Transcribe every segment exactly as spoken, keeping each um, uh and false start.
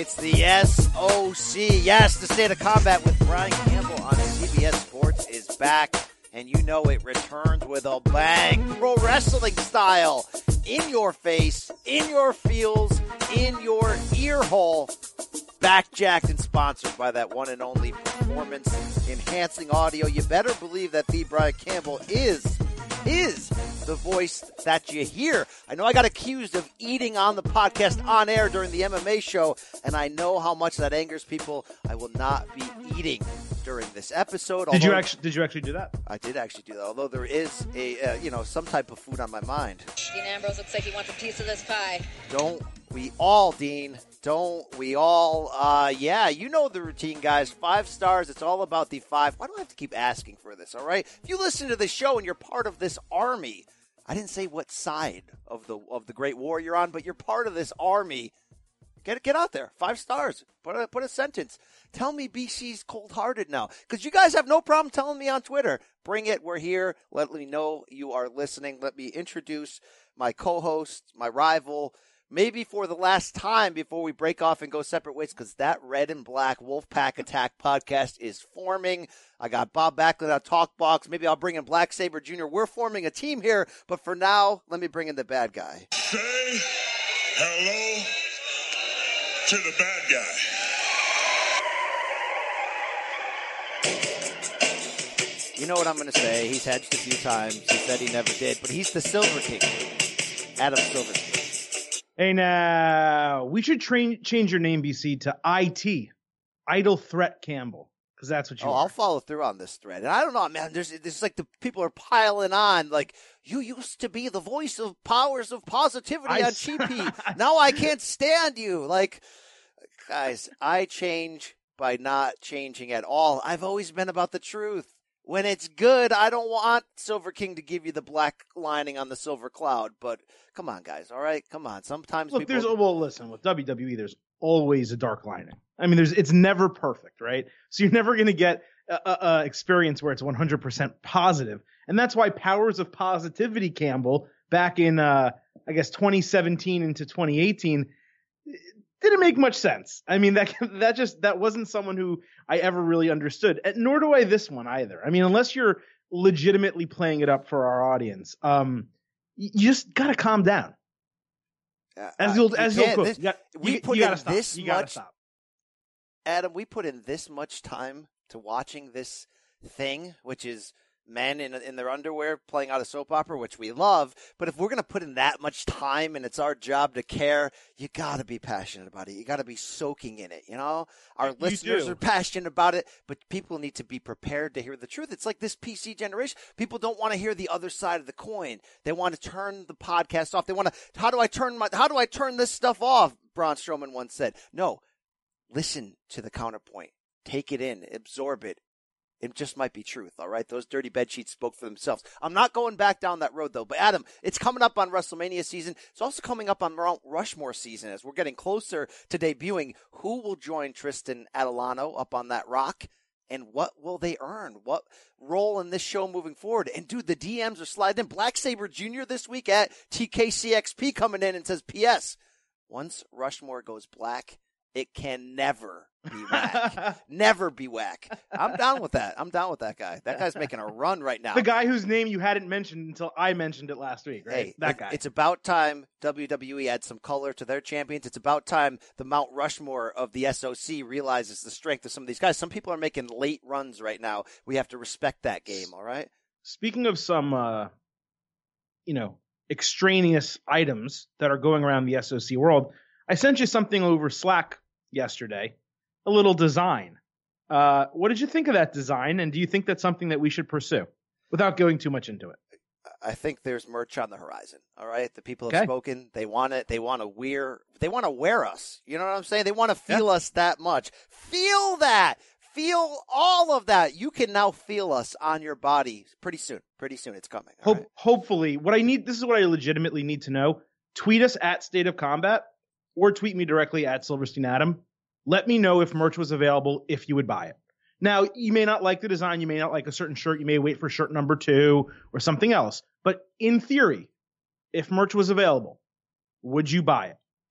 It's the S O C. Yes, the State of Combat with Brian Campbell on C B S Sports is back, and you know it returns with a bang. Pro wrestling style. In your face, in your feels, in your ear hole. Backjacked and sponsored by that one and only performance-enhancing audio. You better believe that the Brian Campbell is, is the voice that you hear. I know I got accused of eating on the podcast on air during the M M A show, and I know how much that angers people. I will not be eating during this episode. Did you actually? Did you actually do that? I did actually do that. Although there is a, uh, you know, some type of food on my mind. Dean Ambrose looks like he wants a piece of this pie. Don't we all, Dean? Don't we all? Uh, yeah, you know the routine, guys. Five stars. It's all about the five. Why do I have to keep asking for this? All right. If you listen to the show and you're part of this army, I didn't say what side of the of the Great War you're on, but you're part of this army. Get get out there. Five stars. Put a put a sentence. Tell me B C's cold-hearted now, because you guys have no problem telling me on Twitter. Bring it. We're here. Let me know you are listening. Let me introduce my co-host, my rival, maybe for the last time before we break off and go separate ways, because that Red and Black Wolfpack Attack podcast is forming. I got Bob Backlund on TalkBox. Maybe I'll bring in Black Saber Junior We're forming a team here, but for now, let me bring in the bad guy. Say hello to the bad guy. You know what I'm going to say. He's hedged a few times. He said he never did, but he's the Silver King, Adam Silverstein. Hey, now, we should train, change your name, B C, to I T, Idle Threat Campbell, because that's what you Oh, are. I'll follow through on this thread. And I don't know, man, there's, there's like the people are piling on, like, you used to be the voice of powers of positivity I on Cheapy. Now I can't stand you. Like, guys, I change by not changing at all. I've always been about the truth. When it's good, I don't want Silver King to give you the black lining on the silver cloud. But come on, guys. All right, come on. Sometimes Look, people. there's well, listen, with W W E, there's always a dark lining. I mean, there's it's never perfect, right? So you're never going to get a, a, a experience where it's one hundred percent positive, and that's why Powers of Positivity, Campbell, back in uh, I guess twenty seventeen into twenty eighteen. Didn't make much sense. I mean, that that just that wasn't someone who I ever really understood. And nor do I this one either. I mean, unless you're legitimately playing it up for our audience, um, you just gotta calm down. Uh, As you'll you as you'll cook. this, You got, we you, put you gotta in stop. this You gotta much. stop. Adam, we put in this much time to watching this thing, which is men in in their underwear playing out a soap opera, which we love. But if we're going to put in that much time and it's our job to care, you got to be passionate about it. You got to be soaking in it. You know, our You listeners do. are passionate about it, but people need to be prepared to hear the truth. It's like this P C generation. People don't want to hear the other side of the coin. They want to turn the podcast off. They want to, how do I turn my, how do I turn this stuff off? Braun Strowman once said, no, listen to the counterpoint. Take it in, absorb it. It just might be truth, all right? Those dirty bed sheets spoke for themselves. I'm not going back down that road, though. But, Adam, it's coming up on WrestleMania season. It's also coming up on Mount Rushmore season as we're getting closer to debuting. Who will join Tristan Adelano up on that rock? And what will they earn? What role in this show moving forward? And, dude, the D Ms are sliding in. Black Saber Junior this week at T K C X P coming in and says, P S, once Rushmore goes black, it can never be whack. Never be whack. I'm down with that. I'm down with that guy. That guy's making a run right now. The guy whose name you hadn't mentioned until I mentioned it last week, right? Hey, that it, guy. It's about time W W E adds some color to their champions. It's about time the Mount Rushmore of the S O C realizes the strength of some of these guys. Some people are making late runs right now. We have to respect that game, all right? Speaking of some, uh, you know, extraneous items that are going around the S O C world, I sent you something over Slack yesterday, a little design. Uh, what did you think of that design, and do you think that's something that we should pursue without going too much into it? I think there's merch on the horizon. All right, the people have Okay. spoken. They want it. They want to wear. They want to wear us. You know what I'm saying? They want to feel us that much. Feel that. Feel all of that. You can now feel us on your body pretty soon. Pretty soon, it's coming. all Hope, right? Hopefully, what I need. This is what I legitimately need to know. Tweet us at State of Combat, or tweet me directly at Silverstein Adam. Let me know if merch was available, if you would buy it. Now, you may not like the design. You may not like a certain shirt. You may wait for shirt number two or something else. But in theory, if merch was available, would you buy it?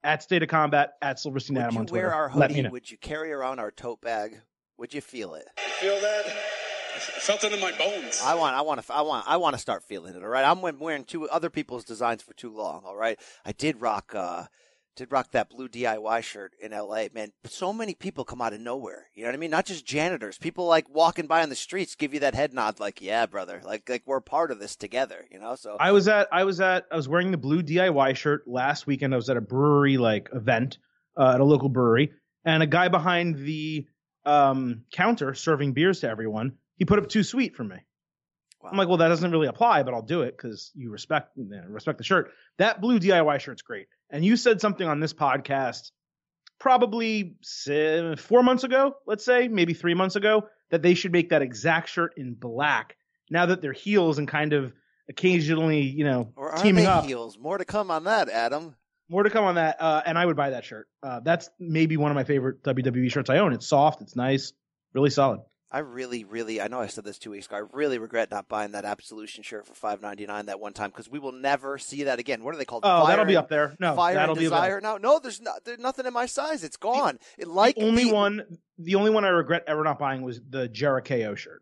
at State of Combat, at Silverstein Adam on Would you Twitter. wear our Let me hoodie? know. Would you carry around our tote bag? Would you feel it? Feel that? I felt it in my bones. I want, I want to, I want, I want to start feeling it. All right, I'm wearing two other people's designs for too long. All right, I did rock, uh, did rock that blue D I Y shirt in L A. Man, so many people come out of nowhere. You know what I mean? Not just janitors. People like walking by on the streets give you that head nod, like, "Yeah, brother, like, like we're part of this together." You know? So I was at, I was at, I was wearing the blue D I Y shirt last weekend. I was at a brewery like event uh, at a local brewery, and a guy behind the um, counter serving beers to everyone, he put up too sweet for me. wow. I'm like, well, that doesn't really apply, but I'll do it because you respect you know, respect the shirt. That blue D I Y shirt's great. And you said something on this podcast probably say, four months ago, let's say, maybe three months ago, that they should make that exact shirt in black. Now that they're heels and kind of occasionally, you know, or are teaming they up. heels? More to come on that, Adam. More to come on that. Uh, and I would buy that shirt. Uh, that's maybe one of my favorite W W E shirts I own. It's soft. It's nice. Really solid. I really, really, I know I said this two weeks ago. I really regret not buying that Absolution shirt for five ninety-nine that one time because we will never see that again. What are they called? Oh, Fire that'll be and- up there. No, Fire that'll and be up there. Desire. No, no, there's not. There's nothing in my size. It's gone. It like the only the- one, the only one I regret ever not buying was the Jericho shirt.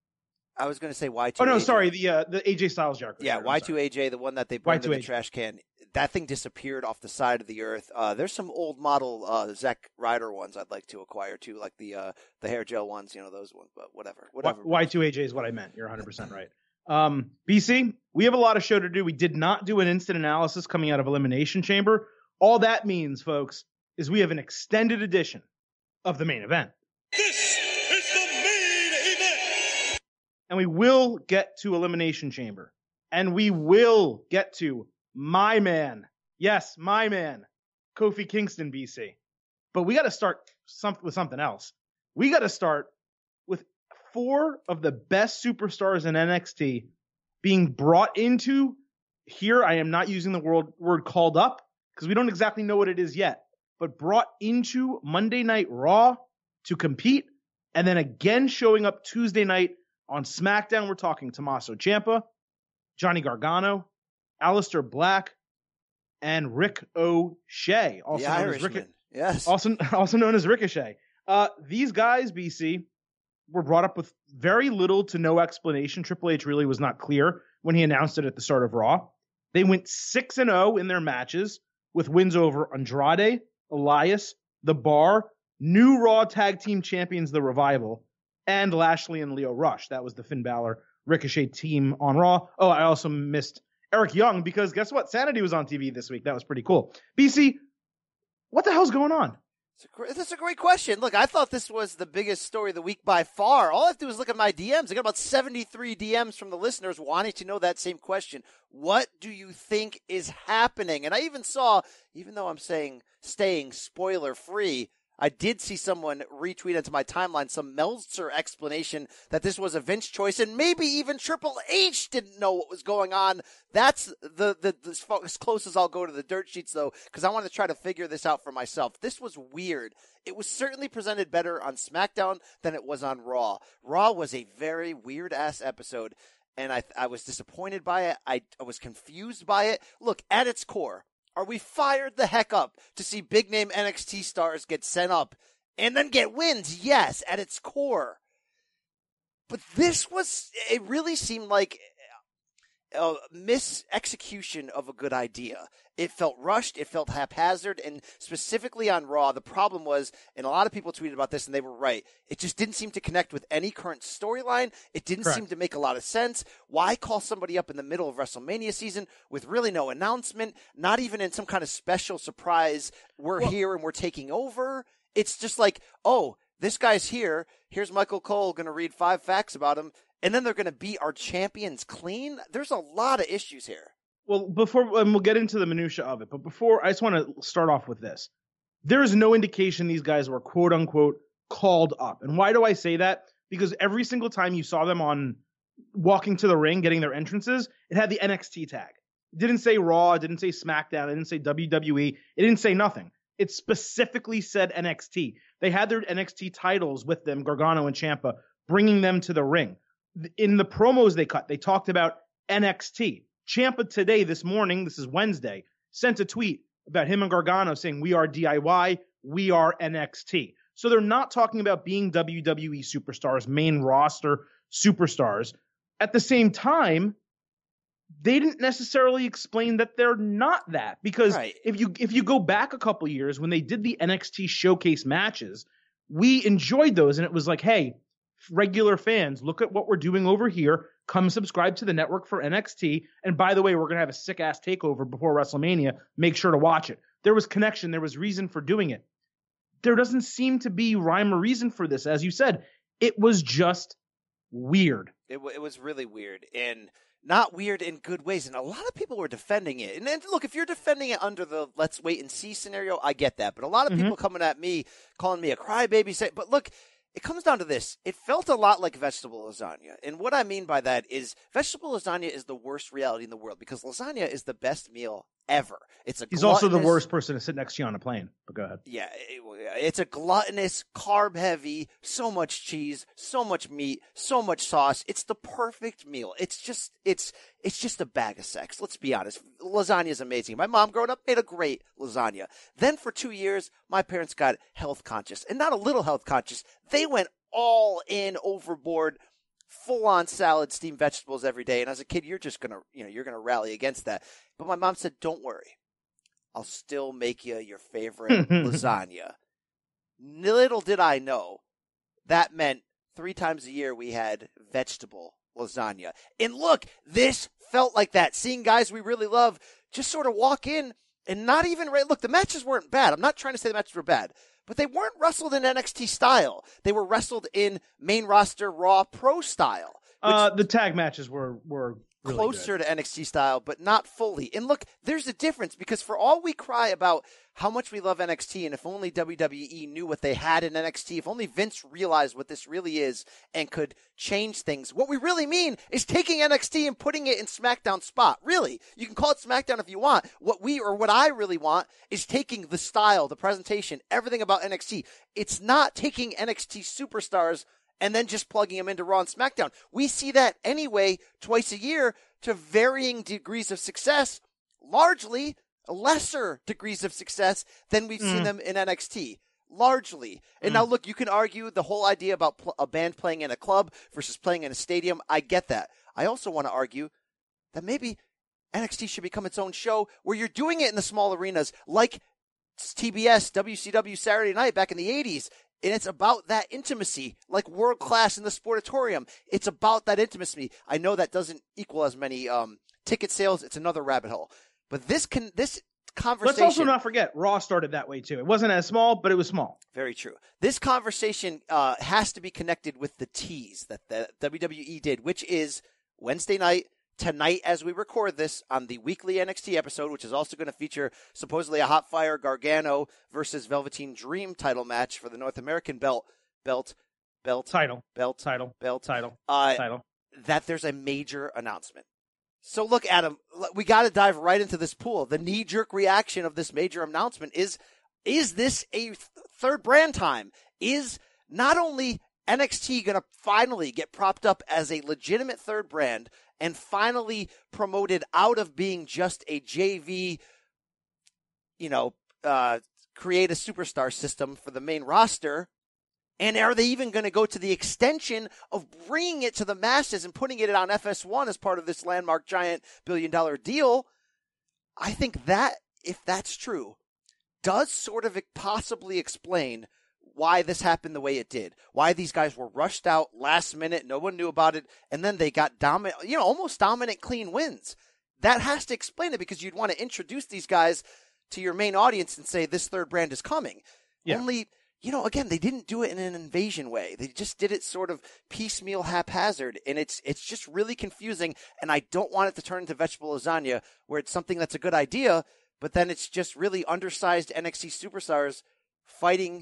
I was going to say Y two. Oh no, A J. sorry, the uh, the A J Styles Jericho. Yeah, shirt, I'm Y sorry. two A J, the one that they burned in the Y two A J. trash can. That thing disappeared off the side of the earth. Uh, there's some old model uh, Zack Ryder ones I'd like to acquire too, like the uh, the hair gel ones, you know, those ones. But whatever, whatever. Y two A J is what I meant. You're one hundred percent right. Um, B C, we have a lot of show to do. We did not do an instant analysis coming out of Elimination Chamber. All that means, folks, is we have an extended edition of the main event. This is the main event. And we will get to Elimination Chamber. And we will get to my man. Yes, my man, Kofi Kingston, B C. But we got to start some, with something else. We got to start with four of the best superstars in N X T being brought into here. I am not using the word, word called up because we don't exactly know what it is yet, but brought into Monday Night Raw to compete. And then again showing up Tuesday night on SmackDown. We're talking Tommaso Ciampa, Johnny Gargano, Aleister Black, and Rick O'Shea, also the known Irishman. as Rick, Yes. also also known as Ricochet. Uh, these guys, B C, were brought up with very little to no explanation. Triple H really was not clear when he announced it at the start of Raw. They went six and zero in their matches with wins over Andrade, Elias, The Bar, new Raw Tag Team Champions, The Revival, and Lashley and Leo Rush. That was the Finn Balor Ricochet team on Raw. Oh, I also missed Eric Young because guess what? Sanity was on T V this week. That was pretty cool. B C, what the hell's going on? It's a great, that's a great question. Look, I thought this was the biggest story of the week by far. All I have to do is look at my D Ms. I got about seventy-three D Ms from the listeners wanting to know that same question. What do you think is happening? And I even saw, even though I'm saying staying spoiler free, I did see someone retweet into my timeline some Meltzer explanation that this was a Vince choice, and maybe even Triple H didn't know what was going on. That's the, the, the as close as I'll go to the dirt sheets, though, because I want to try to figure this out for myself. This was weird. It was certainly presented better on SmackDown than it was on Raw. Raw was a very weird-ass episode, and I I was disappointed by it. I, I was confused by it. Look, at its core, are we fired the heck up to see big-name N X T stars get sent up and then get wins? Yes, at its core. But this was, it really seemed like a mis-execution of a good idea. It felt rushed, it felt haphazard, and specifically on Raw, the problem was, and a lot of people tweeted about this and they were right, it just didn't seem to connect with any current storyline. It didn't Correct. seem to make a lot of sense. Why call somebody up in the middle of WrestleMania season with really no announcement, not even in some kind of special surprise, we're Well- here and we're taking over? It's just like, oh, this guy's here. Here's Michael Cole going to read five facts about him, and then they're going to beat our champions clean? There's a lot of issues here. Well, before, and we'll get into the minutia of it, but before, I just want to start off with this. There is no indication these guys were quote unquote called up. And why do I say that? Because every single time you saw them on walking to the ring, getting their entrances, it had the N X T tag. It didn't say Raw, it didn't say SmackDown, it didn't say W W E, it didn't say nothing. It specifically said N X T. They had their N X T titles with them, Gargano and Ciampa, bringing them to the ring. In the promos they cut, they talked about N X T. Ciampa today, this morning, this is Wednesday, sent a tweet about him and Gargano saying, we are D I Y, we are N X T. So they're not talking about being W W E superstars, main roster superstars. At the same time, they didn't necessarily explain that they're not that, because Right. if you if you go back a couple years when they did the N X T showcase matches, we enjoyed those, and it was like, hey, regular fans, look at what we're doing over here. Come subscribe to the network for N X T. And by the way, we're going to have a sick ass takeover before WrestleMania. Make sure to watch it. There was connection. There was reason for doing it. There doesn't seem to be rhyme or reason for this. As you said, it was just weird. It, w- it was really weird, and not weird in good ways. And a lot of people were defending it. And then, look, if you're defending it under the let's wait and see scenario, I get that. But a lot of Mm-hmm. people coming at me, calling me a crybaby, say, but look, it comes down to this. It felt a lot like vegetable lasagna. And what I mean by that is vegetable lasagna is the worst reality in the world, because lasagna is the best meal ever. It's a He's also the gluttonous- worst person to sit next to you on a plane. But go ahead. Yeah, it- it's a gluttonous, carb-heavy, so much cheese, so much meat, so much sauce. It's the perfect meal. It's just, it's, it's just a bag of sex. Let's be honest. Lasagna is amazing. My mom, growing up, made a great lasagna. Then for two years, my parents got health conscious, and not a little health conscious. They went all in, overboard, full-on salad, steamed vegetables every day. And as a kid, you're just gonna, you know, you're gonna rally against that. But my mom said, "Don't worry, I'll still make you your favorite lasagna." Little did I know that meant three times a year we had vegetable lasagna. And look, this felt like that. Seeing guys we really love just sort of walk in and not even – look, the matches weren't bad. I'm not trying to say the matches were bad. But they weren't wrestled in N X T style. They were wrestled in main roster Raw Pro style. Which, Uh, the tag matches were were really closer good. to N X T style, but not fully. And look, there's a difference, because for all we cry about how much we love N X T, and if only W W E knew what they had in N X T, if only Vince realized what this really is and could change things, what we really mean is taking N X T and putting it in SmackDown spot. Really. You can call it SmackDown if you want. What we, or what I really want, is taking the style, the presentation, everything about N X T. It's not taking N X T superstars and then just plugging them into Raw and SmackDown. We see that anyway twice a year to varying degrees of success, largely lesser degrees of success than we've mm. seen them in N X T. Largely. And mm. now look, you can argue the whole idea about pl- a band playing in a club versus playing in a stadium. I get that. I also want to argue that maybe N X T should become its own show where you're doing it in the small arenas like T B S, W C W Saturday Night back in the eighties. And it's about that intimacy, like world class in the Sportatorium. It's about that intimacy. I know that doesn't equal as many um, ticket sales. It's another rabbit hole. But this can this conversation. Let's also not forget, Raw started that way too. It wasn't as small, but it was small. Very true. This conversation uh, has to be connected with the tease that the W W E did, which is Wednesday night. Tonight, as we record this on the weekly N X T episode, which is also going to feature supposedly a Hot Fire Gargano versus Velveteen Dream title match for the North American belt, belt, belt, title, belt, title, belt, title, uh, title. That there's a major announcement. So look, Adam, we got to dive right into this pool. The knee-jerk reaction of this major announcement is: is this a th- third brand time? Is not only N X T going to finally get propped up as a legitimate third brand and finally promoted out of being just a J V, you know, uh, create a superstar system for the main roster? And are they even going to go to the extension of bringing it to the masses and putting it on F S one as part of this landmark giant billion dollar deal? I think that, if that's true, does sort of possibly explain why this happened the way it did, why these guys were rushed out last minute, no one knew about it, and then they got dominant, you know, almost dominant clean wins. That has to explain it, because you'd want to introduce these guys to your main audience and say this third brand is coming. Yeah. Only, you know, again, they didn't do it in an invasion way. They just did it sort of piecemeal, haphazard, and it's it's just really confusing, and I don't want it to turn into vegetable lasagna where it's something that's a good idea, but then it's just really undersized N X T superstars fighting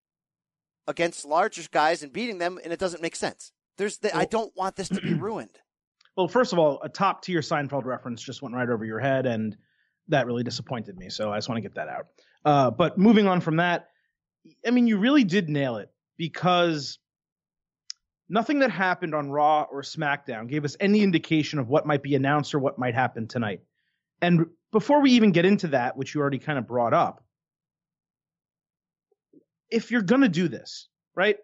against larger guys and beating them, and it doesn't make sense. There's, the, well, I don't want this to be ruined. Well, first of all, a top tier Seinfeld reference just went right over your head, and that really disappointed me. So I just want to get that out. Uh, but moving on from that, I mean, you really did nail it, because nothing that happened on Raw or SmackDown gave us any indication of what might be announced or what might happen tonight. And before we even get into that, which you already kind of brought up, if you're going to do this, right,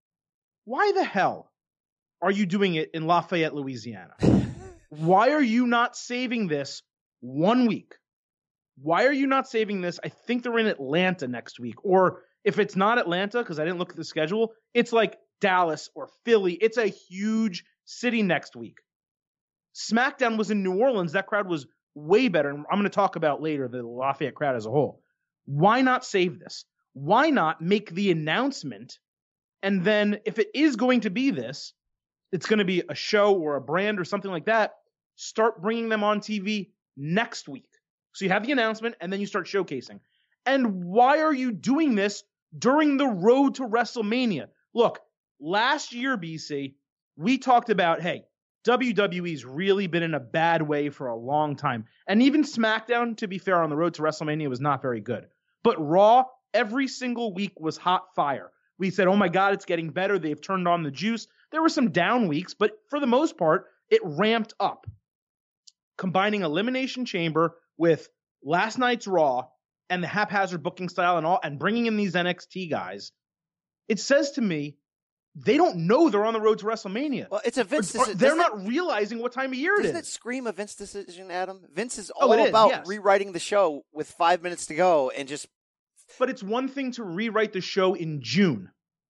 why the hell are you doing it in Lafayette, Louisiana? Why are you not saving this one week? Why are you not saving this? I think they're in Atlanta next week. Or if it's not Atlanta, because I didn't look at the schedule, it's like Dallas or Philly. It's a huge city next week. SmackDown was in New Orleans. That crowd was way better. And I'm going to talk about later the Lafayette crowd as a whole. Why not save this? Why not make the announcement? And then if it is going to be this, it's going to be a show or a brand or something like that, start bringing them on T V next week. So you have the announcement and then you start showcasing. And why are you doing this during the road to WrestleMania? Look, last year, B C, we talked about, hey, W W E's really been in a bad way for a long time. And even SmackDown, to be fair, on the road to WrestleMania was not very good. But Raw, every single week was hot fire. We said, oh my God, it's getting better. They've turned on the juice. There were some down weeks, but for the most part, it ramped up. Combining Elimination Chamber with last night's Raw and the haphazard booking style and all, and bringing in these N X T guys, it says to me, they don't know they're on the road to WrestleMania. Well, it's a Vince decision. They're not it, realizing what time of year it is. Doesn't it scream a Vince decision, Adam? Vince is all oh, is, about yes. rewriting the show with five minutes to go and just... But it's one thing to rewrite the show in June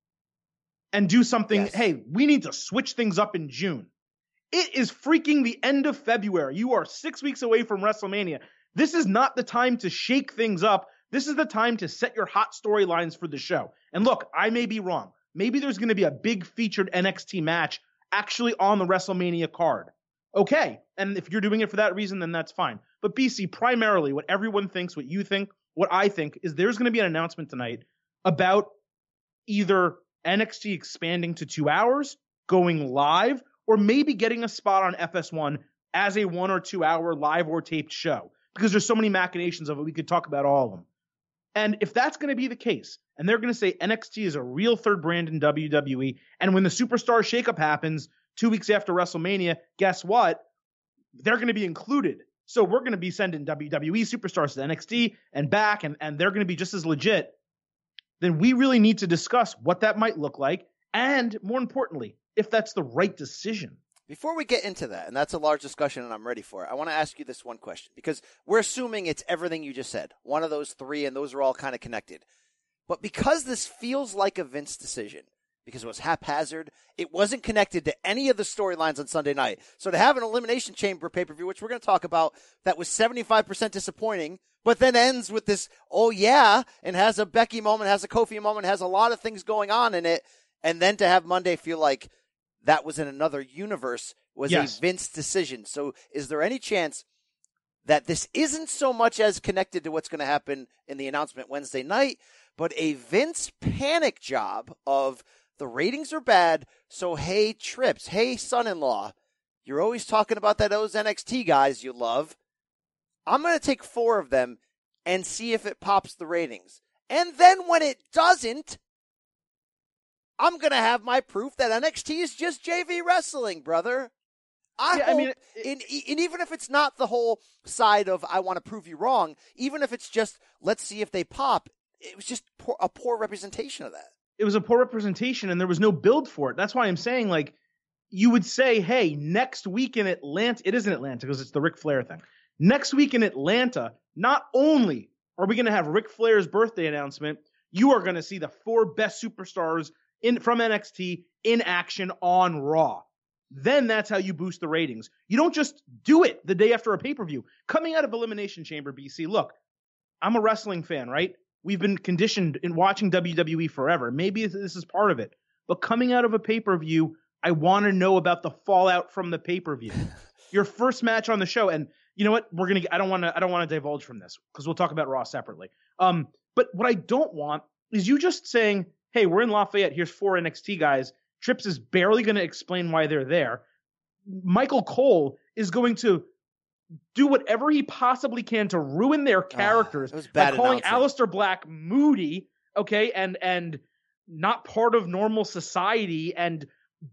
and do something, yes. hey, we need to switch things up in June. It is freaking the end of February. You are six weeks away from WrestleMania. This is not the time to shake things up. This is the time to set your hot storylines for the show. And look, I may be wrong. Maybe there's going to be a big featured N X T match actually on the WrestleMania card. Okay, and if you're doing it for that reason, then that's fine. But B C, primarily what everyone thinks, what you think, what I think, is there's going to be an announcement tonight about either N X T expanding to two hours, going live, or maybe getting a spot on F S one as a one or two hour live or taped show. Because there's so many machinations of it, we could talk about all of them. And if that's going to be the case, and they're going to say N X T is a real third brand in W W E, and when the Superstar Shakeup happens two weeks after WrestleMania, guess what? They're going to be included. So we're going to be sending W W E superstars to N X T and back, and, and they're going to be just as legit. Then we really need to discuss what that might look like, and more importantly, if that's the right decision. Before we get into that, and that's a large discussion and I'm ready for it, I want to ask you this one question, because we're assuming it's everything you just said, one of those three, and those are all kind of connected. But because this feels like a Vince decision, because it was haphazard, it wasn't connected to any of the storylines on Sunday night. So to have an Elimination Chamber pay-per-view, which we're going to talk about, that was seventy-five percent disappointing, but then ends with this, oh yeah, and has a Becky moment, has a Kofi moment, has a lot of things going on in it, and then to have Monday feel like that was in another universe was yes. a Vince decision. So is there any chance that this isn't so much as connected to what's going to happen in the announcement Wednesday night, but a Vince panic job of the ratings are bad, so hey, Trips, hey, son-in-law, you're always talking about that those N X T guys you love. I'm going to take four of them and see if it pops the ratings. And then when it doesn't, I'm going to have my proof that N X T is just J V wrestling, brother. I yeah, hope, I mean, it, and, and even if it's not the whole side of I want to prove you wrong, even if it's just let's see if they pop, it was just poor, a poor representation of that. It was a poor representation, and there was no build for it. That's why I'm saying, like, you would say, hey, next week in Atlanta, it isn't Atlanta because it's the Ric Flair thing. Next week in Atlanta, not only are we going to have Ric Flair's birthday announcement, you are going to see the four best superstars in from N X T in action on Raw. Then that's how you boost the ratings. You don't just do it the day after a pay-per-view. Coming out of Elimination Chamber, B C, look, I'm a wrestling fan, right? We've been conditioned in watching W W E forever. Maybe this is part of it. But coming out of a pay-per-view, I want to know about the fallout from the pay-per-view. Your first match on the show, and you know what? We're gonna. I don't want to. I don't want to divulge from this because we'll talk about Raw separately. Um, but what I don't want is you just saying, "Hey, we're in Lafayette. Here's four N X T guys." Trips is barely going to explain why they're there. Michael Cole is going to do whatever he possibly can to ruin their characters oh, by calling Aleister Black moody, okay, and and not part of normal society, and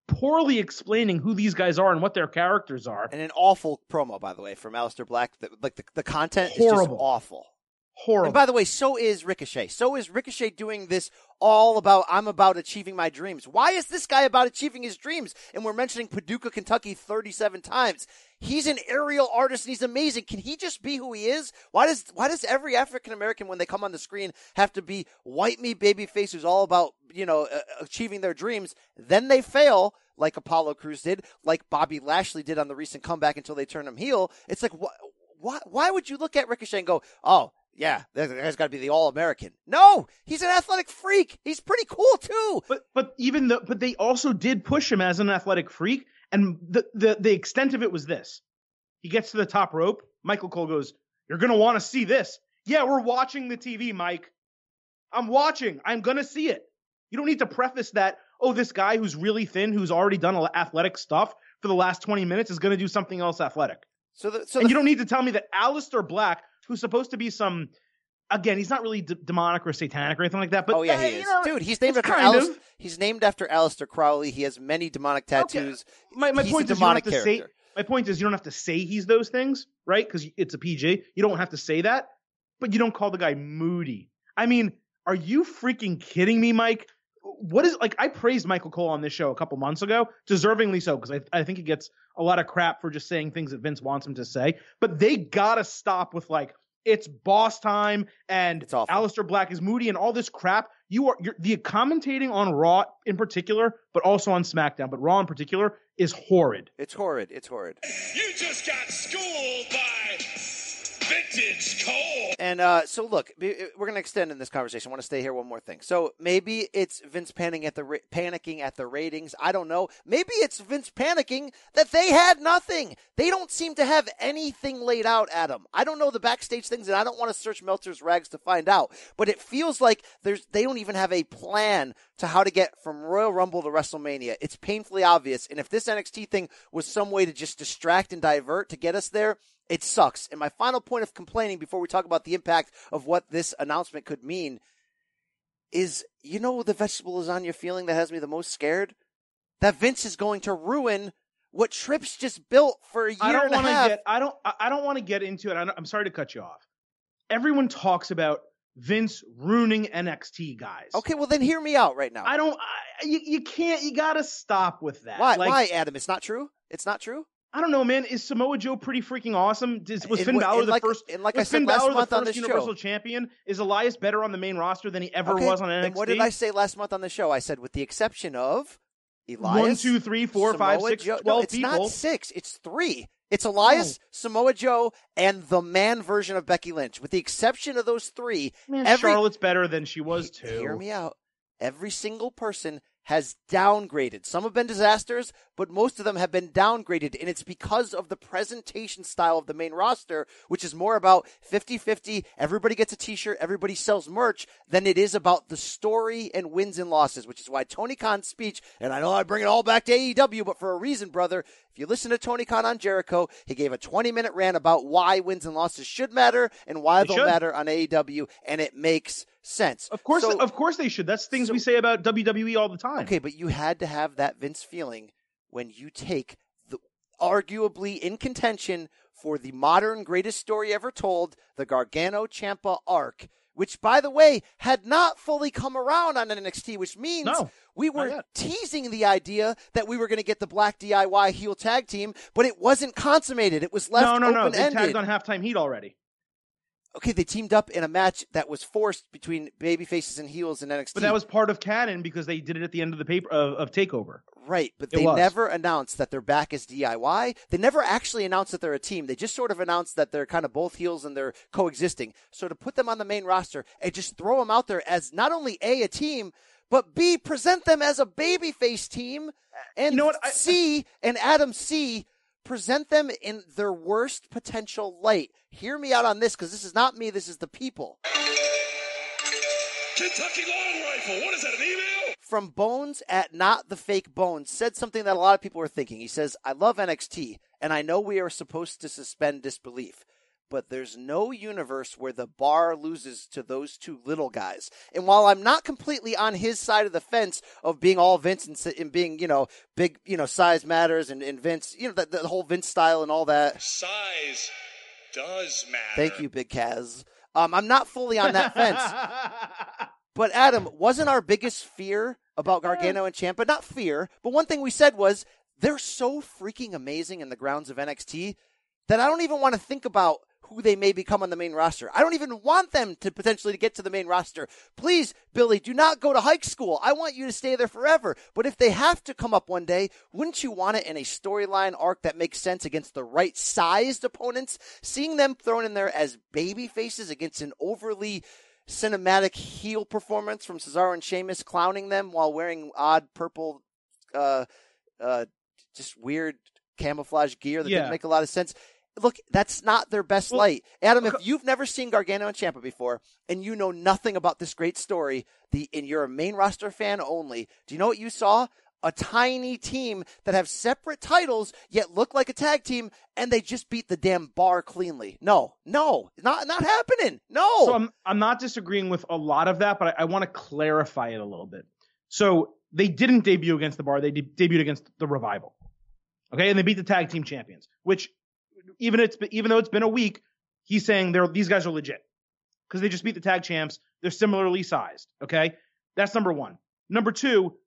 poorly explaining who these guys are and what their characters are. And an awful promo, by the way, from Aleister Black. The, like the, the content Horrible. is just awful. Horrible. And by the way, so is Ricochet. So is Ricochet doing this all about, I'm about achieving my dreams. Why is this guy about achieving his dreams? And we're mentioning Paducah, Kentucky thirty-seven times. He's an aerial artist and he's amazing. Can he just be who he is? Why does why does every African American, when they come on the screen, have to be white meat babyface who's all about, you know, uh, achieving their dreams? Then they fail, like Apollo Crews did, like Bobby Lashley did on the recent comeback until they turn him heel. It's like, wh- why, why would you look at Ricochet and go, oh, yeah, that guy's got to be the All-American? No, he's an athletic freak. He's pretty cool too. But but even the but they also did push him as an athletic freak, and the the the extent of it was this: he gets to the top rope. Michael Cole goes, "You're gonna want to see this." Yeah, we're watching the T V, Mike. I'm watching. I'm gonna see it. You don't need to preface that. Oh, this guy who's really thin, who's already done athletic stuff for the last twenty minutes, is gonna do something else athletic. So, the, so and the, you don't need to tell me that Aleister Black, who's supposed to be some, again, he's not really d- demonic or satanic or anything like that. But oh yeah, uh, he is, you know, dude. He's named after kind Aleister. of. He's named after Aleister Crowley. He has many demonic tattoos. Okay. My my he's point a is you don't have demonic to character. say. My point is you don't have to say he's those things, right? Because it's a P G. You don't have to say that, but you don't call the guy moody. I mean, are you freaking kidding me, Mike? What is like? I praised Michael Cole on this show a couple months ago, deservingly so, because I I think he gets a lot of crap for just saying things that Vince wants him to say. But they gotta stop with like it's boss time and It's awful. Aleister Black is moody and all this crap. You are you're, the commentating on Raw in particular, but also on SmackDown, but Raw in particular is horrid. It's horrid. It's horrid. You just got schooled by Vintage Cole. And uh, so, look, we're going to extend in this conversation. I want to stay here one more thing. So maybe it's Vince panicking at the ra- panicking at the ratings. I don't know. Maybe it's Vince panicking that they had nothing. They don't seem to have anything laid out, Adam. I don't know the backstage things, and I don't want to search Meltzer's rags to find out. But it feels like there's they don't even have a plan to how to get from Royal Rumble to WrestleMania. It's painfully obvious. And if this N X T thing was some way to just distract and divert to get us there, it sucks. And my final point of complaining before we talk about the impact of what this announcement could mean is, you know, the vegetable lasagna feeling that has me the most scared? That Vince is going to ruin what Trips just built for a year I don't and a want half. to get. I don't. I don't want to get into it. I I'm sorry to cut you off. Everyone talks about Vince ruining N X T guys. Okay, well then hear me out right now. I don't. I, you, you can't. You gotta stop with that. Why? Like, Why, Adam? It's not true. It's not true. I don't know, man. Is Samoa Joe pretty freaking awesome? Is, was And Finn what- Balor and the like- first? and like I was said Finn last Balor month the on first this Universal show. Champion? Is Elias better on the main roster than he ever Okay, was on N X T? and what did I say last month on the show? I said, with the exception of Elias, One, two, three, four, five, Samoa six, Joe- twelve no, it's people. not six. It's three. It's Elias, No. Samoa Joe, and the man version of Becky Lynch. With the exception of those three, Man, every Charlotte's better than she was too. hear me out. Every single person has downgraded. Some have been disasters, but most of them have been downgraded, and it's because of the presentation style of the main roster, which is more about fifty-fifty, everybody gets a t-shirt, everybody sells merch, than it is about the story and wins and losses, which is why Tony Khan's speech, and I know I bring it all back to A E W, but for a reason, brother. If you listen to Tony Khan on Jericho, he gave a twenty-minute rant about why wins and losses should matter and why They they'll should. matter on A E W, and it makes sense. Of course, So- of course they should. That's things so- we say about W W E all the time. Okay, but you had to have that Vince feeling when you take the arguably in contention for the modern greatest story ever told, the Gargano Ciampa arc, which, by the way, had not fully come around on N X T, which means No, we not were yet. teasing the idea that we were going to get the Black D I Y heel tag team, but it wasn't consummated. It was left no, no, no. They open-ended. tagged on halftime heat already. Okay, they teamed up in a match that was forced between baby faces and heels in N X T. But that was part of canon because they did it at the end of the paper of, of Takeover. Right, but It they was. never announced that they're back as D I Y. They never actually announced that they're a team. They just sort of announced that they're kind of both heels and they're coexisting. So to put them on the main roster and just throw them out there as not only A, a team, but B, present them as a babyface team, and You know what? I- C, and Adam C, present them in their worst potential light. Hear me out on this, because this is not me, this is the people. Kentucky Long Rifle. What is that, an email? From Bones at Not the Fake Bones said something that a lot of people were thinking. He says, I love N X T, and I know we are supposed to suspend disbelief, but there's no universe where the bar loses to those two little guys. And while I'm not completely on his side of the fence of being all Vince and, and being, you know, big, you know, size matters and, and Vince, you know, the, the whole Vince style and all that. Size does matter. Thank you, Big Kaz. Um, I'm not fully on that fence. But Adam, wasn't our biggest fear about Gargano and Ciampa, not fear, but one thing we said was they're so freaking amazing in the grounds of N X T that I don't even want to think about who they may become on the main roster. I don't even want them to potentially get to the main roster. Please, Billy, do not go to high school. I want you to stay there forever. But if they have to come up one day, wouldn't you want it in a storyline arc that makes sense against the right-sized opponents? Seeing them thrown in there as baby faces against an overly cinematic heel performance from Cesaro and Sheamus clowning them while wearing odd purple, uh, uh, just weird camouflage gear that yeah. didn't make a lot of sense. Look, that's not their best well, light. Adam, okay. if you've never seen Gargano and Ciampa before and you know nothing about this great story, the and you're a main roster fan only, do you know what you saw? A tiny team that have separate titles yet look like a tag team, and they just beat the damn bar cleanly. No, no, not not happening. No. So I'm I'm not disagreeing with a lot of that, but I, I want to clarify it a little bit. So they didn't debut against the bar; they de- debuted against the Revival. Okay, and they beat the tag team champions. Which, even it's even though it's been a week, he's saying they're these guys are legit because they just beat the tag champs. They're similarly sized. Okay, that's number one. Number two.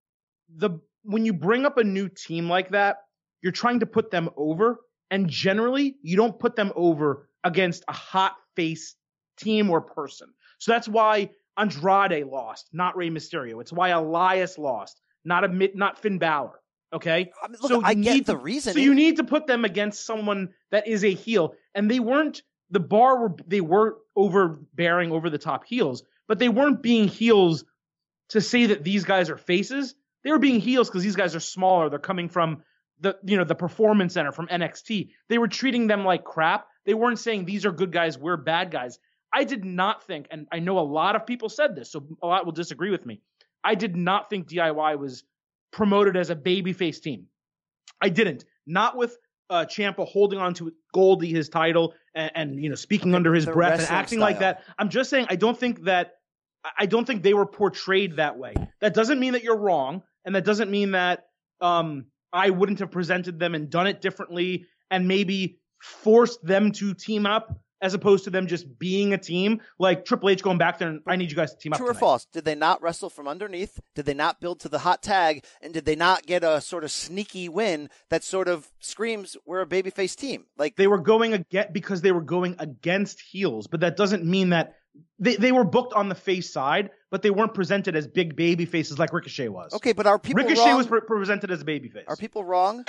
The when you bring up a new team like that, you're trying to put them over, and generally you don't put them over against a hot face team or person. So that's why Andrade lost, not Rey Mysterio. It's why Elias lost, not a not Finn Balor. Okay, I mean, look, so I get to, the reason. So you need to put them against someone that is a heel, and they weren't. The bar were they were overbearing, over the top heels, but they weren't being heels to say that these guys are faces. They were being heels because these guys are smaller. They're coming from the, you know, the Performance Center from N X T. They were treating them like crap. They weren't saying these are good guys, we're bad guys. I did not think, and I know a lot of people said this, so a lot will disagree with me. I did not think D I Y was promoted as a babyface team. I didn't. Not with uh, Ciampa holding on to Goldie, his title, and, and you know, speaking under his the breath and acting style. like that. I'm just saying, I don't think that. I don't think they were portrayed that way. That doesn't mean that you're wrong, and that doesn't mean that um, I wouldn't have presented them and done it differently and maybe forced them to team up as opposed to them just being a team. Like Triple H going back there and I need you guys to team up. True or tonight. false? Did they not wrestle from underneath? Did they not build to the hot tag? And did they not get a sort of sneaky win that sort of screams we're a babyface team? Like They were going against because they were going against heels, but that doesn't mean that They they were booked on the face side, but they weren't presented as big baby faces like Ricochet was. Okay, but are people Ricochet wrong? was pre- presented as a baby face. Are people wrong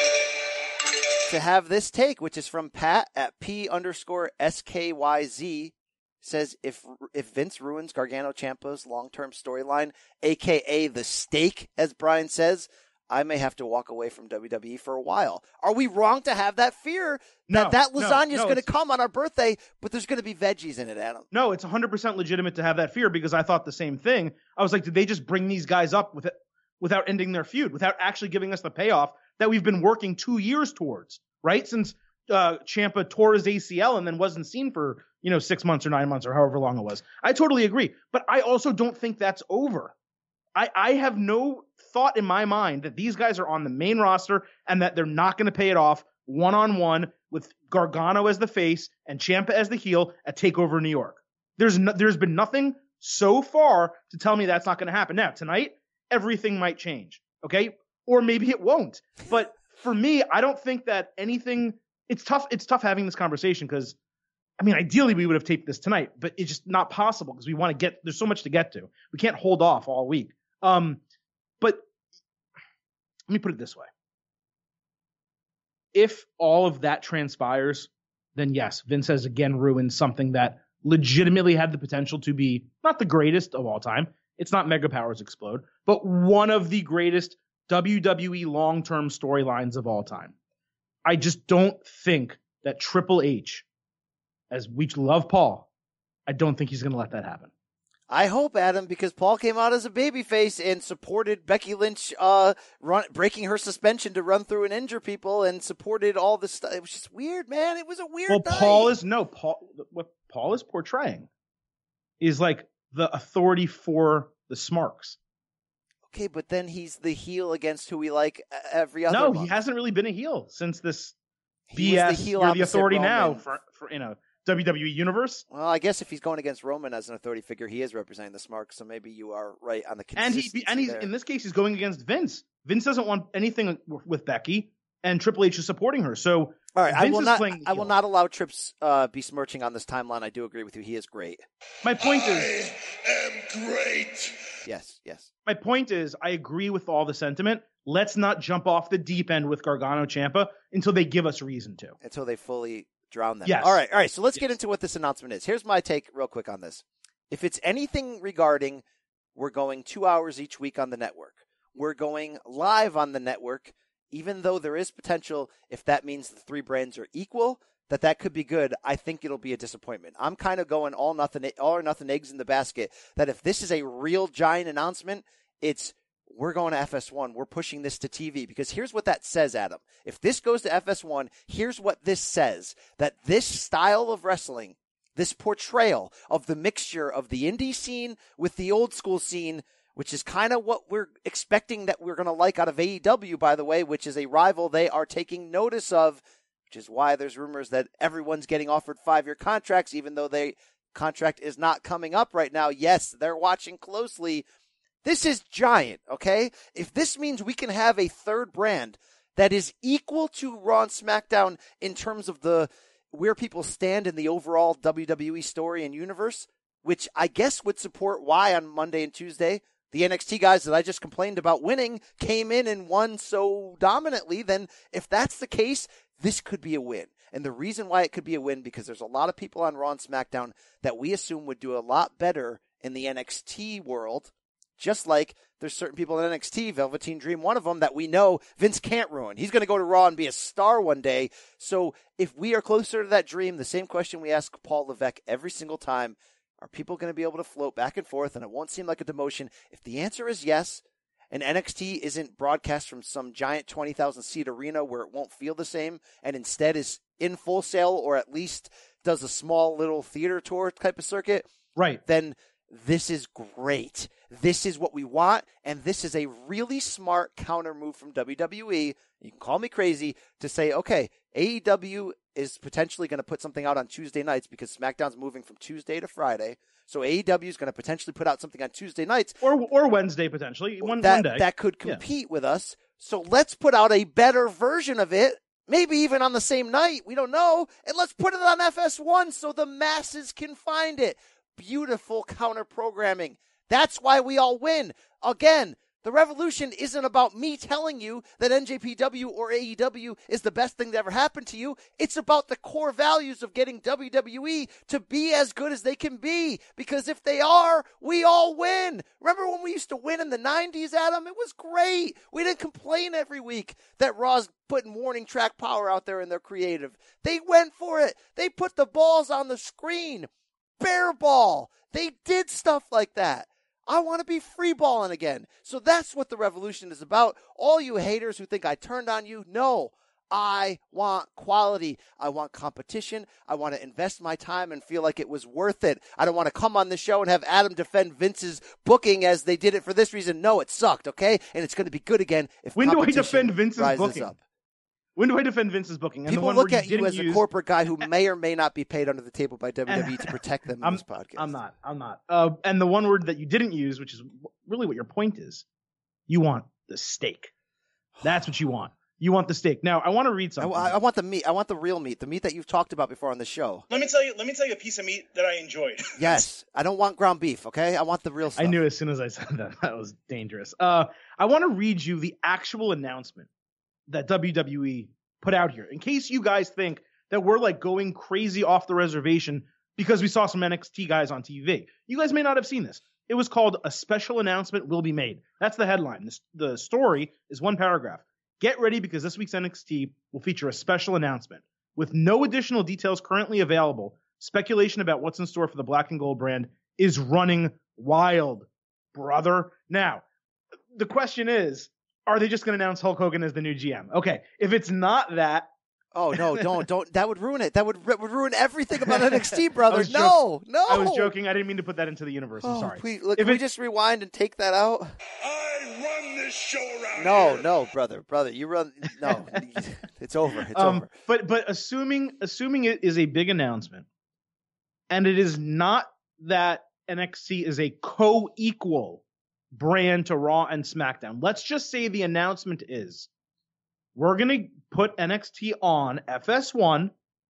to have this take, which is from Pat at P underscore S K Y Z, says if if Vince ruins Gargano Ciampa's long-term storyline, a k a the stake, as Brian says, I may have to walk away from W W E for a while. Are we wrong to have that fear that No, that no, lasagna is no, going to it's- come on our birthday, but there's going to be veggies in it, Adam? No, it's one hundred percent legitimate to have that fear because I thought the same thing. I was like, did they just bring these guys up with it, without ending their feud, without actually giving us the payoff that we've been working two years towards, right? Since uh, Ciampa tore his A C L and then wasn't seen for, you know, six months or nine months or however long it was. I totally agree. But I also don't think that's over. I, I have no thought in my mind that these guys are on the main roster and that they're not going to pay it off one-on-one with Gargano as the face and Ciampa as the heel at TakeOver New York. There's no, there's been nothing so far to tell me that's not going to happen. Now, tonight, everything might change, okay? Or maybe it won't. But for me, I don't think that anything – it's tough It's tough having this conversation because, I mean, ideally we would have taped this tonight, but it's just not possible because we want to get – there's so much to get to. We can't hold off all week. Um, but let me put it this way. If all of that transpires, then yes, Vince has again ruined something that legitimately had the potential to be not the greatest of all time. It's not Mega Powers Explode, but one of the greatest W W E long-term storylines of all time. I just don't think that Triple H, as we love Paul, I don't think he's going to let that happen. I hope, Adam, because Paul came out as a babyface and supported Becky Lynch uh, run, breaking her suspension to run through and injure people, and supported all this stuff. It was just weird, man. It was a weird well, night. Paul is no Paul. What Paul is portraying is like the authority for the Smarks. Okay, but then he's the heel against who we like every other No, month. he hasn't really been a heel since this He B S. was the heel You're the opposite authority Roman. now for, for you know W W E Universe. Well, I guess if he's going against Roman as an authority figure, he is representing the Smarks, so maybe you are right on the And consistency he and he's there. in this case he's going against Vince. Vince doesn't want anything with Becky, and Triple H is supporting her. So All right, I Vince will is not. playing the I will heel. not allow Trips uh, besmirching on this timeline. I do agree with you. He is great. My point is, I am great. Yes, yes. my point is, I agree with all the sentiment. Let's not jump off the deep end with Gargano Ciampa until they give us reason to. Until they fully drown them. Yes. All right, all right. So let's Yes. get into what this announcement is. Here's my take, real quick, on this. If it's anything regarding, we're going two hours each week on the network. We're going live on the network, even though there is potential, if that means the three brands are equal, that that could be good. I think it'll be a disappointment. I'm kind of going all nothing, all or nothing eggs in the basket. That if this is a real giant announcement, it's we're going to F S one. We're pushing this to T V, because here's what that says, Adam. If this goes to F S one, here's what this says: that this style of wrestling, this portrayal of the mixture of the indie scene with the old school scene, which is kind of what we're expecting that we're going to like out of A E W, by the way, which is a rival they are taking notice of, which is why there's rumors that everyone's getting offered five-year contracts, even though their contract is not coming up right now. Yes, they're watching closely. This is giant, okay? If this means we can have a third brand that is equal to Raw and SmackDown in terms of the where people stand in the overall W W E story and universe, which I guess would support why on Monday and Tuesday the N X T guys that I just complained about winning came in and won so dominantly, then if that's the case, this could be a win. And the reason why it could be a win, because there's a lot of people on Raw and SmackDown that we assume would do a lot better in the N X T world, just like there's certain people in N X T, Velveteen Dream, one of them, that we know Vince can't ruin. He's going to go to Raw and be a star one day. So if we are closer to that dream, the same question we ask Paul Levesque every single time, are people going to be able to float back and forth and it won't seem like a demotion? If the answer is yes, and N X T isn't broadcast from some giant twenty thousand seat arena where it won't feel the same, and instead is in Full Sail or at least does a small little theater tour type of circuit, Right. then this is great. This is what we want, and this is a really smart counter move from W W E. You can call me crazy to say, okay, A E W is potentially going to put something out on Tuesday nights because SmackDown's moving from Tuesday to Friday. So A E W is going to potentially put out something on Tuesday nights. Or or Wednesday, potentially. One, that, one day. that could Yeah. compete with us. So let's put out a better version of it, maybe even on the same night. We don't know. And let's put it on F S one so the masses can find it. Beautiful counter programming. That's why we all win. Again, the revolution isn't about me telling you that N J P W or A E W is the best thing that ever happened to you. It's about the core values of getting W W E to be as good as they can be. Because if they are, we all win. Remember when we used to win in the nineties, Adam? It was great. We didn't complain every week that Raw's putting warning track power out there in their creative. They went for it. They put the balls on the screen. Bear ball. They did stuff like that. I want to be free balling again. So that's what the revolution is about. All you haters who think I turned on you, no. I want quality. I want competition. I want to invest my time and feel like it was worth it. I don't want to come on the show and have Adam defend Vince's booking as they did it for this reason. No, it sucked, okay? And it's going to be good again if When do I competition defend Vince's rises booking? up. When do I defend Vince's booking? And People the one look where at you didn't as a use- corporate guy who may or may not be paid under the table by W W E to protect them in I'm, this podcast. I'm not. I'm not. Uh, and the one word that you didn't use, which is really what your point is, you want the steak. That's what you want. You want the steak. Now, I want to read I, something. I I want the meat. I want the real meat. The meat that you've talked about before on the show. Let me tell you. Let me tell you a piece of meat that I enjoyed. Yes. I don't want ground beef, okay? I want the real stuff. I knew as soon as I said that that was dangerous. Uh, I want to read you the actual announcement that W W E put out here, in case you guys think that we're like going crazy off the reservation because we saw some N X T guys on T V. You guys may not have seen this. It was called "A Special Announcement Will Be Made." That's the headline. This, the story is one paragraph. Get ready because this week's N X T will feature a special announcement. With no additional details currently available, speculation about what's in store for the Black and Gold brand is running Wild, brother. Now, the question is, are they just going to announce Hulk Hogan as the new G M? Okay, if it's not that. Oh, no, don't, don't. That would ruin it. That would, would ruin everything about N X T, brother. I No, no. I was joking. I didn't mean to put that into the universe. I'm Oh, sorry. please, look, If can we it- just rewind and take that out? I run this show around No, here. no, brother, brother. You run. No, it's over. It's um, over. But but assuming assuming it is a big announcement, and it is not that N X T is a co-equal brand to Raw and SmackDown. Let's just say the announcement is we're going to put N X T on F S one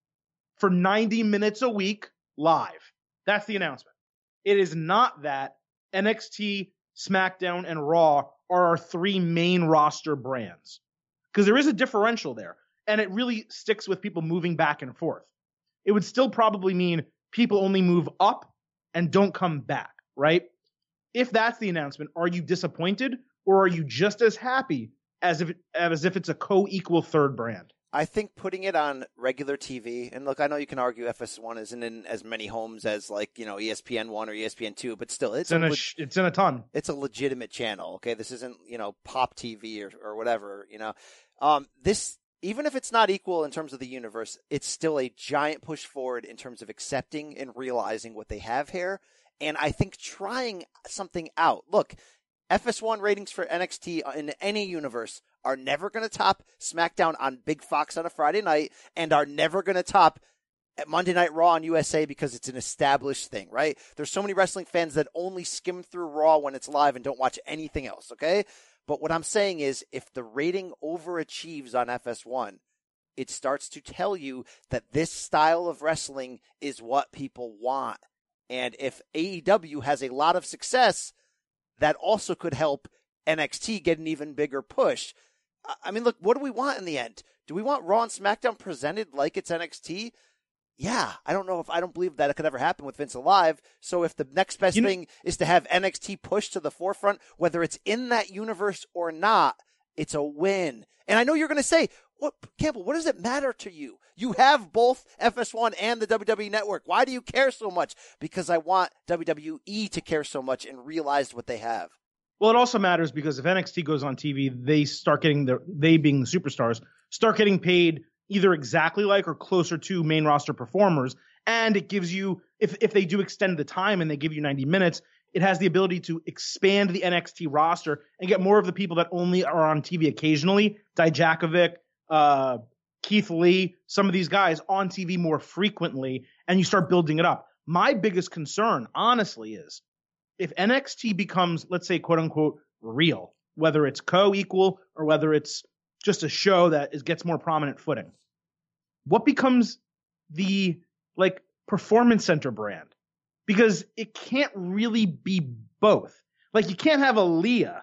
for ninety minutes a week live. That's the announcement. It is not that N X T, SmackDown, and Raw are our three main roster brands. Because there is a differential there. And it really sticks with people moving back and forth. It would still probably mean people only move up and don't come back, right? If that's the announcement, are you disappointed or are you just as happy as if as if it's a co-equal third brand? I think putting it on regular T V, and look, I know you can argue F S one isn't in as many homes as like, you know, E S P N one or E S P N two, but still, it's, It's in a, a leg- sh- it's in a ton. it's a legitimate channel. Okay, this isn't, you know, Pop T V or, or whatever. You know, um, this, even if it's not equal in terms of the universe, it's still a giant push forward in terms of accepting and realizing what they have here, and I think trying something out. Look, F S one ratings for N X T in any universe are never going to top SmackDown on Big Fox on a Friday night, and are never going to top at Monday Night Raw on U S A because it's an established thing, right? There's so many wrestling fans that only skim through Raw when it's live and don't watch anything else, okay? But what I'm saying is, if the rating overachieves on F S one, it starts to tell you that this style of wrestling is what people want. And if A E W has a lot of success, that also could help N X T get an even bigger push. I mean, look, what do we want in the end? Do we want Raw and SmackDown presented like it's N X T? Yeah, I don't know if I don't believe that it could ever happen with Vince alive. So if the next best You know- thing is to have N X T pushed to the forefront, whether it's in that universe or not, it's a win. And I know you're going to say, "What, Campbell? What does it matter to you? You have both F S one and the W W E Network. Why do you care so much?" Because I want W W E to care so much and realize what they have. Well, it also matters because if N X T goes on T V, they start getting their, they being the superstars, start getting paid either exactly like or closer to main roster performers. And it gives you, if, if they do extend the time and they give you ninety minutes, it has the ability to expand the N X T roster and get more of the people that only are on T V occasionally. Dijakovic, uh, Keith Lee, some of these guys on T V more frequently, and you start building it up. My biggest concern, honestly, is if N X T becomes, let's say, quote unquote, real, whether it's co-equal or whether it's just a show that is, gets more prominent footing, what becomes the like performance center brand? Because it can't really be both. Like you can't have Aaliyah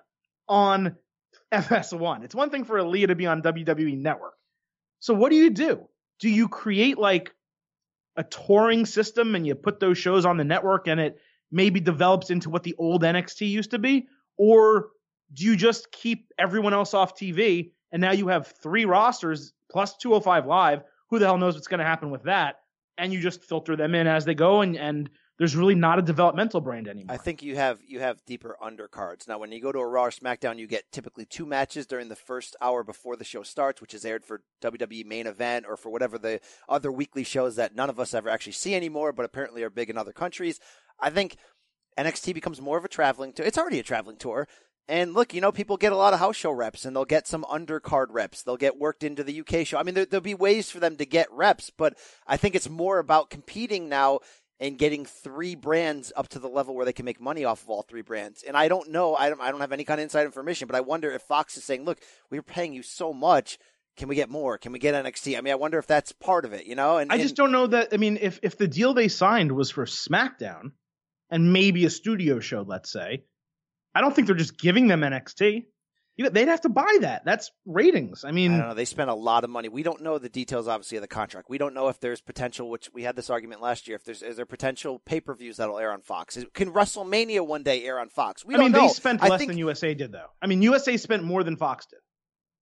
on F S one. It's one thing for Aaliyah to be on W W E Network. So what do you do? Do you create like a touring system and you put those shows on the network and it maybe develops into what the old N X T used to be? Or do you just keep everyone else off T V and now you have three rosters plus two oh five Live? Who the hell knows what's going to happen with that? And you just filter them in as they go, and, and there's really not a developmental brand anymore. I think you have you have deeper undercards. Now, when you go to a Raw or SmackDown, you get typically two matches during the first hour before the show starts, which is aired for W W E Main Event or for whatever the other weekly shows that none of us ever actually see anymore, but apparently are big in other countries. I think N X T becomes more of a traveling tour. It's already a traveling tour. And look, you know, people get a lot of house show reps, and they'll get some undercard reps. They'll get worked into the U K show. I mean, there, there'll be ways for them to get reps, but I think it's more about competing now and getting three brands up to the level where they can make money off of all three brands. And I don't know, I don't, I don't have any kind of inside information, but I wonder if Fox is saying, look, we're paying you so much. Can we get more? Can we get N X T? I mean, I wonder if that's part of it, you know? And I just and, don't know that. I mean, if, if the deal they signed was for SmackDown and maybe a studio show, let's say, I don't think they're just giving them N X T. You know, they'd have to buy that. That's ratings. I mean, I don't know. They spent a lot of money. We don't know the details, obviously, of the contract. We don't know if there's potential, which we had this argument last year, if there's is there potential pay-per-views that'll air on Fox. Is, can WrestleMania one day air on Fox? We I don't mean, know. they spent I less think, than U S A did, though. I mean, U S A spent more than Fox did.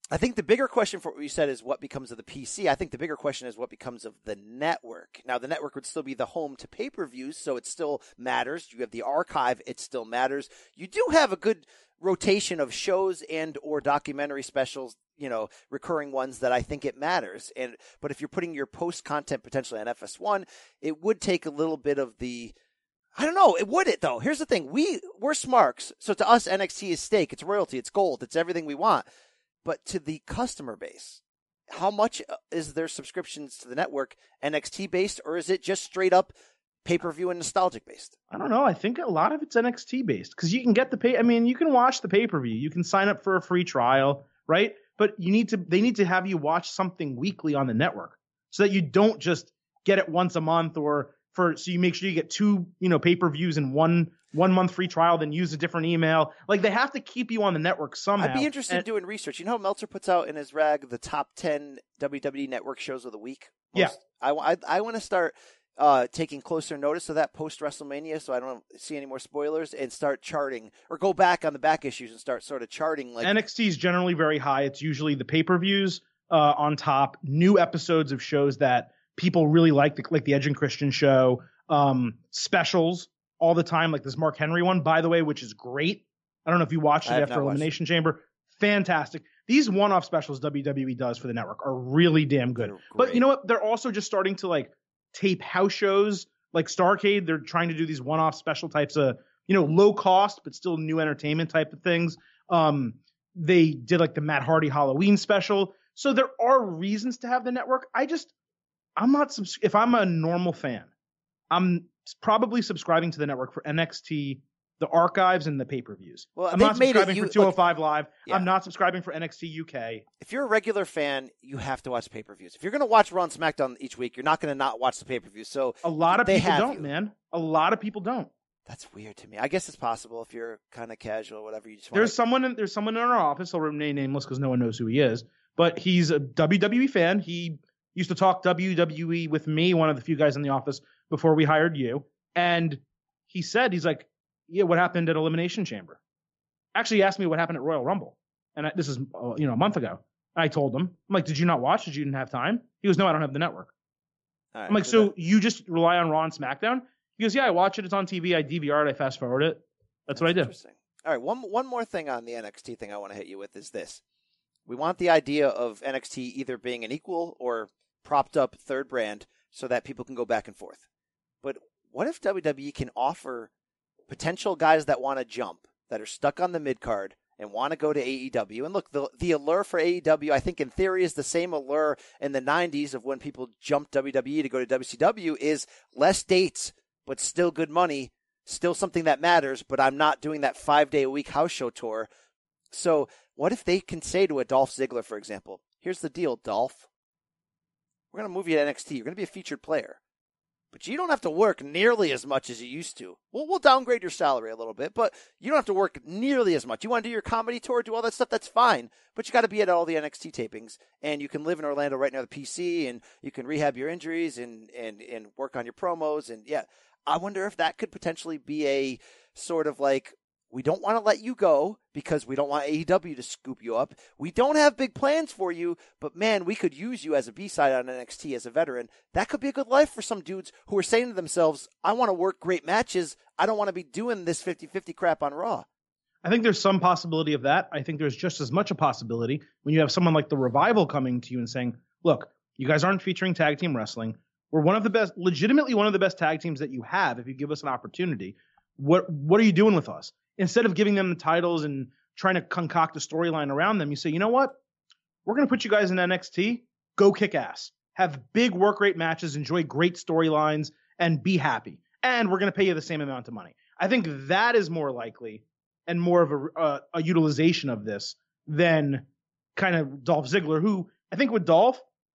I think the bigger question for what you said is what becomes of the P C. I think the bigger question is what becomes of the network. Now, the network would still be the home to pay-per-views, so it still matters. You have the archive, it still matters. You do have a good rotation of shows and or documentary specials, you know, recurring ones that I think it matters. And but if you're putting your post content potentially on F S one, it would take a little bit of the I don't know. It would it though. Here's the thing: we we're Smarks, so to us, N X T is steak. It's royalty. It's gold. It's everything we want. But to the customer base, how much is their subscriptions to the network N X T based, or is it just straight up pay per view and nostalgic based? I don't know. I think a lot of it's N X T based because you can get the pay. I mean, you can watch the pay per view. You can sign up for a free trial, right? But you need to. They need to have you watch something weekly on the network so that you don't just get it once a month or. For so you make sure you get two, you know, pay-per-views in one one month free trial, then use a different email. Like they have to keep you on the network somehow. I'd be interested and, in doing research. You know how Meltzer puts out in his rag the top ten W W E network shows of the week? Most, yeah. I, I, I want to start uh, taking closer notice of that post-WrestleMania so I don't see any more spoilers and start charting or go back on the back issues and start sort of charting. Like N X T is generally very high. It's usually the pay-per-views uh, on top, new episodes of shows that people really like, the, like the Edge and Christian show, um, specials all the time, like this Mark Henry one, by the way, which is great. I don't know if you watched it after Elimination Chamber. Fantastic. These one-off specials W W E does for the network are really damn good. But you know what? They're also just starting to like tape house shows like Starrcade. They're trying to do these one-off special types of, you know, low cost, but still new entertainment type of things. Um, they did like the Matt Hardy Halloween special. So there are reasons to have the network. I just, I'm not, subs- if I'm a normal fan, I'm probably subscribing to the network for N X T, the archives, and the pay-per-views. Well, I'm they've not made it subscribing you- for two oh five like- Live. Yeah. I'm not subscribing for N X T U K. If you're a regular fan, you have to watch pay-per-views. If you're going to watch Raw and SmackDown each week, you're not going to not watch the pay-per-views. So A lot of they people have don't, you. man. A lot of people don't. That's weird to me. I guess it's possible if you're kind of casual or whatever. You just There's want someone in, there's someone in our office. I'll remain nameless because no one knows who he is. But he's a W W E fan. He used to talk W W E with me, one of the few guys in the office, before we hired you. And he said, he's like, yeah, what happened at Elimination Chamber? Actually, he asked me what happened at Royal Rumble. And I, this is, uh, you know, a month ago. I told him, I'm like, did you not watch? Did you didn't have time? He goes, no, I don't have the network. All right, I'm like, so that- you just rely on Raw and SmackDown? He goes, yeah, I watch it. It's on T V. I D V R it. I fast forward it. That's, what I do. Interesting. All right, one one more thing on the N X T thing I want to hit you with is this. We want the idea of N X T either being an equal or propped up third brand so that people can go back and forth. But what if W W E can offer potential guys that want to jump, that are stuck on the mid-card and want to go to A E W? And look, the the allure for A E W, I think in theory, is the same allure in the nineties of when people jumped W W E to go to W C W, is less dates, but still good money, still something that matters, but I'm not doing that five-day-a-week house show tour. So what if they can say to a Dolph Ziggler, for example, here's the deal, Dolph. We're going to move you to N X T. You're going to be a featured player. But you don't have to work nearly as much as you used to. We'll, we'll downgrade your salary a little bit, but you don't have to work nearly as much. You want to do your comedy tour, do all that stuff, that's fine. But you got to be at all the N X T tapings. And you can live in Orlando right near the P C, and you can rehab your injuries and, and, and work on your promos. And yeah, I wonder if that could potentially be a sort of like, we don't want to let you go because we don't want A E W to scoop you up. We don't have big plans for you, but man, we could use you as a B-side on N X T as a veteran. That could be a good life for some dudes who are saying to themselves, I want to work great matches. I don't want to be doing this fifty-fifty crap on Raw. I think there's some possibility of that. I think there's just as much a possibility when you have someone like the Revival coming to you and saying, look, you guys aren't featuring tag team wrestling. We're one of the best, legitimately one of the best tag teams that you have if you give us an opportunity. What What are you doing with us? Instead of giving them the titles and trying to concoct a storyline around them, you say, you know what? We're going to put you guys in N X T. Go kick ass. Have big work rate matches, enjoy great storylines, and be happy. And we're going to pay you the same amount of money. I think that is more likely and more of a, uh, a utilization of this than kind of Dolph Ziggler, who I think with Dolph,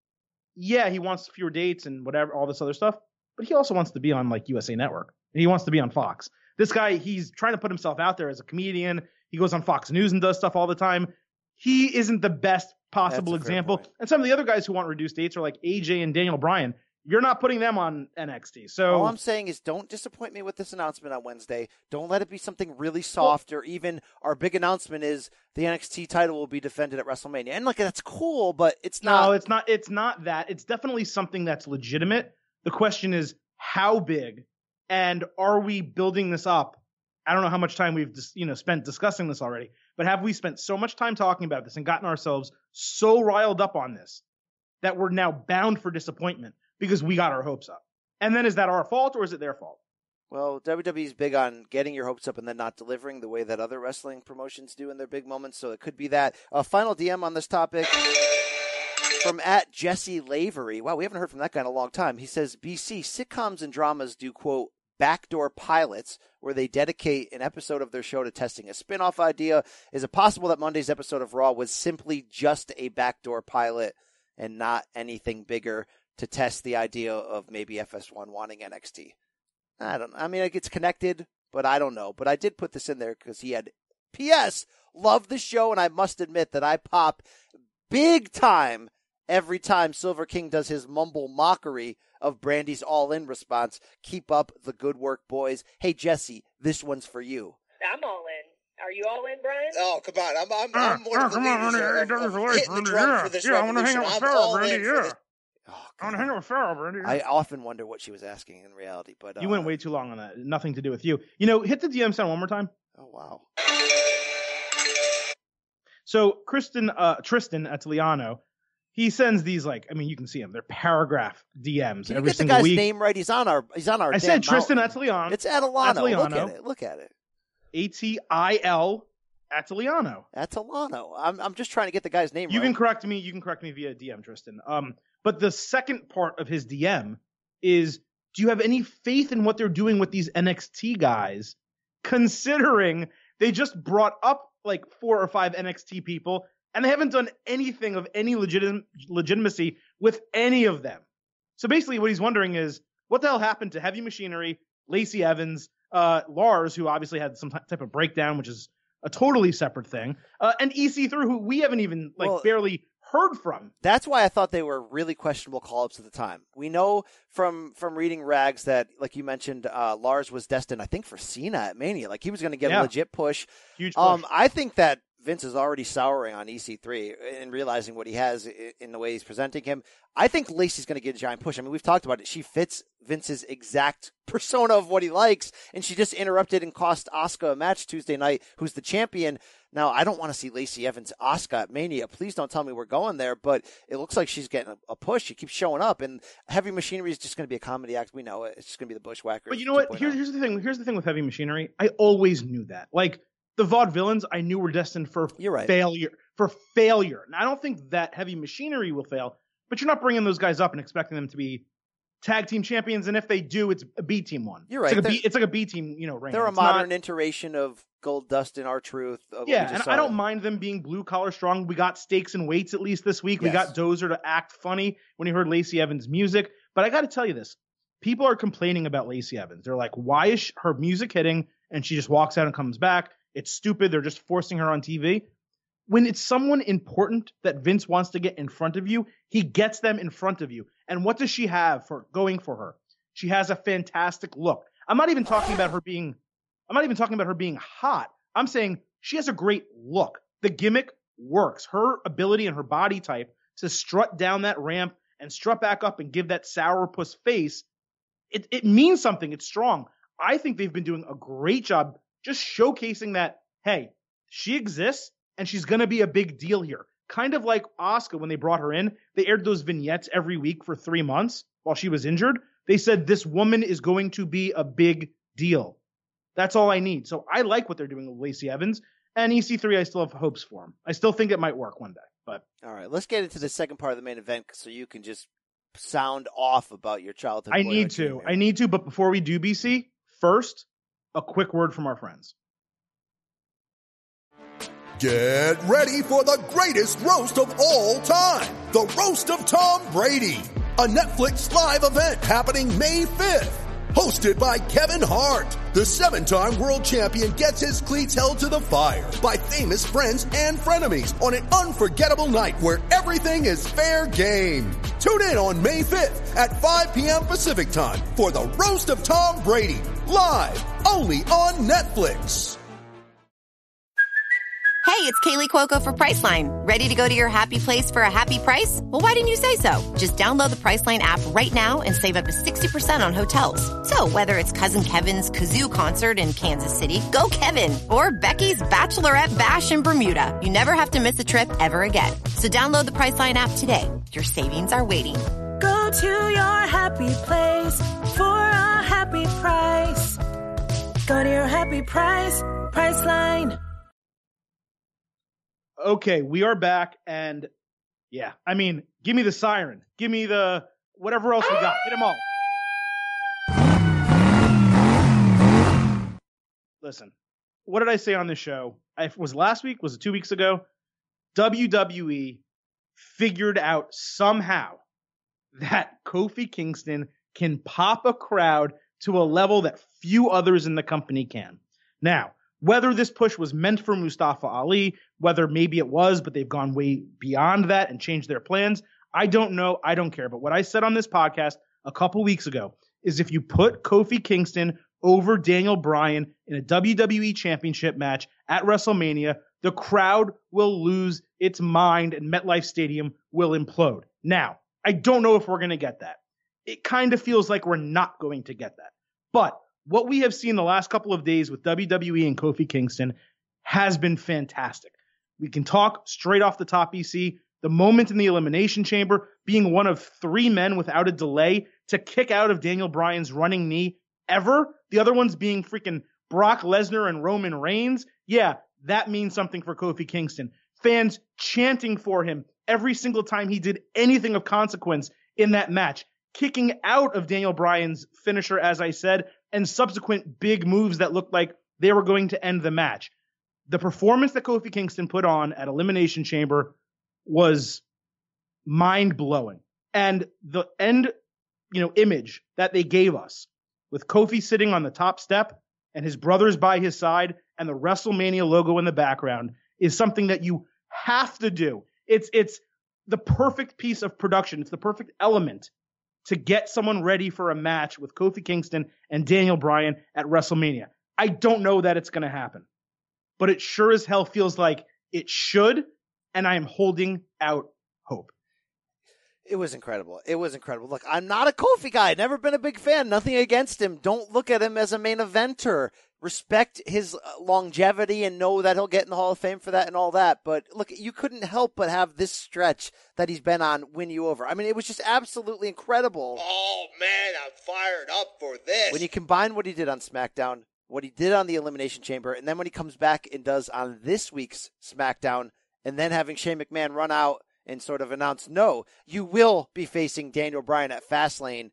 yeah, he wants fewer dates and whatever, all this other stuff, but he also wants to be on like U S A Network. And he wants to be on Fox. This guy, he's trying to put himself out there as a comedian. He goes on Fox News and does stuff all the time. He isn't the best possible That's a fair example. point. And some of the other guys who want reduced dates are like A J and Daniel Bryan. You're not putting them on N X T. So all I'm saying is don't disappoint me with this announcement on Wednesday. Don't let it be something really soft, or even our big announcement is the N X T title will be defended at WrestleMania. And look, that's cool, but it's not. No, it's not. It's not that. It's definitely something that's legitimate. The question is how big, and are we building this up? I don't know how much time we've you know spent discussing this already, but have we spent so much time talking about this and gotten ourselves so riled up on this that we're now bound for disappointment because we got our hopes up? And then is that our fault or is it their fault? Well, W W E is big on getting your hopes up and then not delivering the way that other wrestling promotions do in their big moments, so it could be that. A uh, final D M on this topic from at Jesse Lavery. Wow, we haven't heard from that guy in a long time. He says, B C, sitcoms and dramas do, quote, backdoor pilots where they dedicate an episode of their show to testing a spin-off idea. Is it possible that Monday's episode of Raw was simply just a backdoor pilot and not anything bigger to test the idea of maybe F S one wanting N X T? I don't know. I mean, it gets connected, but I don't know. But I did put this in there because he had, P S, love the show, and I must admit that I pop big time every time Silver King does his mumble mockery of Brandy's all-in response. Keep up the good work, boys. Hey, Jesse, this one's for you. I'm all in. Are you all in, Brian? Oh, come on. I'm, I'm, I'm one oh, of the come on, leaders Randy. of, of, Hey, of hitting the drum yeah. for this yeah, I want to hang revolution. out with I'm Farrah, all Brandy, in yeah. for this. Oh, I want to hang out with Farrah, Brandy. I often wonder what she was asking in reality, but uh, You went way too long on that. Nothing to do with you. You know, hit the D M sound one more time. Oh wow. So Kristen, uh, Tristan Atiliano, he sends these like, I mean, you can see him. They're paragraph D Ms Can you every get the single guy's week. name right? He's on our. He's on our. I damn said Tristan mountain. Atiliano. It's Atilano. Look Atiliano. at it. Look at it. A T I L Atiliano. Atilano. I'm. I'm just trying to get the guy's name You right. can correct me. You can correct me via D M, Tristan. Um, but the second part of his D M is: do you have any faith in what they're doing with these N X T guys, considering they just brought up like four or five N X T people and they haven't done anything of any legit- legitimacy with any of them? So basically what he's wondering is, what the hell happened to Heavy Machinery, Lacey Evans, uh, Lars, who obviously had some type of breakdown, which is a totally separate thing, uh, and E C three, who we haven't even like Well, barely heard from. That's why I thought they were really questionable call-ups at the time. We know from from reading rags that, like you mentioned, uh, Lars was destined, I think, for Cena at Mania. Like he was going to get Yeah. a legit push. Huge push. Um, I think that Vince is already souring on E C three and realizing what he has in the way he's presenting him. I think Lacey's going to get a giant push. I mean, we've talked about it. She fits Vince's exact persona of what he likes, and she just interrupted and cost Asuka a match Tuesday night, who's the champion. Now, I don't want to see Lacey Evans Asuka at Mania. Please don't tell me we're going there, but it looks like she's getting a, a push. She keeps showing up, and Heavy Machinery is just going to be a comedy act. We know it. It's just going to be the Bushwhackers. But you know what? Here's, here's the thing. Here's the thing with Heavy Machinery. I always knew that. Like, the Vaudevillains, I knew were destined for You're right. failure. For failure. And I don't think that Heavy Machinery will fail, but you're not bringing those guys up and expecting them to be tag team champions. And if they do, it's a B team one. You're right. It's like a, They're- B, it's like a B team, you know, reign. They're a It's modern not- iteration of Gold Dust and R-Truth. of what we Yeah, just and saw. I don't mind them being blue collar strong. We got Stakes and Weights at least this week. We Yes. got Dozer to act funny when he heard Lacey Evans' music. But I got to tell you this. People are complaining about Lacey Evans. They're like, why is her music hitting and she just walks out and comes back? It's stupid. They're just forcing her on T V. When it's someone important that Vince wants to get in front of you, he gets them in front of you. And what does she have for going for her? She has a fantastic look. I'm not even talking about her being, I'm not even talking about her being hot. I'm saying she has a great look. The gimmick works. Her ability and her body type to strut down that ramp and strut back up and give that sourpuss face, it, it means something. It's strong. I think they've been doing a great job just showcasing that, hey, she exists and she's going to be a big deal here. Kind of like Asuka when they brought her in. They aired those vignettes every week for three months while she was injured. They said this woman is going to be a big deal. That's all I need. So I like what they're doing with Lacey Evans. And E C three, I still have hopes for him. I still think it might work one day. But All right, let's get into the second part of the main event so you can just sound off about your childhood. I boyhood need to. dream here. I need to. But before we do, B C, first, a quick word from our friends. Get ready for the greatest roast of all time. The Roast of Tom Brady. A Netflix live event happening May fifth. hosted by Kevin Hart. The seven-time world champion gets his cleats held to the fire by famous friends and frenemies on an unforgettable night where everything is fair game. Tune in on May fifth at five p.m. Pacific time for the Roast of Tom Brady, live only on Netflix. Hey, it's Kaylee Cuoco for Priceline. Ready to go to your happy place for a happy price? Well, why didn't you say so? Just download the Priceline app right now and save up to sixty percent on hotels. So whether it's Cousin Kevin's Kazoo Concert in Kansas City, go Kevin, or Becky's Bachelorette Bash in Bermuda, you never have to miss a trip ever again. So download the Priceline app today. Your savings are waiting. Go to your happy place for a happy price. Go to your happy price, Priceline. Okay, we are back, and yeah, I mean, give me the siren. Give me the whatever else we got. Hit them all. Listen, what did I say on this show? I was last week? Was it two weeks ago? W W E figured out somehow that Kofi Kingston can pop a crowd to a level that few others in the company can. Now, whether this push was meant for Mustafa Ali, whether maybe it was, but they've gone way beyond that and changed their plans, I don't know. I don't care. But what I said on this podcast a couple weeks ago is if you put Kofi Kingston over Daniel Bryan in a W W E championship match at WrestleMania, the crowd will lose its mind and MetLife Stadium will implode. Now, I don't know if we're going to get that. It kind of feels like we're not going to get that. But what we have seen the last couple of days with W W E and Kofi Kingston has been fantastic. We can talk straight off the top, E C. The moment in the Elimination Chamber, being one of three men without a delay to kick out of Daniel Bryan's running knee ever. The other ones being freaking Brock Lesnar and Roman Reigns. Yeah, that means something for Kofi Kingston. Fans chanting for him every single time he did anything of consequence in that match. Kicking out of Daniel Bryan's finisher, as I said, and subsequent big moves that looked like they were going to end the match. The performance that Kofi Kingston put on at Elimination Chamber was mind-blowing. And the end, you know, image that they gave us with Kofi sitting on the top step and his brothers by his side and the WrestleMania logo in the background is something that you have to do. It's it's the perfect piece of production. It's the perfect element to get someone ready for a match with Kofi Kingston and Daniel Bryan at WrestleMania. I don't know that it's going to happen, but it sure as hell feels like it should, and I am holding out hope. It was incredible. It was incredible. Look, I'm not a Kofi guy. Never been a big fan. Nothing against him. Don't look at him as a main eventer. Respect his longevity and know that he'll get in the Hall of Fame for that and all that. But look, you couldn't help but have this stretch that he's been on win you over. I mean, it was just absolutely incredible. Oh, man, I'm fired up for this. When you combine what he did on SmackDown, what he did on the Elimination Chamber, and then when he comes back and does on this week's SmackDown, and then having Shane McMahon run out and sort of announce, no, you will be facing Daniel Bryan at Fastlane.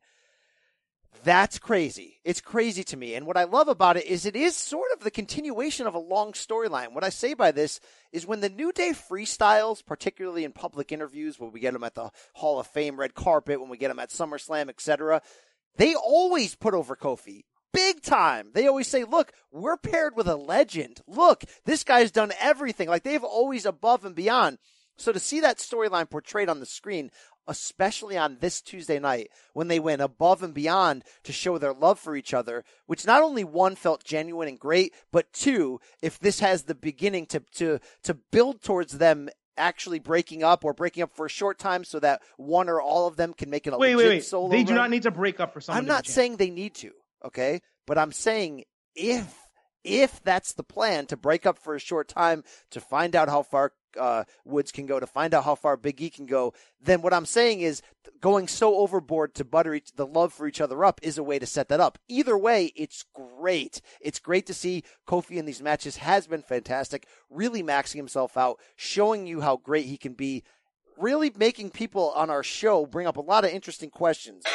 That's crazy. It's crazy to me. And what I love about it is it is sort of the continuation of a long storyline. What I say by this is when the New Day freestyles, particularly in public interviews, when we get them at the Hall of Fame red carpet, when we get them at SummerSlam, et cetera, they always put over Kofi. Big time. They always say, look, we're paired with a legend. Look, this guy's done everything. Like, they've always above and beyond. So to see that storyline portrayed on the screen, especially on this Tuesday night, when they went above and beyond to show their love for each other, which not only one felt genuine and great, but two, if this has the beginning to to to build towards them actually breaking up or breaking up for a short time so that one or all of them can make it a wait, legit wait, wait. solo They do run. not need to break up for someone. I'm not saying they need to, okay? But I'm saying if if that's the plan, to break up for a short time, to find out how far uh, Woods can go, to find out how far Big E can go, then what I'm saying is going so overboard to butter each, the love for each other up is a way to set that up. Either way, it's great. It's great to see Kofi in these matches. Has been fantastic, really maxing himself out, showing you how great he can be, really making people on our show bring up a lot of interesting questions.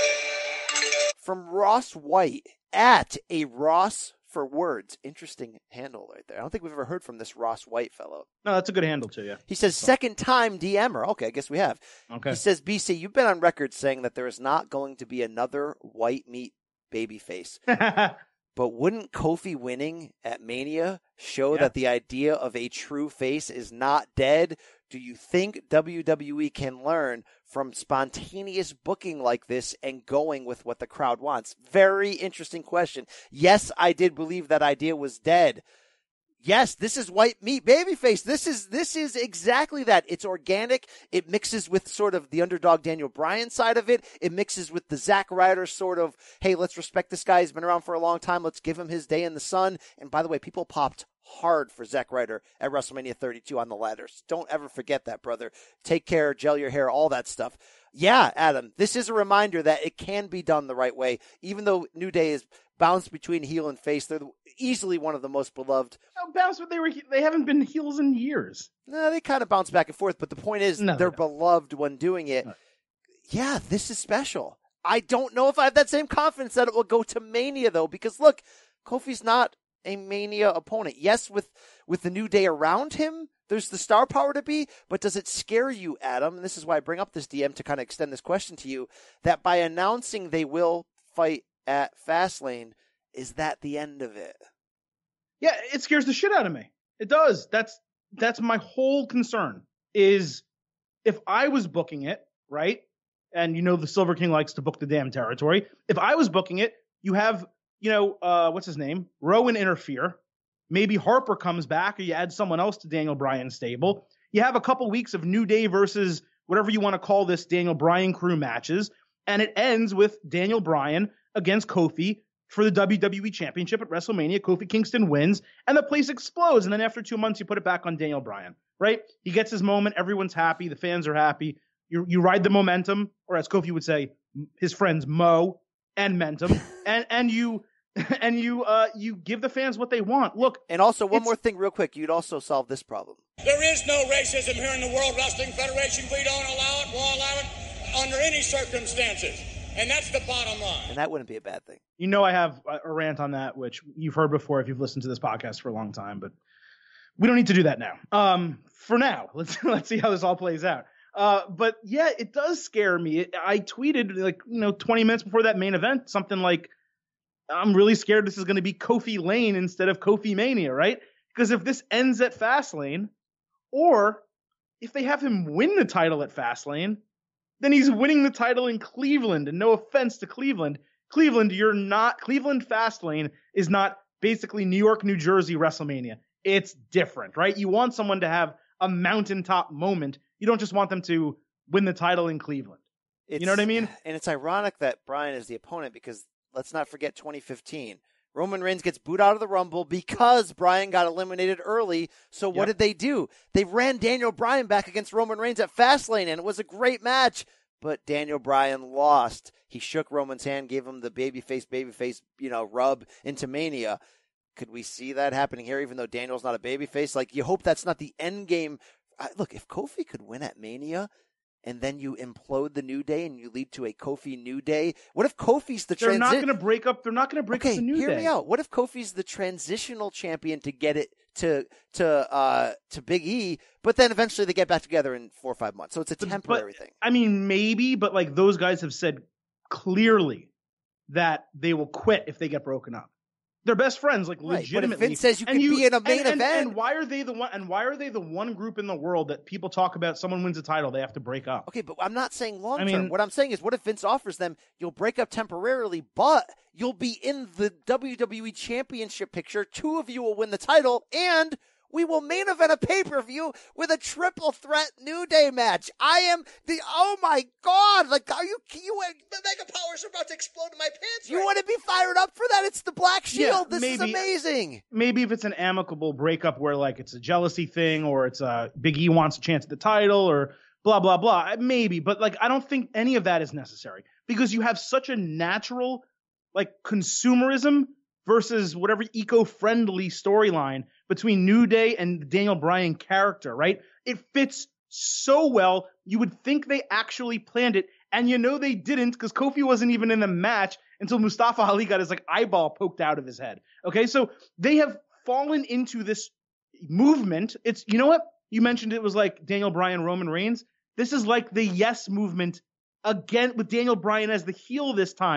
From Ross White, at a Ross for Words. Interesting handle right there. I don't think we've ever heard from this Ross White fellow. No, that's a good handle too, yeah. He says, second time D M er. Okay, I guess we have. Okay. He says, B C, you've been on record saying that there is not going to be another white meat babyface. But wouldn't Kofi winning at Mania show yeah. that the idea of a true face is not dead? Do you think W W E can learn from spontaneous booking like this and going with what the crowd wants? Very interesting question. Yes, I did believe that idea was dead. Yes, this is white meat babyface. This is this is exactly that. It's organic. It mixes with sort of the underdog Daniel Bryan side of it. It mixes with the Zack Ryder sort of, hey, let's respect this guy. He's been around for a long time. Let's give him his day in the sun. And by the way, people popped hard for Zack Ryder at WrestleMania thirty-two on the ladders. Don't ever forget that, brother. Take care, gel your hair, all that stuff. Yeah, Adam, this is a reminder that it can be done the right way, even though New Day is bounced between heel and face. They're easily one of the most beloved. No, bounced, but they were they haven't been heels in years. No, they kind of bounce back and forth, but the point is no, they're they beloved when doing it. No. Yeah, this is special. I don't know if I have that same confidence that it will go to Mania, though, because look, Kofi's not a Mania opponent. Yes, with, with the New Day around him, there's the star power to be, but does it scare you, Adam? And this is why I bring up this D M to kind of extend this question to you, that by announcing they will fight at Fastlane, is that the end of it? Yeah, it scares the shit out of me. It does. That's that's my whole concern, is if I was booking it, right? And you know the Silver King likes to book the damn territory. If I was booking it, you have, you know, uh, what's his name? Rowan interfere. Maybe Harper comes back, or you add someone else to Daniel Bryan's stable. You have a couple weeks of New Day versus whatever you want to call this Daniel Bryan crew matches, and it ends with Daniel Bryan against Kofi for the W W E Championship at WrestleMania. Kofi Kingston wins, and the place explodes. And then after two months, you put it back on Daniel Bryan, right? He gets his moment. Everyone's happy. The fans are happy. You you ride the momentum, or as Kofi would say, his friends, Mo and Mentum, and and you and you uh you give the fans what they want. Look, and also one more thing, real quick, you'd also solve this problem. There is no racism here in the World Wrestling Federation. We don't allow it. We'll allow it under any circumstances. And that's the bottom line. And that wouldn't be a bad thing. You know, I have a rant on that, which you've heard before if you've listened to this podcast for a long time, but we don't need to do that now. Um, for now, let's let's see how this all plays out. Uh, but yeah, it does scare me. It, I tweeted like, you know, twenty minutes before that main event, something like, I'm really scared this is going to be Kofi Lane instead of Kofi Mania, right? Because if this ends at Fastlane, or if they have him win the title at Fastlane, then he's winning the title in Cleveland. And no offense to Cleveland. Cleveland, you're not, Cleveland Fastlane is not basically New York, New Jersey WrestleMania. It's different, right? You want someone to have a mountaintop moment. You don't just want them to win the title in Cleveland. It's, you know what I mean? And it's ironic that Bryan is the opponent, because let's not forget twenty fifteen. Roman Reigns gets booed out of the Rumble because Bryan got eliminated early. So what yep. did they do? They ran Daniel Bryan back against Roman Reigns at Fastlane, and it was a great match. But Daniel Bryan lost. He shook Roman's hand, gave him the babyface, babyface, you know, rub into Mania. Could we see that happening here, even though Daniel's not a babyface? Like, you hope that's not the end game. I, look, if Kofi could win at Mania, and then you implode the New Day and you lead to a Kofi New Day. What if Kofi's the transition? They're transi- not going to break up. They're not going to break okay, up the New hear Day. Hear me out. What if Kofi's the transitional champion to get it to to uh to Big E, but then eventually they get back together in four or five months. So it's a temporary but, thing. I mean, maybe, but like those guys have said clearly that they will quit if they get broken up. They're best friends, like right, legitimately. But if Vince says you can you, be in a main and, and, event, and why are they the one? And why are they the one group in the world that people talk about? Someone wins a title, they have to break up. Okay, but I'm not saying long term. I mean, what I'm saying is, what if Vince offers them, you'll break up temporarily, but you'll be in the W W E Championship picture. Two of you will win the title, and we will main event a pay-per-view with a triple threat New Day match. I am the, oh my God, like, are you, you, the Mega Powers are about to explode in my pants. You right? want to be fired up for that? It's the Black Shield. Yeah, this maybe, is amazing. Maybe if it's an amicable breakup where, like, it's a jealousy thing, or it's a Big E wants a chance at the title, or blah, blah, blah. Maybe, but, like, I don't think any of that is necessary, because you have such a natural, like, consumerism versus whatever eco-friendly storyline between New Day and the Daniel Bryan character, right? It fits so well. You would think they actually planned it, and you know they didn't, because Kofi wasn't even in the match until Mustafa Ali got his like eyeball poked out of his head. Okay, so they have fallen into this movement. It's, you know what? You mentioned it was like Daniel Bryan, Roman Reigns. This is like the Yes movement again with Daniel Bryan as the heel this time.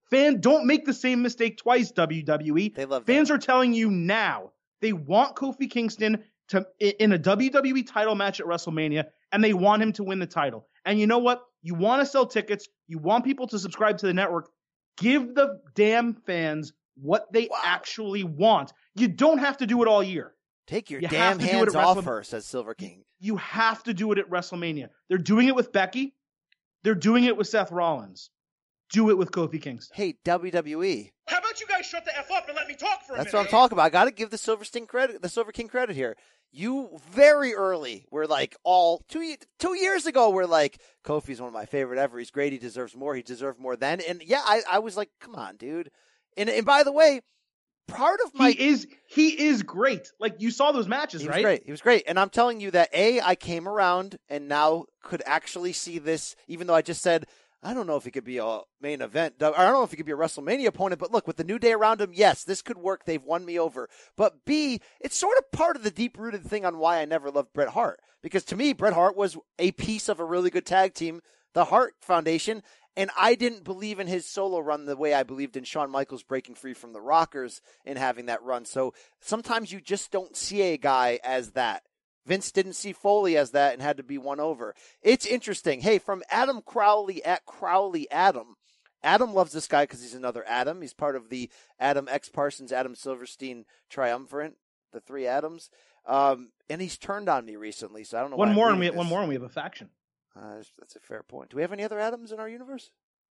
Fan, don't make the same mistake twice, W W E. They love Fans that. are telling you now they want Kofi Kingston to in a W W E title match at WrestleMania, and they want him to win the title. And you know what? You want to sell tickets. You want people to subscribe to the network. Give the damn fans what they wow. actually want. You don't have to do it all year. Take your you damn hands off her, says Silver King. You have to do it at WrestleMania. They're doing it with Becky. They're doing it with Seth Rollins. Do it with Kofi Kingston. Hey, W W E. How about you guys shut the F up and let me talk for a That's minute? what I'm talking about. I got to give the Silver Sting credit, the Silver King credit here. You very early were like all two two years ago. We're like Kofi's one of my favorite ever. He's great. He deserves more. He deserved more then. And yeah, I, I was like, come on, dude. And and by the way, part of my he is he is great. Like you saw those matches, he right? Was great. He was great. And I'm telling you that A, I came around and now could actually see this, even though I just said, I don't know if he could be a main event. I don't know if he could be a WrestleMania opponent, but look, with the New Day around him, yes, this could work. They've won me over. But B, it's sort of part of the deep-rooted thing on why I never loved Bret Hart. Because to me, Bret Hart was a piece of a really good tag team, the Hart Foundation, and I didn't believe in his solo run the way I believed in Shawn Michaels breaking free from the Rockers and having that run. So sometimes you just don't see a guy as that. Vince didn't see Foley as that and had to be won over. It's interesting. Hey, from Adam Crowley at Crowley Adam. Adam loves this guy because he's another Adam. He's part of the Adam X Parsons, Adam Silverstein triumvirate, the three Adams. Um, and he's turned on me recently, so I don't know. One why more, I'm and we this. one more, and we have a faction. Uh, that's a fair point. Do we have any other Adams in our universe?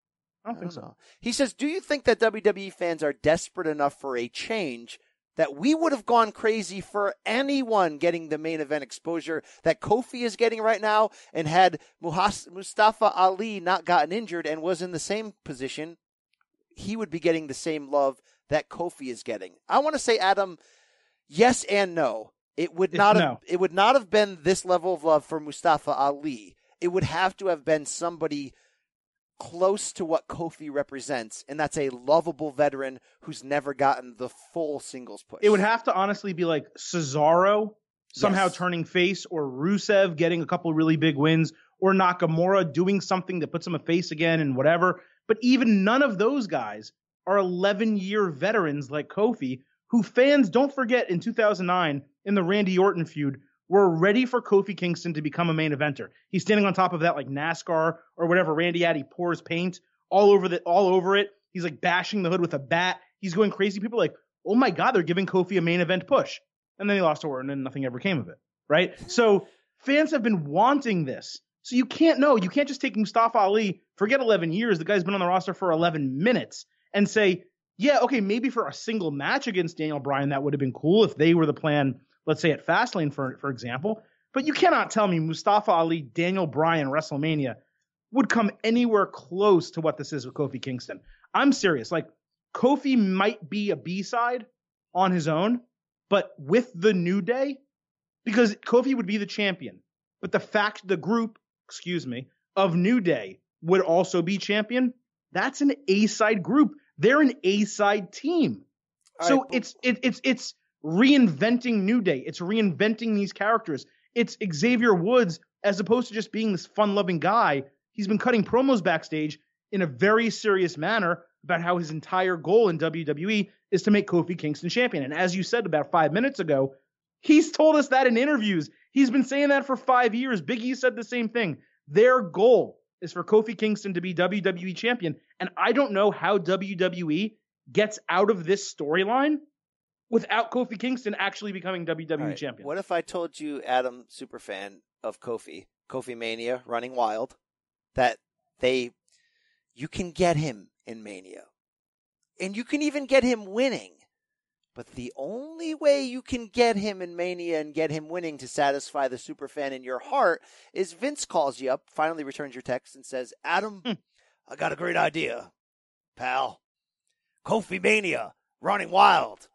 I don't, I don't think know. so. He says, "Do you think that W W E fans are desperate enough for a change?" That we would have gone crazy for anyone getting the main event exposure that Kofi is getting right now, and had Mustafa Ali not gotten injured and was in the same position, he would be getting the same love that Kofi is getting. I want to say, Adam, yes and no. It would not have, no. it would not have been this level of love for Mustafa Ali. It would have to have been somebody close to what Kofi represents, and that's a lovable veteran who's never gotten the full singles push. It would have to honestly be like Cesaro somehow yes. turning face, or Rusev getting a couple really big wins, or Nakamura doing something that puts him a face again and whatever. But even none of those guys are eleven-year veterans like Kofi, who fans, don't forget, in two thousand nine, in the Randy Orton feud, were ready for Kofi Kingston to become a main eventer. He's standing on top of that like NASCAR or whatever Randy had. He pours paint all over the all over it. He's like bashing the hood with a bat. He's going crazy. People are like, oh my God, they're giving Kofi a main event push. And then he lost to Orton and nothing ever came of it. Right? So fans have been wanting this. So you can't know. You can't just take Mustafa Ali, forget eleven years. The guy's been on the roster for eleven minutes, and say, yeah, okay, maybe for a single match against Daniel Bryan, that would have been cool if they were the plan. Let's say at Fastlane, for for example. But you cannot tell me Mustafa Ali, Daniel Bryan, WrestleMania would come anywhere close to what this is with Kofi Kingston. I'm serious. Like, Kofi might be a B-side on his own, but with the New Day, because Kofi would be the champion. But the fact the group, excuse me, of New Day would also be champion, that's an A-side group. They're an A-side team. All so right, it's it, it's it's reinventing New Day. It's reinventing these characters. It's Xavier Woods, as opposed to just being this fun-loving guy. He's been cutting promos backstage in a very serious manner about how his entire goal in W W E is to make Kofi Kingston champion. And as you said about five minutes ago, he's told us that in interviews. He's been saying that for five years. Big E said the same thing. Their goal is for Kofi Kingston to be W W E champion. And I don't know how W W E gets out of this storyline without Kofi Kingston actually becoming W W E right. champion. What if I told you, Adam, superfan of Kofi, Kofi Mania, Running Wild, that they, you can get him in Mania. And you can even get him winning. But the only way you can get him in Mania and get him winning to satisfy the superfan in your heart is Vince calls you up, finally returns your text, and says, Adam, hmm. I got a great idea, pal. Kofi Mania, Running Wild.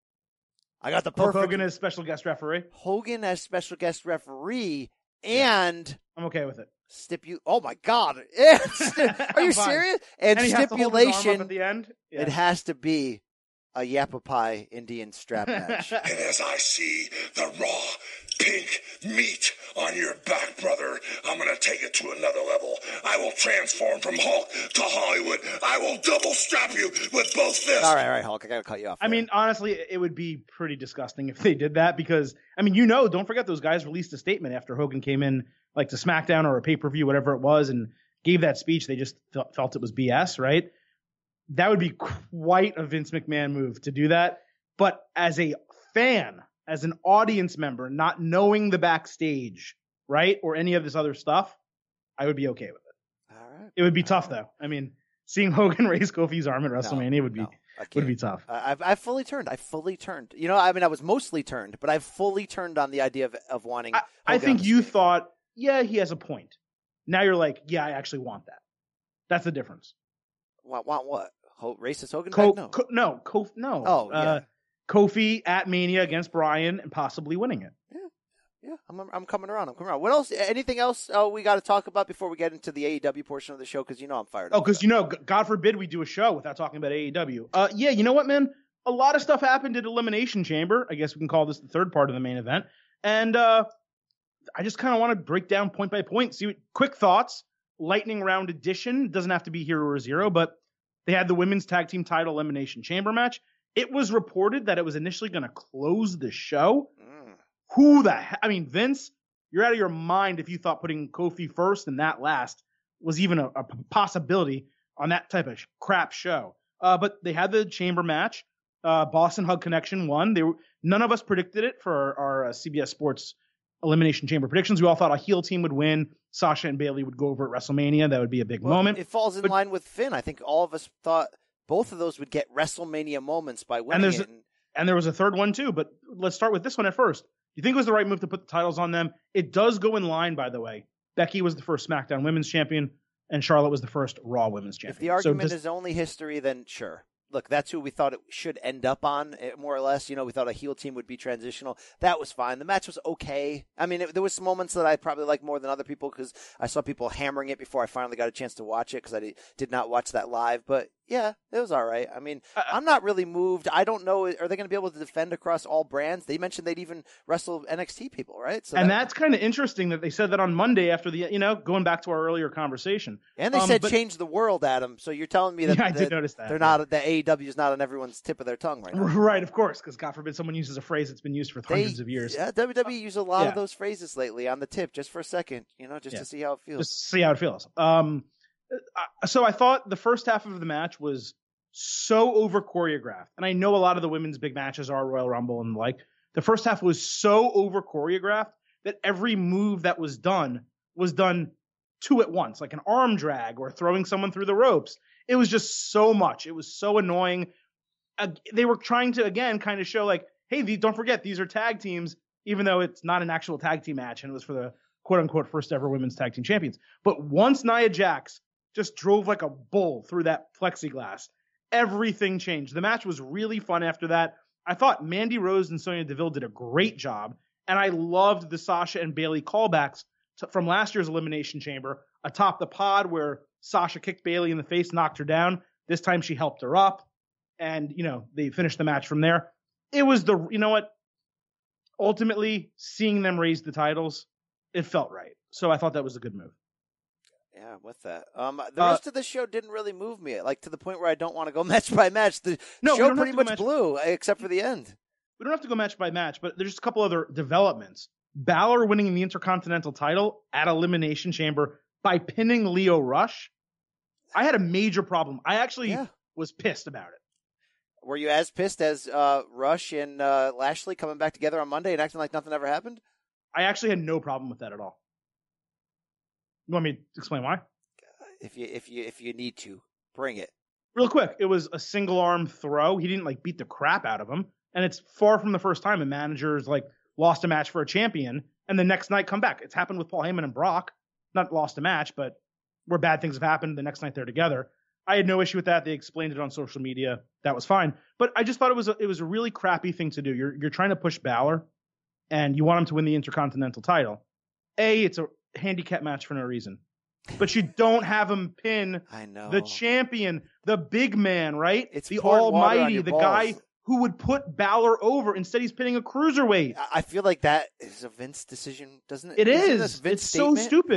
I got the perfect... Hulk Hogan as special guest referee. Hogan as special guest referee, and... Yeah. I'm okay with it. Stipu- oh, my God. Are you serious? And, and stipulation, at the end? Yeah. It has to be a Yapapai Indian strap match. And as I see the raw pink meat on your back, brother, I'm going to take it to another level. I will transform from Hulk to Hollywood. I will double strap you with both fists. All right, all right, Hulk. I got to cut you off. I there. mean, honestly, it would be pretty disgusting if they did that because, I mean, you know, don't forget those guys released a statement after Hogan came in, like to SmackDown or a pay-per-view, whatever it was, and gave that speech. They just felt, felt it was B S, right? That would be quite a Vince McMahon move to do that. But as a fan, as an audience member, not knowing the backstage, right, or any of this other stuff, I would be okay with it. All right. It would be all tough, right. though. I mean, seeing Hogan raise Kofi's arm at WrestleMania no, would be no, would be tough. Uh, I've I've fully turned. I fully turned. You know, I mean, I was mostly turned, but I've fully turned on the idea of of wanting. I, I think you thought, yeah, he has a point. Now you're like, yeah, I actually want that. That's the difference. Want, want what? Ho- racist Hogan? Co- back? No. Co- no, Kof- no. Oh, yeah. Uh, Kofi at Mania against Bryan and possibly winning it. Yeah, I'm I'm coming around. I'm coming around. What else? Anything else uh, we got to talk about before we get into the A E W portion of the show? Because you know I'm fired up. Oh, because you know, God forbid we do a show without talking about A E W. Uh, yeah, you know what, man? A lot of stuff happened at Elimination Chamber. I guess we can call this the third part of the main event. And uh, I just kind of want to break down point by point. See, what, quick thoughts. Lightning round edition. Doesn't have to be hero or zero, but they had the women's tag team title Elimination Chamber match. It was reported that it was initially going to close the show. Mm. Who the heck? I mean, Vince, you're out of your mind if you thought putting Kofi first and that last was even a, a possibility on that type of crap show. Uh, but they had the chamber match. Uh, Boston Hug Connection won. They were, none of us predicted it for our, our uh, C B S Sports Elimination Chamber predictions. We all thought a heel team would win. Sasha and Bayley would go over at WrestleMania. That would be a big well, moment. It falls in but, line with Finn. I think all of us thought both of those would get WrestleMania moments by winning and there's it. A, and there was a third one too. But let's start with this one at first. Do you think it was the right move to put the titles on them? It does go in line, by the way. Becky was the first SmackDown Women's Champion, and Charlotte was the first Raw Women's Champion. If the argument so this, is only history, then sure. Look, that's who we thought it should end up on, more or less. You know, we thought a heel team would be transitional. That was fine. The match was okay. I mean, it, there was some moments that I probably liked more than other people because I saw people hammering it before I finally got a chance to watch it because I did, did not watch that live. But, yeah, it was all right. I mean, uh, I'm not really moved. I don't know. Are they going to be able to defend across all brands? They mentioned they'd even wrestle N X T people, right? So and that, that's kind of interesting that they said that on Monday after the, you know, going back to our earlier conversation. And they um, said but, change the world, Adam. So you're telling me that, yeah, I that did notice that. they're not, that A E W is not on everyone's tip of their tongue right now. Right, of course, because God forbid someone uses a phrase that's been used for they, hundreds of years. Yeah, W W E use a lot yeah. of those phrases lately on the tip just for a second, you know, just yeah. to see how it feels. Just see how it feels. Um, so I thought the first half of the match was so over choreographed, and I know a lot of the women's big matches are Royal Rumble and the like. The first half was so over choreographed that every move that was done was done two at once, like an arm drag or throwing someone through the ropes. It was just so much. It was so annoying. Uh, they were trying to, again, kind of show like, hey, these, don't forget, these are tag teams, even though it's not an actual tag team match, and it was for the quote-unquote first ever women's tag team champions. But once Nia Jax just drove like a bull through that plexiglass, everything changed. The match was really fun after that. I thought Mandy Rose and Sonya Deville did a great job, and I loved the Sasha and Bayley callbacks to, from last year's Elimination Chamber atop the pod where Sasha kicked Bayley in the face, knocked her down. This time she helped her up, and, you know, they finished the match from there. It was the, you know what, ultimately seeing them raise the titles, it felt right. So I thought that was a good move. Yeah, with that. Um, the Uh, rest of the show didn't really move me, like to the point where I don't want to go match by match. The No, we show don't pretty have to go much match- blew, except for the end. We don't have to go match by match, but there's just a couple other developments. Balor winning the Intercontinental title at Elimination Chamber by pinning Lio Rush. I had a major problem. I actually Yeah. was pissed about it. Were you as pissed as uh, Rush and uh, Lashley coming back together on Monday and acting like nothing ever happened? I actually had no problem with that at all. You want me to explain why? If you if you if you need to, bring it. Real quick, it was a single arm throw. He didn't like beat the crap out of him. And it's far from the first time a manager's like lost a match for a champion and the next night come back. It's happened with Paul Heyman and Brock. Not lost a match, but where bad things have happened the next night they're together. I had no issue with that. They explained it on social media. That was fine. But I just thought it was a, it was a really crappy thing to do. You're you're trying to push Balor and you want him to win the Intercontinental title. A, it's a handicap match for no reason. But you don't have him pin I know. the champion, the big man, right? It's the pouring water on almighty, your the balls. guy who would put Balor over. Instead, he's pinning a cruiserweight. I- I feel like that is a Vince decision, doesn't it? It Isn't is. this Vince It's so statement? stupid.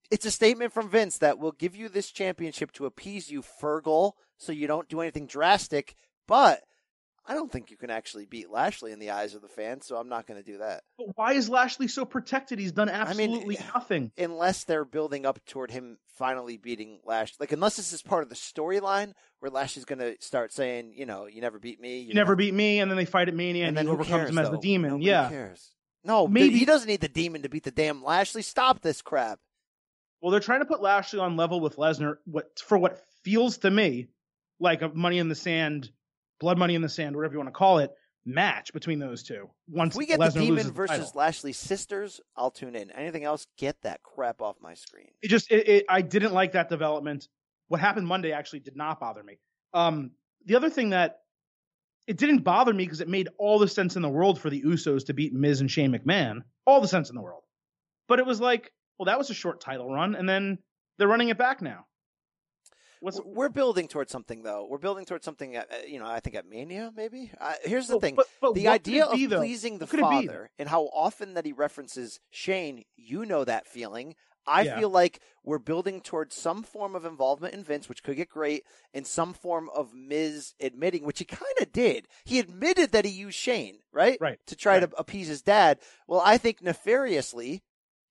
it's a statement from Vince that will give you this championship to appease you, Fergal, so you don't do anything drastic. But I don't think you can actually beat Lashley in the eyes of the fans, so I'm not going to do that. But why is Lashley so protected? He's done absolutely I mean, nothing. Unless they're building up toward him finally beating Lashley. Like, unless this is part of the storyline where Lashley's going to start saying, you know, you never beat me. You never beat me, and then they fight at Mania, and, and then he overcomes cares, him as though? the demon. Nobody yeah. cares. No, maybe he doesn't need the demon to beat the damn Lashley. Stop this crap. Well, they're trying to put Lashley on level with Lesnar what for what feels to me like a Money in the Sand, Blood Money in the Sand, whatever you want to call it, match between those two. Once if we get Lesnar the Demon loses versus the title. Lashley sisters, I'll tune in. Anything else, get that crap off my screen. It just, it, it, I didn't like that development. What happened Monday actually did not bother me. Um, the other thing that it didn't bother me because it made all the sense in the world for the Usos to beat Miz and Shane McMahon. All the sense in the world. But it was like, well, that was a short title run, and then they're running it back now. What's, We're building towards something, though. We're building towards something, uh, you know, I think at Mania, maybe? Uh, here's the well, thing. But, but the idea be, of though? pleasing the be, father and how often that he references Shane, you know that feeling. I yeah. feel like we're building towards some form of involvement in Vince, which could get great, and some form of Miz admitting, which he kind of did. He admitted that he used Shane, right? Right. To try right. to appease his dad. Well, I think nefariously,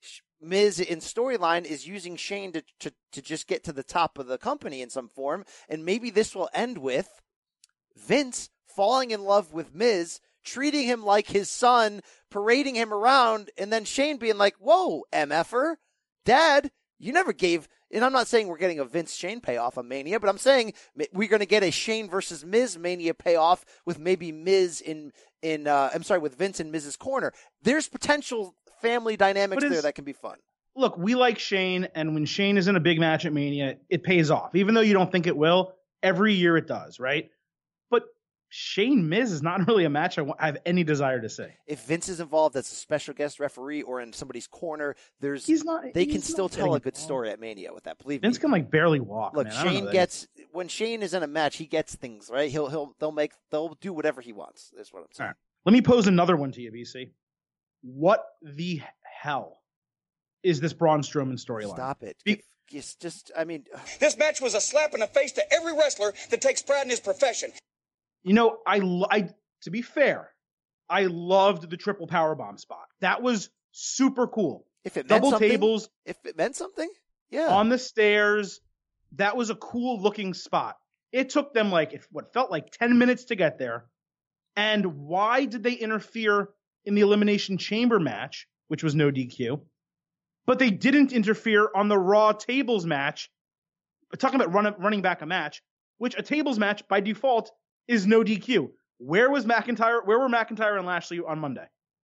Miz in storyline is using Shane to, to to just get to the top of the company in some form, and maybe this will end with Vince falling in love with Miz, treating him like his son, parading him around, and then Shane being like, whoa, M F er, Dad, you never gave, and I'm not saying we're getting a Vince Shane payoff on Mania, but I'm saying we're going to get a Shane versus Miz Mania payoff with maybe Miz in, in uh, I'm sorry, with Vince in Miz's corner. There's potential family dynamics there that can be fun. Look, we like Shane, and when Shane is in a big match at Mania, it pays off. Even though you don't think it will, every year it does, right? But Shane Miz is not really a match I, w- I have any desire to see. If Vince is involved as a special guest referee or in somebody's corner, there's he's not, they he's can still tell a good involved. story at Mania with that. Believe Vince me. can like barely walk. Look, man. I don't know Shane that gets when Shane is in a match, he gets things right. He'll he'll they'll make they'll do whatever he wants. That's what I'm saying. All right. Let me pose another one to you, B C. What the hell is this Braun Strowman storyline? Stop it. Be- it's just, I mean. This match was a slap in the face to every wrestler that takes pride in his profession. You know, I, I to be fair, I loved the triple powerbomb spot. That was super cool. If it meant Double something, tables. If it meant something, yeah. On the stairs. That was a cool looking spot. It took them like if what felt like ten minutes to get there. And why did they interfere in the Elimination Chamber match, which was no D Q? But they didn't interfere on the Raw tables match. We're talking about run, running back a match, which a tables match by default is no D Q. Where was McIntyre? Where were McIntyre and Lashley on Monday?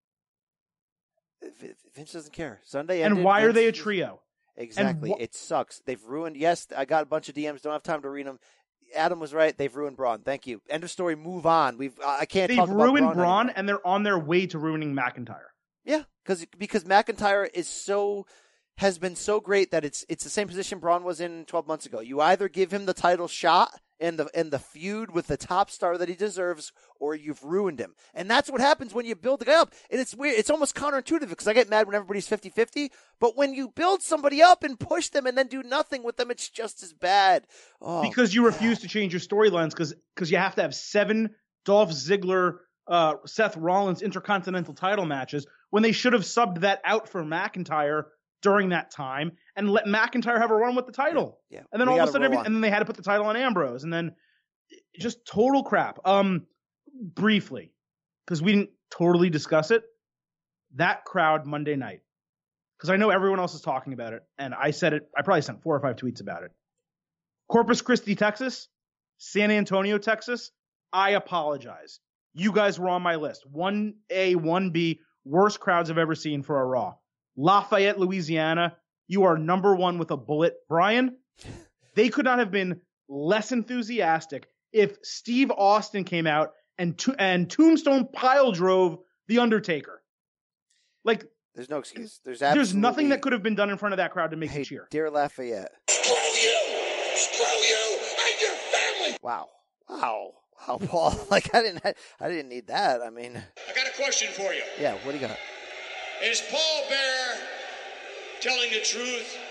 Vince doesn't care. Sunday and ended, why Vince are they a trio? Exactly. Wh- it sucks. They've ruined. Yes, I got a bunch of D Ms. Don't have time to read them. Adam was right. They've ruined Braun. Thank you. End of story. Move on. We've. Uh, I can't. They've talk about ruined Braun, Braun and they're on their way to ruining McIntyre. Yeah, because because McIntyre is so has been so great that it's it's the same position Braun was in twelve months ago. You either give him the title shot and the and the feud with the top star that he deserves, or you've ruined him. And that's what happens when you build the guy up. And it's weird. It's almost counterintuitive because I get mad when everybody's fifty-fifty. But when you build somebody up and push them and then do nothing with them, it's just as bad. Oh, because you God. refuse to change your storylines because because you have to have seven Dolph Ziggler, uh, Seth Rollins Intercontinental title matches when they should have subbed that out for McIntyre during that time and let McIntyre have a run with the title. Yeah. yeah. And then we all of a sudden, every, and then they had to put the title on Ambrose, and then just total crap. Um, briefly, because we didn't totally discuss it, that crowd Monday night, because I know everyone else is talking about it, and I said it, I probably sent four or five tweets about it. Corpus Christi, Texas, San Antonio, Texas, I apologize. You guys were on my list. one A, one B, worst crowds I've ever seen for a Raw. Lafayette, Louisiana, you are number one with a bullet. Brian, they could not have been less enthusiastic if Steve Austin came out and to- and Tombstone pile drove The Undertaker. Like, there's no excuse. There's there's nothing that could have been done in front of that crowd to make hey, you cheer. Dear Lafayette. Screw you! Screw you and your family! Wow. Wow. Wow, Paul. Like, I didn't I didn't need that. I mean. I got a question for you. Yeah, what do you got? Is Paul Bearer telling the truth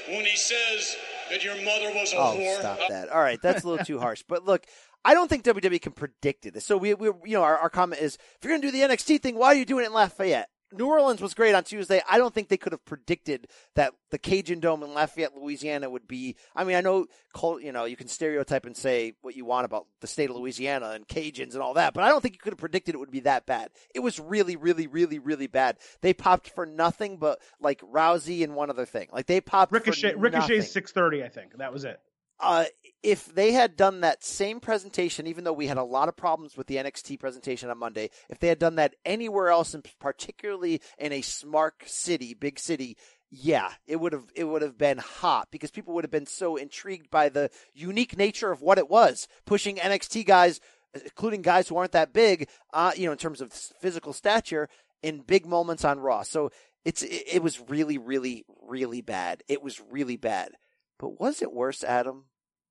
when he says that your mother was a oh, whore. Stop that. All right, that's a little too harsh. But look, I don't think W W E can predict this. So we, we you know, our, our comment is, if you're going to do the N X T thing, why are you doing it in Lafayette? New Orleans was great on Tuesday. I don't think they could have predicted that the Cajun Dome in Lafayette, Louisiana would be, I mean, I know, you know, you can stereotype and say what you want about the state of Louisiana and Cajuns and all that, but I don't think you could have predicted it would be that bad. It was really, really, really, really bad. They popped for nothing but like Rousey and one other thing. Like they popped Ricochet, for Ricochet's six thirty, I think. That was it. Uh, if they had done that same presentation, even though we had a lot of problems with the N X T presentation on Monday, if they had done that anywhere else, and particularly in a smart city, big city, yeah, it would have it would have been hot because people would have been so intrigued by the unique nature of what it was, pushing N X T guys, including guys who aren't that big, uh, you know, in terms of physical stature, in big moments on Raw. So it's it, it was really, really, really bad. It was really bad. But was it worse, Adam,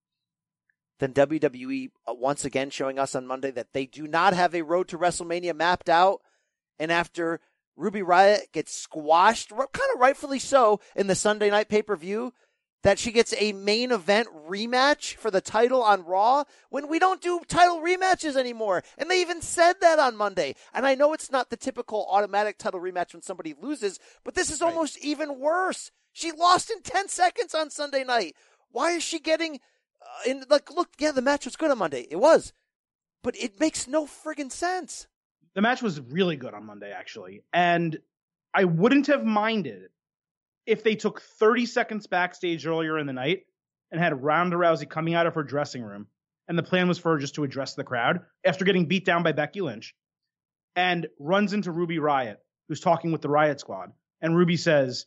than W W E once again showing us on Monday that they do not have a road to WrestleMania mapped out? And after Ruby Riott gets squashed, kind of rightfully so, in the Sunday night pay-per-view, that she gets a main event rematch for the title on Raw when we don't do title rematches anymore. And they even said that on Monday. And I know it's not the typical automatic title rematch when somebody loses, but this is almost right. even worse. She lost in ten seconds on Sunday night. Why is she getting uh, in? Like, look, yeah, the match was good on Monday. It was, but it makes no friggin' sense. The match was really good on Monday, actually, and I wouldn't have minded if they took thirty seconds backstage earlier in the night and had Ronda Rousey coming out of her dressing room, and the plan was for her just to address the crowd after getting beat down by Becky Lynch, and runs into Ruby Riott, who's talking with the Riott Squad, and Ruby says,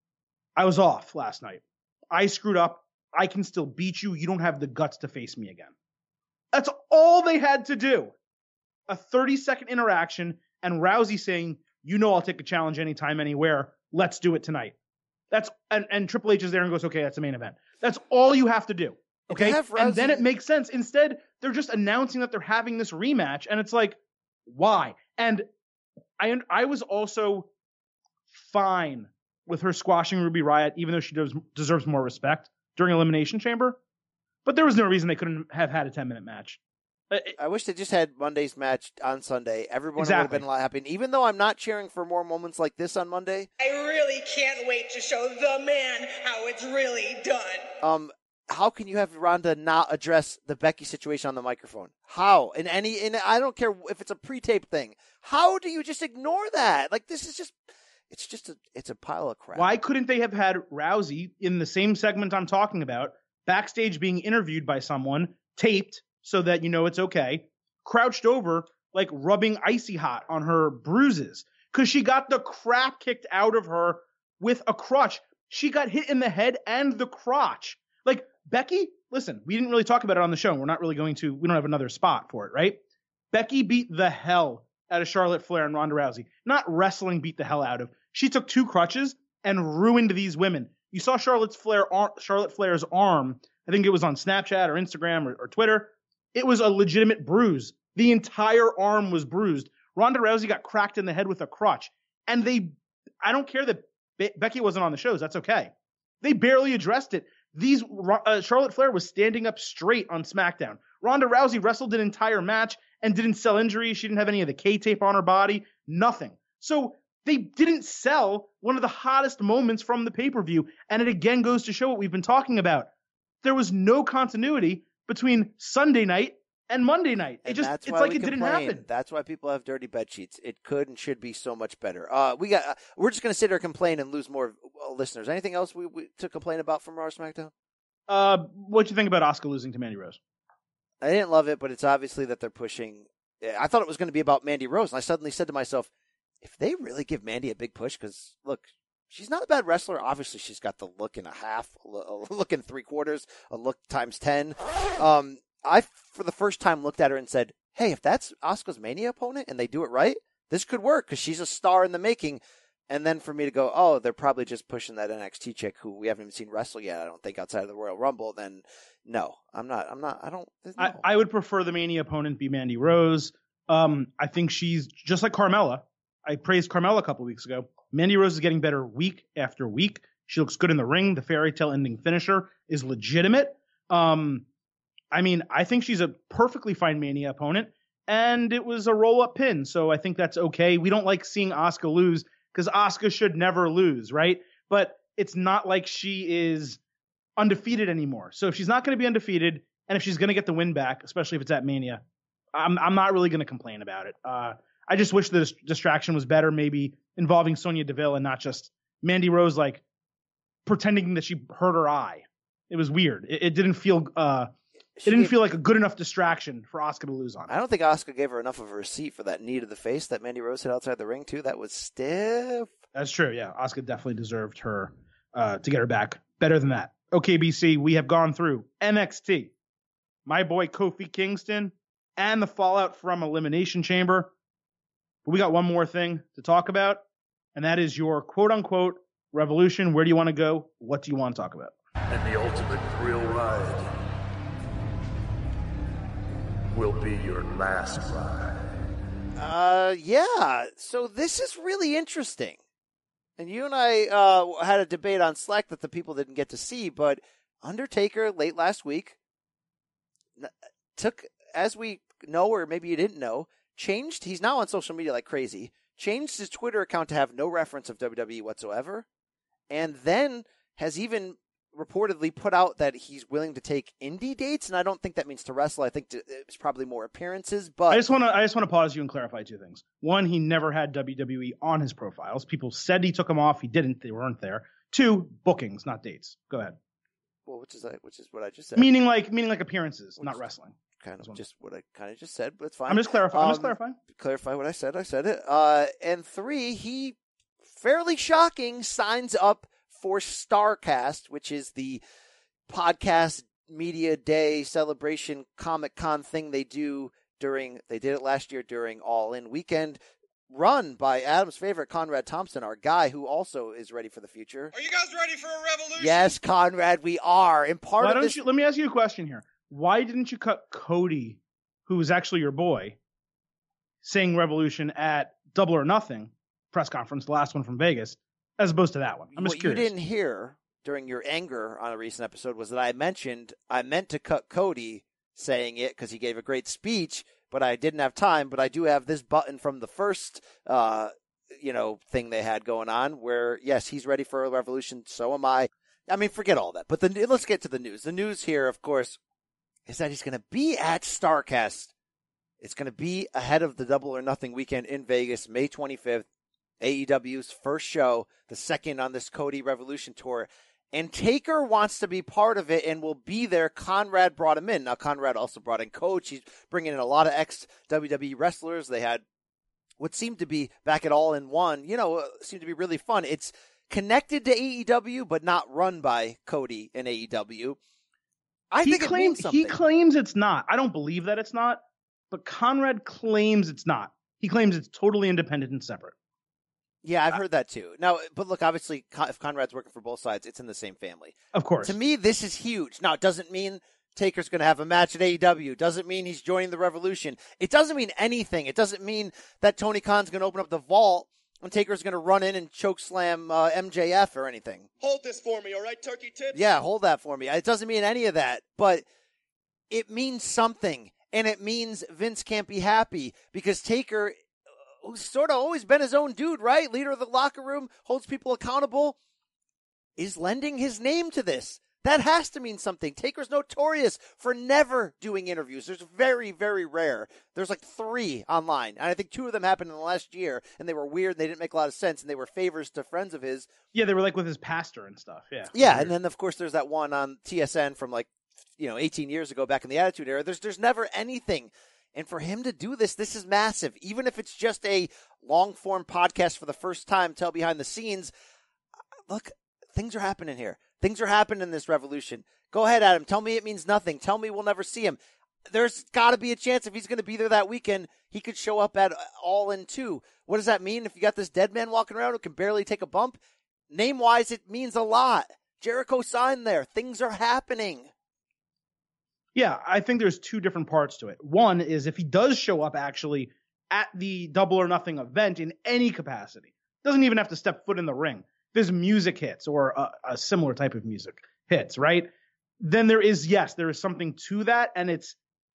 I was off last night. I screwed up. I can still beat you. You don't have the guts to face me again. That's all they had to do. A thirty second interaction and Rousey saying, you know, I'll take a challenge anytime, anywhere. Let's do it tonight. That's and, and Triple H is there and goes, okay, that's the main event. That's all you have to do. Okay. Rousey... And then it makes sense. Instead, they're just announcing that they're having this rematch. And it's like, why? And I, I was also fine with her squashing Ruby Riott, even though she does, deserves more respect during Elimination Chamber. But there was no reason they couldn't have had a ten minute match. I wish they just had Monday's match on Sunday. Everyone exactly. would have been a lot happy. And even though I'm not cheering for more moments like this on Monday, I really can't wait to show the man how it's really done. Um, how can you have Ronda not address the Becky situation on the microphone? How? In any, in I don't care if it's a pre-tape thing. How do you just ignore that? Like, this is just, it's just a, it's a pile of crap. Why couldn't they have had Rousey in the same segment I'm talking about, backstage being interviewed by someone, taped, so that you know it's okay, crouched over, like rubbing icy hot on her bruises, because she got the crap kicked out of her with a crutch. She got hit in the head and the crotch. Like, Becky, listen, we didn't really talk about it on the show. We're not really going to, we don't have another spot for it, right? Becky beat the hell out of Charlotte Flair and Ronda Rousey. Not wrestling beat the hell out of. She took two crutches and ruined these women. You saw Charlotte's Flair, Charlotte Flair's arm, I think it was on Snapchat or Instagram or, or Twitter. It was a legitimate bruise. The entire arm was bruised. Ronda Rousey got cracked in the head with a crutch. And they, I don't care that Be- Becky wasn't on the shows. That's okay. They barely addressed it. These uh, Charlotte Flair was standing up straight on SmackDown. Ronda Rousey wrestled an entire match and didn't sell injuries. She didn't have any of the K-tape on her body. Nothing. So they didn't sell one of the hottest moments from the pay-per-view. And it again goes to show what we've been talking about. There was no continuity between Sunday night and Monday night. It and just, that's it's why like we it didn't complain. happen. That's why people have dirty bed sheets. It could and should be so much better. Uh, we got, uh, we're just going to sit here and complain and lose more uh, listeners. Anything else we, we to complain about from Raw or SmackDown? Uh, what'd you think about Asuka losing to Mandy Rose? I didn't love it, but it's obviously that they're pushing. I thought it was going to be about Mandy Rose, and I suddenly said to myself, if they really give Mandy a big push, because look, she's not a bad wrestler. Obviously, she's got the look and a half, a look in three quarters, a look times ten. Um, I, for the first time, looked at her and said, hey, if that's Asuka's Mania opponent and they do it right, this could work because she's a star in the making. And then for me to go, oh, they're probably just pushing that N X T chick who we haven't even seen wrestle yet, I don't think, outside of the Royal Rumble, then no, I'm not, I'm not, I don't. No. I, I would prefer the Mania opponent be Mandy Rose. Um, I think she's just like Carmella. I praised Carmella a couple weeks ago. Mandy Rose is getting better week after week. She looks good in the ring. The fairy tale ending finisher is legitimate. Um, I mean, I think she's a perfectly fine Mania opponent, and it was a roll-up pin, so I think that's okay. We don't like seeing Asuka lose because Asuka should never lose, right? But it's not like she is undefeated anymore. So if she's not going to be undefeated, and if she's going to get the win back, especially if it's at Mania, I'm I'm not really going to complain about it. Uh, I just wish the dis- distraction was better, maybe involving Sonya Deville and not just Mandy Rose, like, pretending that she hurt her eye. It was weird. It, it didn't feel uh, it didn't gave, feel like a good enough distraction for Asuka to lose on. I don't think Asuka gave her enough of a receipt for that knee to the face that Mandy Rose hit outside the ring too. That was stiff. That's true. Yeah, Asuka definitely deserved her uh, to get her back. Better than that. Okay, B C, we have gone through N X T, my boy Kofi Kingston, and the fallout from Elimination Chamber. But we got one more thing to talk about, and that is your quote-unquote revolution. Where do you want to go? What do you want to talk about? And the ultimate thrill ride will be your last ride. Uh, yeah. So this is really interesting. And you and I uh, had a debate on Slack that the people didn't get to see, but Undertaker late last week took, as we know, or maybe you didn't know, changed. He's now on social media like crazy. Changed his Twitter account to have no reference of W W E whatsoever. And then has even reportedly put out that he's willing to take indie dates, and I don't think that means to wrestle. I think to, it's probably more appearances. But I just want to I just want to pause you and clarify two things. One, he never had W W E on his profiles. People said he took them off. He didn't. They weren't there. Two, bookings, not dates. Go ahead. Well, which is which is what I just said. Meaning like meaning like appearances, which not wrestling. Kind of just what I kind of just said, but it's fine. I'm just clarifying. Um, I'm just clarifying. Clarify what I said. I said it. Uh, and three, he fairly shocking signs up for StarCast, which is the podcast media day celebration Comic Con thing they do during, they did it last year during All In Weekend, run by Adam's favorite Conrad Thompson, our guy who also is ready for the future. Are you guys ready for a revolution? Yes, Conrad, we are. And part Why of don't this, you, let me ask you a question here. Why didn't you cut Cody, who was actually your boy, saying revolution at Double or Nothing press conference, the last one from Vegas, as opposed to that one? I'm just what curious. You didn't hear during your anger on a recent episode was that I mentioned I meant to cut Cody saying it because he gave a great speech, but I didn't have time. But I do have this button from the first, uh, you know, thing they had going on where, yes, he's ready for a revolution. So am I. I mean, forget all that. But the, let's get to the news. The news here, of course, is that he's going to be at StarCast. It's going to be ahead of the Double or Nothing weekend in Vegas, May twenty-fifth, A E W's first show, the second on this Cody Revolution tour. And Taker wants to be part of it and will be there. Conrad brought him in. Now, Conrad also brought in Coach. He's bringing in a lot of ex-W W E wrestlers. They had what seemed to be back at All in One, you know, seemed to be really fun. It's connected to A E W, but not run by Cody and A E W. I he think claims, it means something. He claims it's not. I don't believe that it's not, but Conrad claims it's not. He claims it's totally independent and separate. Yeah, I've heard that too. Now, but look, obviously, if Conrad's working for both sides, it's in the same family. Of course. To me, this is huge. Now, it doesn't mean Taker's going to have a match at A E W. Doesn't mean he's joining the Revolution. It doesn't mean anything. It doesn't mean that Tony Khan's going to open up the vault and Taker's going to run in and choke slam uh, M J F or anything. Hold this for me, all right, Turkey Tips? Yeah, hold that for me. It doesn't mean any of that, but it means something. And it means Vince can't be happy because Taker, who's sort of always been his own dude, right? Leader of the locker room, holds people accountable, is lending his name to this. That has to mean something. Taker's notorious for never doing interviews. There's very, very rare. There's like three online. And I think two of them happened in the last year, and they were weird. They didn't make a lot of sense, and they were favors to friends of his. Yeah, they were like with his pastor and stuff. Yeah. Yeah, and then, of course, there's that one on T S N from like, you know, eighteen years ago back in the Attitude Era. There's there's never anything. And for him to do this, this is massive. Even if it's just a long-form podcast for the first time, tell behind the scenes, look, things are happening here. Things are happening in this revolution. Go ahead, Adam. Tell me it means nothing. Tell me we'll never see him. There's got to be a chance if he's going to be there that weekend, he could show up at All In two. What does that mean if you got this dead man walking around who can barely take a bump? Name-wise, it means a lot. Jericho signed there. Things are happening. Yeah, I think there's two different parts to it. One is if he does show up actually at the Double or Nothing event in any capacity, doesn't even have to step foot in the ring. there's music hits or a, a similar type of music hits, right? Then there is, yes, there is something to that, and it's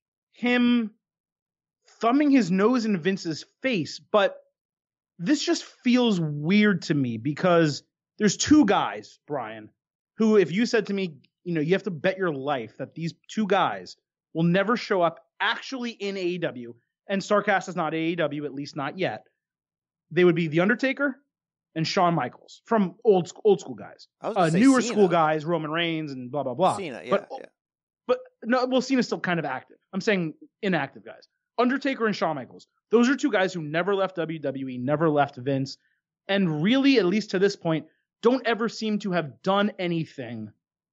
him thumbing his nose in Vince's face. But this just feels weird to me because there's two guys, Brian, who if you said to me, you know, you have to bet your life that these two guys will never show up actually in A E W, and StarCast is not A E W, at least not yet, they would be The Undertaker and Shawn Michaels from old old school guys. Uh, newer Cena. School guys, Roman Reigns and blah, blah, blah. Cena, yeah, but, yeah. but no, well, Cena's still kind of active. I'm saying inactive guys. Undertaker and Shawn Michaels. Those are two guys who never left W W E, never left Vince, and really, at least to this point, don't ever seem to have done anything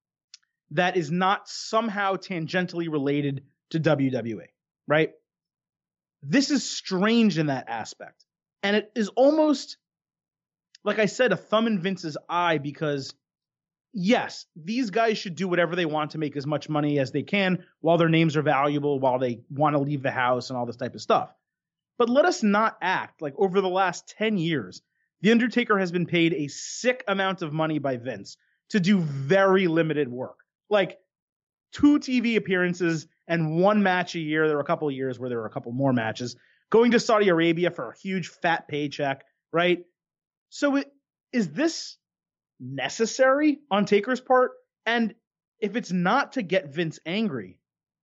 that is not somehow tangentially related to W W E, right? This is strange in that aspect. And it is almost, like I said, a thumb in Vince's eye because, yes, these guys should do whatever they want to make as much money as they can while their names are valuable, while they want to leave the house and all this type of stuff. But let us not act like over the last ten years, The Undertaker has been paid a sick amount of money by Vince to do very limited work. Like two T V appearances and one match a year. There were a couple of years where there were a couple more matches. Going to Saudi Arabia for a huge fat paycheck, right? So it, is this necessary on Taker's part? And if it's not to get Vince angry,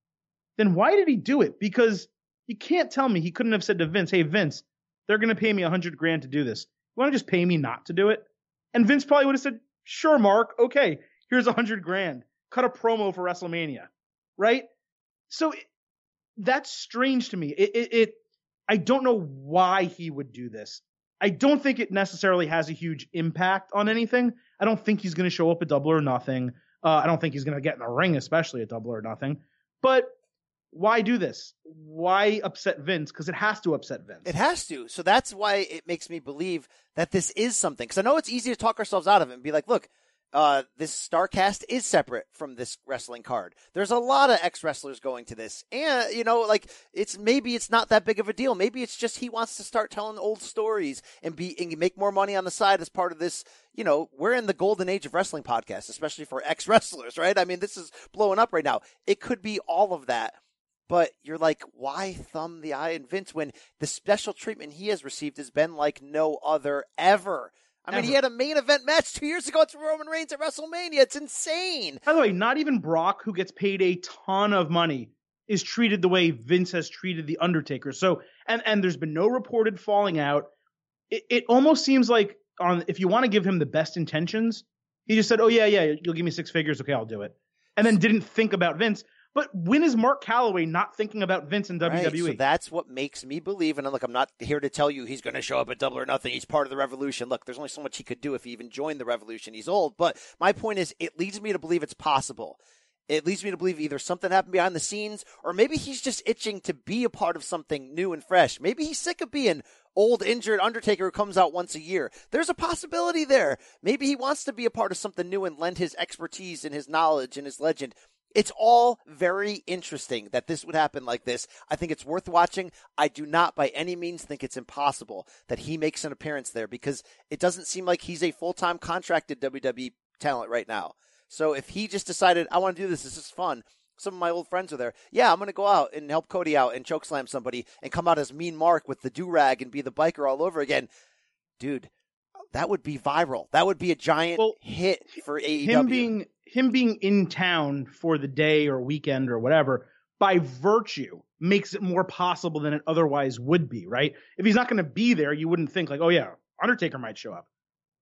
then why did he do it? Because you can't tell me he couldn't have said to Vince, hey, Vince, they're going to pay me a hundred grand to do this. You want to just pay me not to do it? And Vince probably would have said, sure, Mark. Okay, here's a hundred grand. Cut a promo for WrestleMania, right? So it, that's strange to me. It, it, it, I don't know why he would do this. I don't think it necessarily has a huge impact on anything. I don't think he's going to show up at Double or Nothing. Uh, I don't think he's going to get in the ring, especially at Double or Nothing. But why do this? Why upset Vince? Because it has to upset Vince. It has to. So that's why it makes me believe that this is something. Because I know it's easy to talk ourselves out of it and be like, look, uh, this StarCast is separate from this wrestling card. There's a lot of ex-wrestlers going to this. And, you know, like, it's maybe it's not that big of a deal. Maybe it's just he wants to start telling old stories and be and make more money on the side as part of this. You know, we're in the golden age of wrestling podcasts, especially for ex-wrestlers, right? I mean, this is blowing up right now. It could be all of that. But you're like, why thumb the eye in Vince when the special treatment he has received has been like no other ever? I mean, ever. He had a main event match two years ago. It's Roman Reigns at WrestleMania. It's insane. By the way, not even Brock, who gets paid a ton of money, is treated the way Vince has treated The Undertaker. So, and, and there's been no reported falling out. It, it almost seems like on if you want to give him the best intentions, he just said, oh, yeah, yeah, you'll give me six figures. Okay, I'll do it. And then didn't think about Vince. But when is Mark Calloway not thinking about Vince in W W E? Right, so that's what makes me believe. And look, I'm not here to tell you he's going to show up at Double or Nothing. He's part of the Revolution. Look, there's only so much he could do if he even joined the Revolution. He's old. But my point is, it leads me to believe it's possible. It leads me to believe either something happened behind the scenes, or maybe he's just itching to be a part of something new and fresh. Maybe he's sick of being old, injured Undertaker who comes out once a year. There's a possibility there. Maybe he wants to be a part of something new and lend his expertise and his knowledge and his legend. It's all very interesting that this would happen like this. I think it's worth watching. I do not by any means think it's impossible that he makes an appearance there because it doesn't seem like he's a full-time contracted W W E talent right now. So if he just decided, I want to do this, this is fun. Some of my old friends are there. Yeah, I'm going to go out and help Cody out and chokeslam somebody and come out as Mean Mark with the do-rag and be the biker all over again. Dude, that would be viral. That would be a giant well, hit for A E W. Him being, him being in town for the day or weekend or whatever, by virtue, makes it more possible than it otherwise would be, right? If he's not going to be there, you wouldn't think like, oh yeah, Undertaker might show up.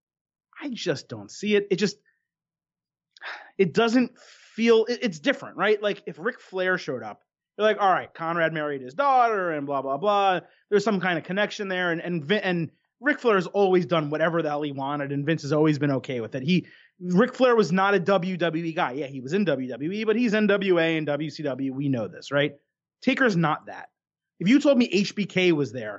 I just don't see it. It just, it doesn't feel, it, it's different, right? Like if Ric Flair showed up, you're like, all right, Conrad married his daughter and blah, blah, blah. There's some kind of connection there. And, and, and, Ric Flair has always done whatever the hell he wanted, and Vince has always been okay with it. He, Ric Flair was not a W W E guy. Yeah, he was in W W E, but he's N W A and W C W. We know this, right? Taker's not that. If you told me H B K was there,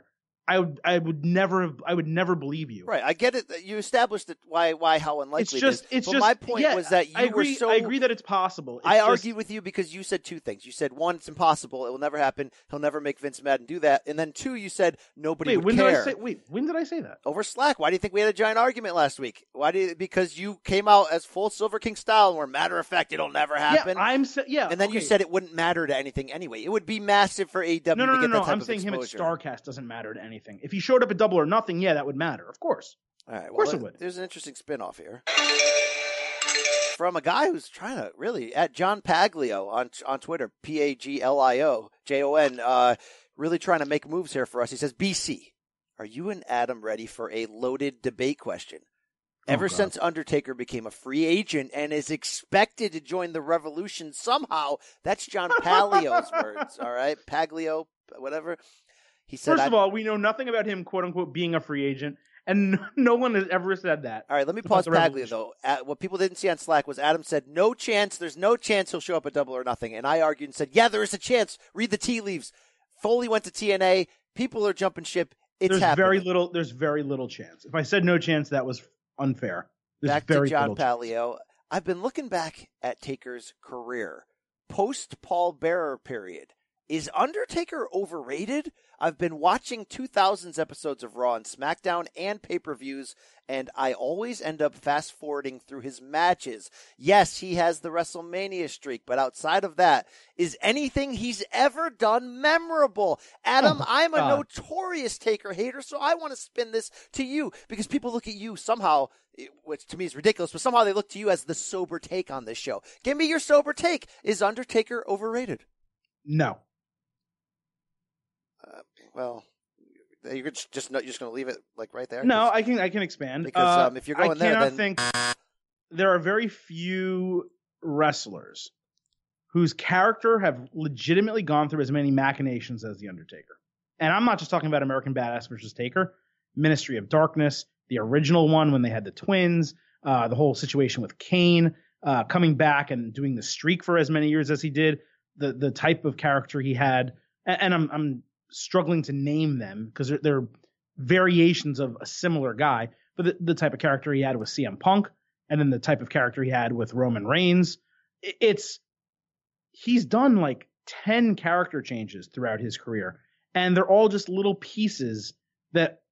I would I would never have, I would never believe you. Right. I get it. You established it. Why? Why? How unlikely it's just, it is. It's but just, my point yeah, was that you I agree, were so. I agree that it's possible. It's I just, argued with you because you said two things. You said one, it's impossible. It will never happen. He'll never make Vince mad and do that. And then two, you said nobody wait, would when care. Did I say, wait, when did I say that? Over Slack. Why do you think we had a giant argument last week? Why do you, because you came out as full Silver King style and were matter of fact, it'll never happen. Yeah, I'm sa- yeah. And then okay. you said it wouldn't matter to anything anyway. It would be massive for A E W no, no, to get no, that no. type I'm of saying exposure. him at StarCast doesn't matter to anything. If he showed up at Double or Nothing, yeah, that would matter. Of course. All right. Of course well, it would. There's an interesting spinoff here from a guy who's trying to really at John Paglio on on Twitter, P A G L I O J O N, uh, really trying to make moves here for us. He says, B C, are you and Adam ready for a loaded debate question? Ever oh, since Undertaker became a free agent and is expected to join the Revolution somehow, that's John Paglio's words, all right? Paglio, whatever. He said, First of all, we know nothing about him, quote unquote, being a free agent, and no, no one has ever said that. All right, let me pause Paglio, though. At, what people didn't see on Slack was Adam said, no chance, there's no chance he'll show up at Double or Nothing. And I argued and said, yeah, there is a chance. Read the tea leaves. Foley went to T N A. People are jumping ship. It's there's happening. very little. There's very little chance. If I said no chance, that was unfair. There's back very to John little Paglio. chance. I've been looking back at Taker's career, post Paul Bearer period. Is Undertaker overrated? I've been watching two thousands episodes of Raw and SmackDown and pay-per-views, and I always end up fast-forwarding through his matches. Yes, he has the WrestleMania streak, but outside of that, is anything he's ever done memorable? Adam, oh, I'm a God. notorious Taker hater, so I want to spin this to you, because people look at you somehow, which to me is ridiculous, but somehow they look to you as the sober take on this show. Give me your sober take. Is Undertaker overrated? No. Uh, well, you're just just, not, you're just going to leave it like right there. No, I can I can expand because uh, um, if you're going I there, cannot then think there are very few wrestlers whose character have legitimately gone through as many machinations as the Undertaker. And I'm not just talking about American Badass versus Taker, Ministry of Darkness, the original one when they had the twins, uh, the whole situation with Kane uh, coming back and doing the streak for as many years as he did, the the type of character he had, and, and I'm I'm. struggling to name them because they're, they're variations of a similar guy, but the, the type of character he had with C M Punk and then the type of character he had with Roman Reigns, it's, he's done like ten character changes throughout his career, and they're all just little pieces that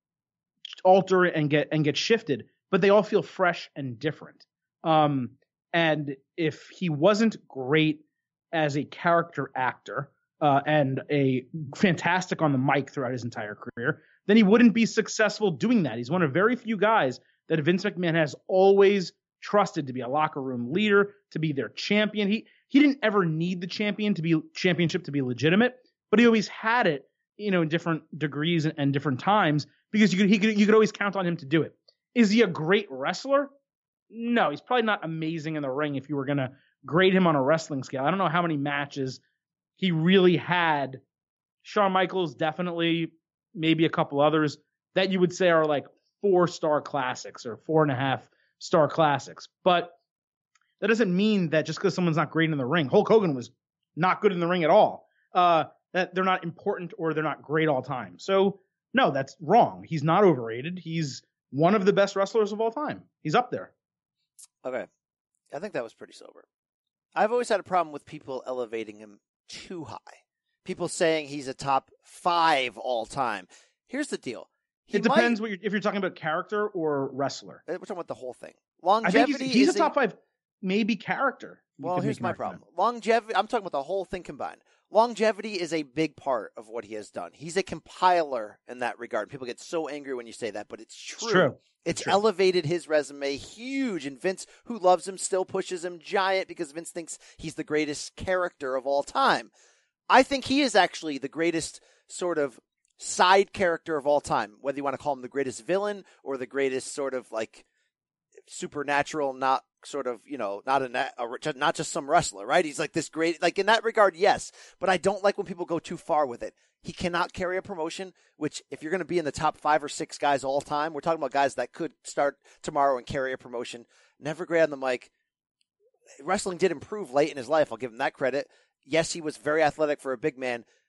alter and get, and get shifted, but they all feel fresh and different. Um, and if he wasn't great as a character actor, Uh, and a fantastic on the mic throughout his entire career, then he wouldn't be successful doing that. He's one of very few guys that Vince McMahon has always trusted to be a locker room leader, to be their champion. He he didn't ever need the champion to be championship to be legitimate, but he always had it, you know, in different degrees and, and different times because you could he could you could always count on him to do it. Is he a great wrestler? No, he's probably not amazing in the ring if you were gonna grade him on a wrestling scale. I don't know how many matches he really had. Shawn Michaels, definitely, maybe a couple others that you would say are like four-star classics or four and a half star classics. But that doesn't mean that just because someone's not great in the ring, Hulk Hogan was not good in the ring at all, uh, that they're not important or they're not great all time. So no, that's wrong. He's not overrated. He's one of the best wrestlers of all time. He's up there. Okay. I think that was pretty sober. I've always had a problem with people elevating him too high. People saying he's a top five all time. Here's the deal. He it depends might, what you're, if you're talking about character or wrestler. We're talking about the whole thing. Longevity. I think he's, he's is a top five, maybe character. Well, here's my problem. Longevity. I'm talking about the whole thing combined. Longevity is a big part of what he has done. He's a compiler in that regard. People get so angry when you say that, but it's true. It's true. It's true. elevated his resume huge, and Vince, who loves him, still pushes him giant because Vince thinks he's the greatest character of all time. I think he is actually the greatest sort of side character of all time, whether you want to call him the greatest villain or the greatest sort of like supernatural, not sort of, you know, not a, a not just some wrestler, right? He's like this great, like in that regard, yes. But I don't like when people go too far with it. He cannot carry a promotion, which if you're going to be in the top five or six guys all time, we're talking about guys that could start tomorrow and carry a promotion. Never great on the mic. Wrestling did improve late in his life. I'll give him that credit. Yes, he was very athletic for a big man.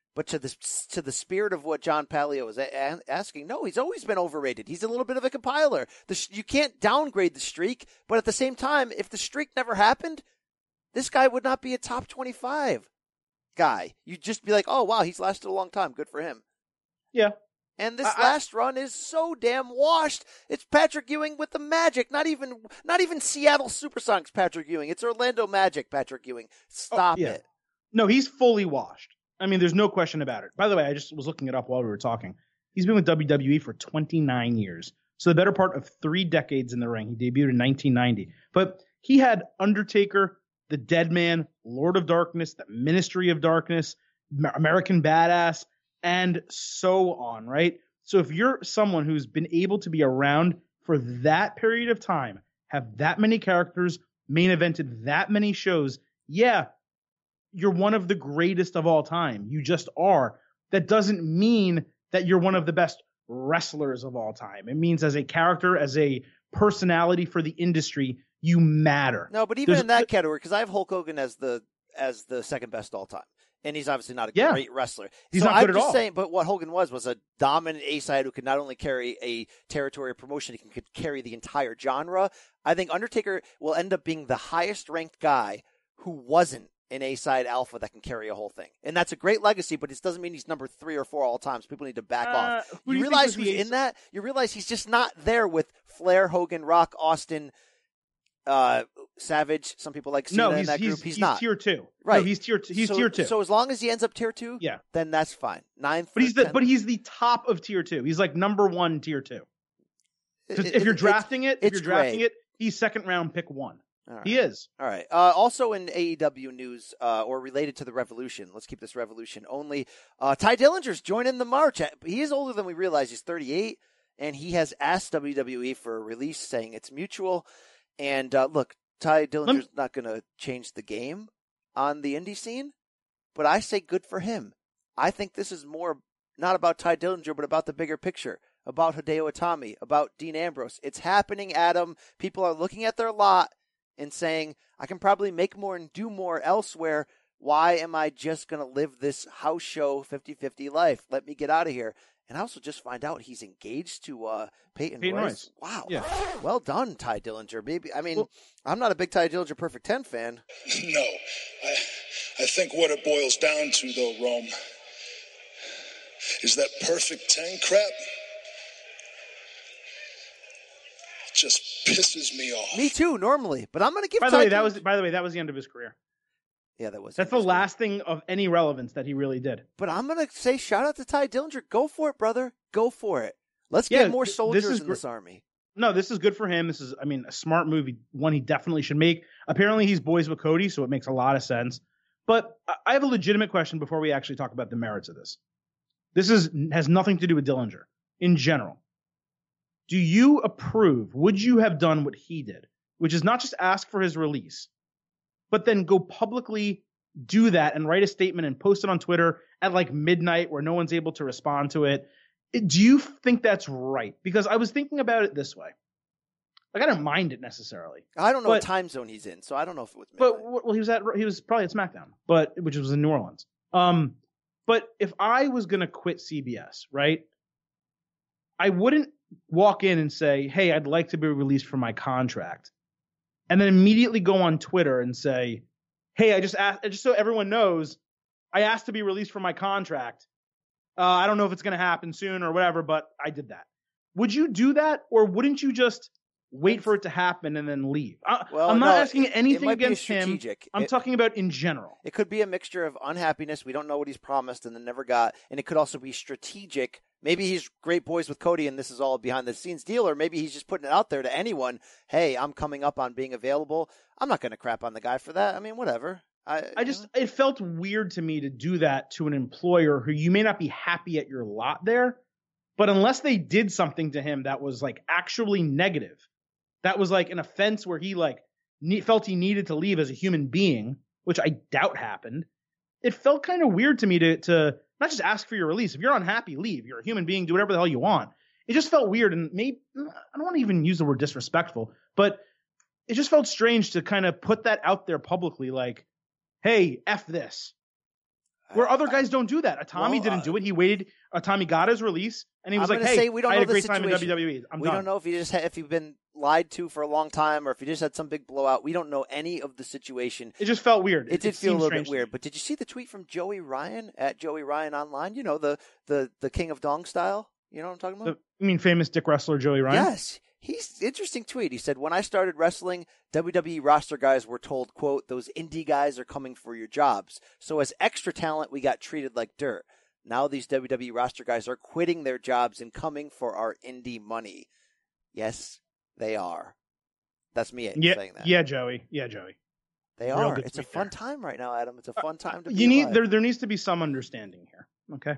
But to the to the spirit of what John Palio was a- asking, no, he's always been overrated. He's a little bit of a compiler. The, you can't downgrade the streak, but at the same time, if the streak never happened, this guy would not be a top twenty-five guy. You'd just be like, oh, wow, he's lasted a long time. Good for him. Yeah. And this I, last run is so damn washed. It's Patrick Ewing with the Magic. Not even not even Seattle Supersonics Patrick Ewing. It's Orlando Magic Patrick Ewing. Stop oh, yeah. it. No, he's fully washed. I mean, there's no question about it. By the way, I just was looking it up while we were talking. He's been with W W E for twenty-nine years. So the better part of three decades in the ring. He debuted in nineteen ninety. But he had Undertaker, the Dead Man, Lord of Darkness, the Ministry of Darkness, American Badass, and so on, right? So if you're someone who's been able to be around for that period of time, have that many characters, main evented that many shows, yeah, you're one of the greatest of all time. You just are. That doesn't mean that you're one of the best wrestlers of all time. It means as a character, as a personality for the industry, you matter. No, but even There's, in that category, because I have Hulk Hogan as the as the second best all time. And he's obviously not a yeah. great wrestler. He's so not I'm good at just all. saying, but what Hogan was was a dominant A-side who could not only carry a territory of promotion, he could carry the entire genre. I think Undertaker will end up being the highest ranked guy who wasn't an A-side alpha that can carry a whole thing. And that's a great legacy, but it doesn't mean he's number three or four all time. So people need to back uh, off. You, you realize who's in that? You realize he's just not there with Flair, Hogan, Rock, Austin, Uh, Savage. Some people like Cena no, he's, in that he's, group. He's, he's not tier two. right. No, he's tier two. He's so, tier two. So as long as he ends up tier two, yeah, then that's fine. Ninth, but he's the tenth. but he's the top of tier two. He's like number one tier two. It, if you're it, drafting it's, it, if it's you're drafting great. it, he's second round pick one. Right. He is. All right. Uh, also in A E W news, uh, or related to the Revolution, let's keep this Revolution only. Uh, Ty Dillinger's joining the march. He is older than we realize. He's thirty-eight, and he has asked W W E for a release, saying it's mutual. And uh, look, Ty Dillinger's me... not going to change the game on the indie scene, but I say good for him. I think this is more not about Ty Dillinger, but about the bigger picture, about Hideo Itami, about Dean Ambrose. It's happening, Adam. People are looking at their lot and saying, I can probably make more and do more elsewhere. Why am I just going to live this house show fifty-fifty life? Let me get out of here. And I also just find out he's engaged to uh, Peyton, Peyton Royce. Royce. Wow. Yeah. Well done, Ty Dillinger. Maybe I mean, well, I'm not a big Ty Dillinger Perfect ten fan. No. I, I think what it boils down to, though, Rome, is that Perfect ten crap just pisses me off. Me too, normally. But I'm going to give by the Ty way, that Dillinger... was by the way, that was the end of his career. Yeah, that was. That's the last thing of any relevance that he really did. But I'm going to say shout out to Ty Dillinger. Go for it, brother. Go for it. Let's yeah, get more soldiers this is in gr- this army. No, this is good for him. This is, I mean, a smart movie, one he definitely should make. Apparently he's boys with Cody, so it makes a lot of sense. But I have a legitimate question before we actually talk about the merits of this. This is has nothing to do with Dillinger in general. Do you approve, would you have done what he did, which is not just ask for his release, but then go publicly do that and write a statement and post it on Twitter at like midnight where no one's able to respond to it? Do you think that's right? Because I was thinking about it this way. Like, I don't mind it necessarily. I don't know but, what time zone he's in, so I don't know if it was midnight. But well, he was at he was probably at SmackDown, but which was in New Orleans. Um, but if I was gonna quit C B S, right, I wouldn't walk in and say, "Hey, I'd like to be released from my contract," and then immediately go on Twitter and say, "Hey, I just asked, just so everyone knows, I asked to be released from my contract. Uh, I don't know if it's going to happen soon or whatever, but I did that." Would you do that, or wouldn't you just wait for it to happen and then leave? I, well, I'm not no, asking it, anything it against him. I'm it, talking about in general. It could be a mixture of unhappiness. We don't know what he's promised and then never got. And it could also be strategic. Maybe he's great boys with Cody and this is all behind the scenes deal, or maybe he's just putting it out there to anyone. Hey, I'm coming up on being available. I'm not going to crap on the guy for that. I mean, whatever. I, I just, it felt weird to me to do that to an employer who you may not be happy at your lot there, but unless they did something to him that was like actually negative, that was like an offense where he like ne- felt he needed to leave as a human being, which I doubt happened. It felt kind of weird to me to, to not just ask for your release. If you're unhappy, leave. You're a human being. Do whatever the hell you want. It just felt weird. And maybe, I don't want to even use the word disrespectful, but it just felt strange to kind of put that out there publicly. Like, hey, F this. Where other guys don't do that. Atami well, didn't uh, do it. He waited. Atami got his release, and he was I'm like, "Hey, say we don't I know had a the great time in situation. W W E. I'm we done." don't know if you just had, if you've been lied to for a long time, or if you just had some big blowout. We don't know any of the situation. It just felt weird. It, it did it feel a little strange bit weird. But did you see the tweet from Joey Ryan at Joey Ryan Online? You know, the the the King of Dong style. You know what I'm talking about? The, you mean famous Dick wrestler Joey Ryan? Yes. He's interesting tweet. He said, when I started wrestling, W W E roster guys were told, quote, those indie guys are coming for your jobs. So as extra talent, we got treated like dirt. Now these W W E roster guys are quitting their jobs and coming for our indie money. Yes, they are. That's me yeah, saying that. Yeah, Joey. Yeah, Joey. They Real are. It's a fun there. time right now, Adam. It's a fun time to you be need alive. there. There needs to be some understanding here. Okay.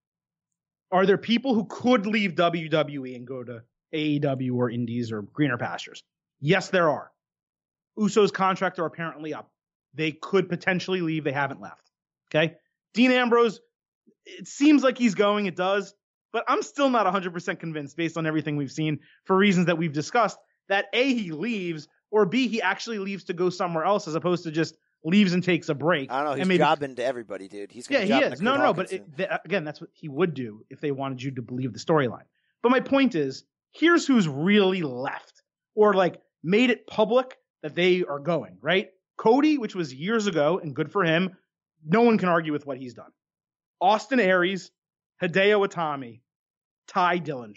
Are there people who could leave W W E and go to A E W or Indies or greener pastures? Yes, there are. Usos' contracts are apparently up. They could potentially leave. They haven't left. Okay. Dean Ambrose, it seems like he's going. It does. But I'm still not one hundred percent convinced based on everything we've seen for reasons that we've discussed that A, he leaves, or B, he actually leaves to go somewhere else as opposed to just leaves and takes a break. I don't know. He's and maybe, jobbing to everybody, dude. He's yeah, be he jobbing is. to No, Kurt no, but Hawkinson. it, th- again, that's what he would do if they wanted you to believe the storyline. But my point is, here's who's really left or like made it public that they are going, right? Cody, which was years ago and good for him. No one can argue with what he's done. Austin Aries, Hideo Itami, Ty Dillinger.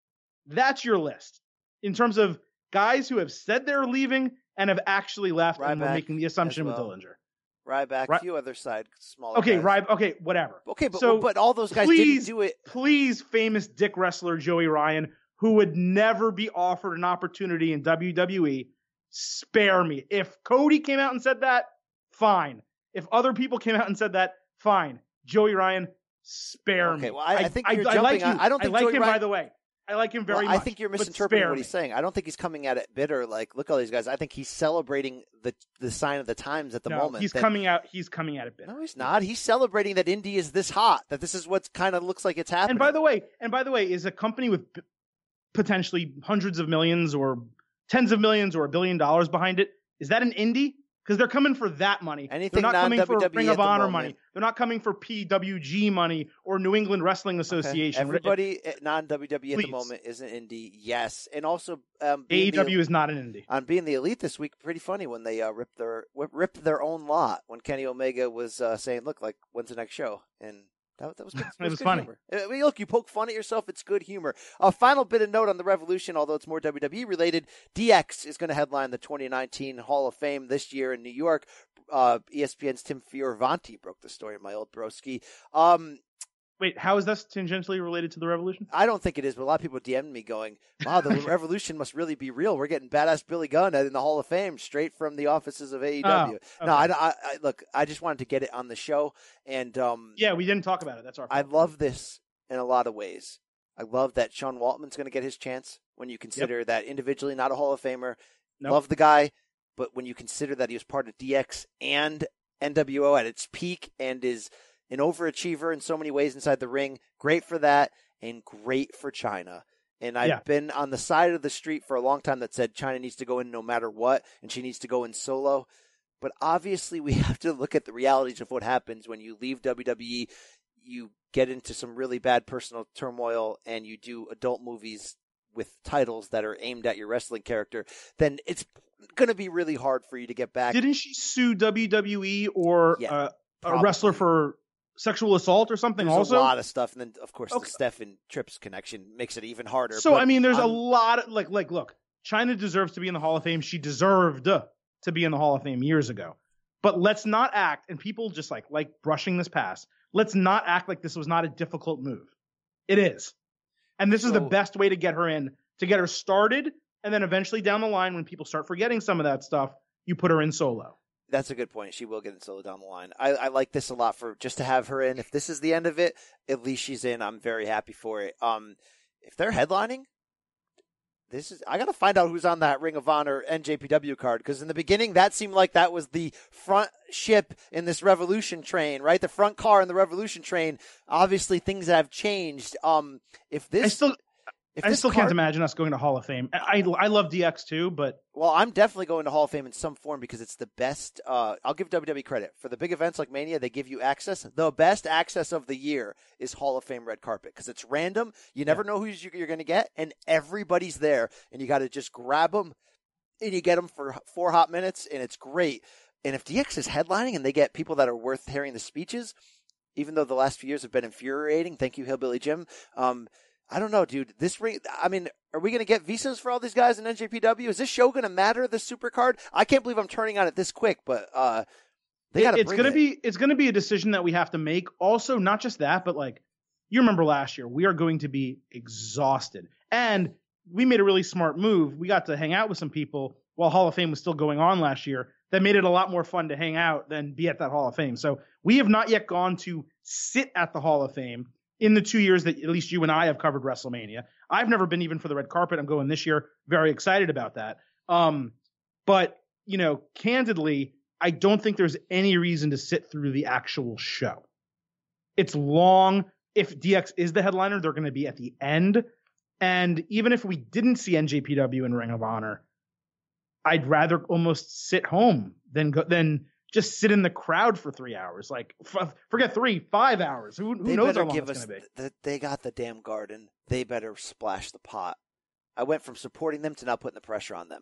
That's your list in terms of guys who have said they're leaving and have actually left, Ryback and we're making the assumption well. with Dillinger. Ryback, Ry- a few other side smaller Okay, guys. Ryback. Okay, whatever. Okay, but so but all those guys please, didn't do it. Please, famous dick wrestler Joey Ryan, who would never be offered an opportunity in W W E, spare me. If Cody came out and said that, fine. If other people came out and said that, fine. Joey Ryan, spare Okay, me. well, I, I think you're I, jumping I like on. you. I don't think I like Joey him, Ryan, by the way. I like him very well, much. I think you're but misinterpreting spare what he's me. saying. I don't think he's coming at it bitter. Like, look at all these guys. I think he's celebrating the the sign of the times at the no, moment. He's that, coming out. He's coming at it bitter. No, he's not. He's celebrating that Indy is this hot. That this is what kind of looks like it's happening. And by the way, and by the way, is a company with p- potentially hundreds of millions or tens of millions or a billion dollars behind it, is that an indie? Because they're coming for that money. Anything they're not coming for non-W W E Ring at of the Honor moment. money. They're not coming for P W G money or New England Wrestling Association. Okay. Everybody at non-W W E at the Please. moment is an indie. Yes, and also um, A being E W the, is not an indie. on being the elite this week. Pretty funny when they uh, ripped their ripped their own lot when Kenny Omega was uh, saying, "Look, like when's the next show?" And That, that was good. That It was good funny. Humor. I mean, look, you poke fun at yourself. It's good humor. A final bit of note on the Revolution, although it's more W W E related. D X is going to headline the twenty nineteen Hall of Fame this year in New York. Uh, E S P N's Tim Fioravanti broke the story, my old broski. Um, Wait, how is that tangentially related to the Revolution? I don't think it is, but a lot of people D M'd me going, wow, the Revolution must really be real. We're getting badass Billy Gunn in the Hall of Fame straight from the offices of A E W. Oh, okay. No, I, I, I look, I just wanted to get it on the show. And um, Yeah, we didn't talk about it. That's our I fault. love this in a lot of ways. I love that Sean Waltman's going to get his chance when you consider yep. that individually not a Hall of Famer. Nope. Love the guy, but when you consider that he was part of D X and N W O at its peak and is an overachiever in so many ways inside the ring, great for that and great for Chyna. And I've yeah. been on the side of the street for a long time that said Chyna needs to go in no matter what, and she needs to go in solo. But obviously we have to look at the realities of what happens when you leave W W E. You get into some really bad personal turmoil and you do adult movies with titles that are aimed at your wrestling character, then it's going to be really hard for you to get back. Didn't she sue W W E or yeah, uh, a wrestler for sexual assault or something? There's also a lot of stuff. And then, of course, okay. the Steph and Trips connection makes it even harder. So, but I mean, there's I'm, a lot of, like, like, look, Chyna deserves to be in the Hall of Fame. She deserved to be in the Hall of Fame years ago. But let's not act, and people just like, like brushing this past, let's not act like this was not a difficult move. It is. And this so, is the best way to get her in, to get her started, and then eventually down the line, when people start forgetting some of that stuff, you put her in solo. That's a good point. She will get in solo down the line. I, I like this a lot for just to have her in. If this is the end of it, at least she's in. I'm very happy for it. Um, if they're headlining, this is I got to find out who's on that Ring of Honor N J P W card, because in the beginning that seemed like that was the front ship in this Revolution train, right? The front car in the Revolution train. Obviously, things have changed. Um, if this, I still, If I this still card- can't imagine us going to Hall of Fame. I, I I love D X too, but Well, I'm definitely going to Hall of Fame in some form because it's the best. Uh, I'll give W W E credit for the big events like Mania. They give you access. The best access of the year is Hall of Fame red carpet because it's random. You never yeah. know who you're going to get, and everybody's there, and you got to just grab them, and you get them for four hot minutes, and it's great. And if D X is headlining and they get people that are worth hearing the speeches, even though the last few years have been infuriating, thank you, Hillbilly Jim. Um, I don't know, dude. This ring, I mean, are we going to get visas for all these guys in N J P W? Is this show going to matter, the super card? I can't believe I'm turning on it this quick, but uh, they got to It's going to be it's going to be a decision that we have to make. Also, not just that, but like you remember last year, we are going to be exhausted. And we made a really smart move. We got to hang out with some people while Hall of Fame was still going on last year. That made it a lot more fun to hang out than be at that Hall of Fame. So we have not yet gone to sit at the Hall of Fame in the two years that at least you and I have covered WrestleMania. I've never been even for the red carpet. I'm going this year. Very excited about that. Um, but, you know, candidly, I don't think there's any reason to sit through the actual show. It's long. If D X is the headliner, they're going to be at the end. And even if we didn't see N J P W and Ring of Honor, I'd rather almost sit home than go, than just sit in the crowd for three hours. Like, f- forget three, five hours. Who, who knows how long it's going to be? The, they got the damn Garden. They better splash the pot. I went from supporting them to now putting the pressure on them.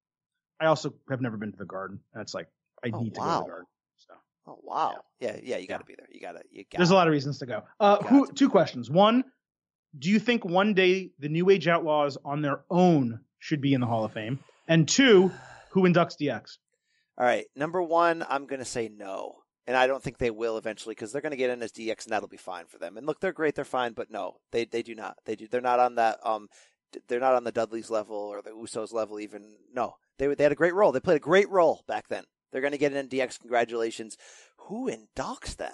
I also have never been to the Garden. That's like, I oh, need to wow. go to the Garden. So. Oh, wow. Yeah, yeah, yeah you got to yeah. be there. You got to. You There's a lot of reasons to go. Uh, who, two questions. One, do you think one day the New Age Outlaws on their own should be in the Hall of Fame? And two, who inducts D X? All right. Number one, I'm going to say no. And I don't think they will eventually because they're going to get in as D X and that'll be fine for them. And look, they're great. They're fine. But no, they they do not. They do. They're not on that. Um, they're not on the Dudleys level or the Usos level even. No, they they had a great role. They played a great role back then. They're going to get in D X. Congratulations. Who inducts them?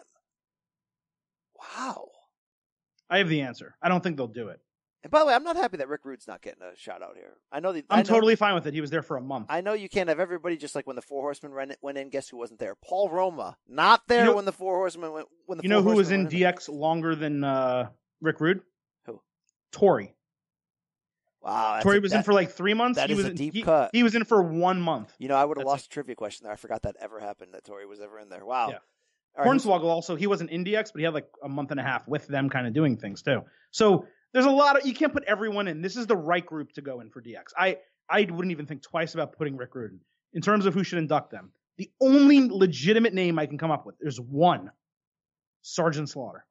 Wow. I have the answer. I don't think they'll do it. And by the way, I'm not happy that Rick Rude's not getting a shout out here. I know the, I'm I know, totally fine with it. He was there for a month. I know you can't have everybody just like when the Four Horsemen went in. Guess who wasn't there? Paul Roma, not there you know, when the Four Horsemen went. When the you Four know who Horsemen was in in D X longer than uh, Rick Rude? Who? Tori. Wow, Tori a, was that, in for like three months. That he is was a in, deep he, cut. He was in for one month. You know, I would have That's lost like, a trivia question there. I forgot that ever happened. That Tori was ever in there. Wow. Yeah. Right, Hornswoggle also, he wasn't in D X, but he had like a month and a half with them kind of doing things too. So there's a lot of, you can't put everyone in. This is the right group to go in for D X. I, I wouldn't even think twice about putting Rick Rude in. In terms of who should induct them, the only legitimate name I can come up with, there's one, Sergeant Slaughter.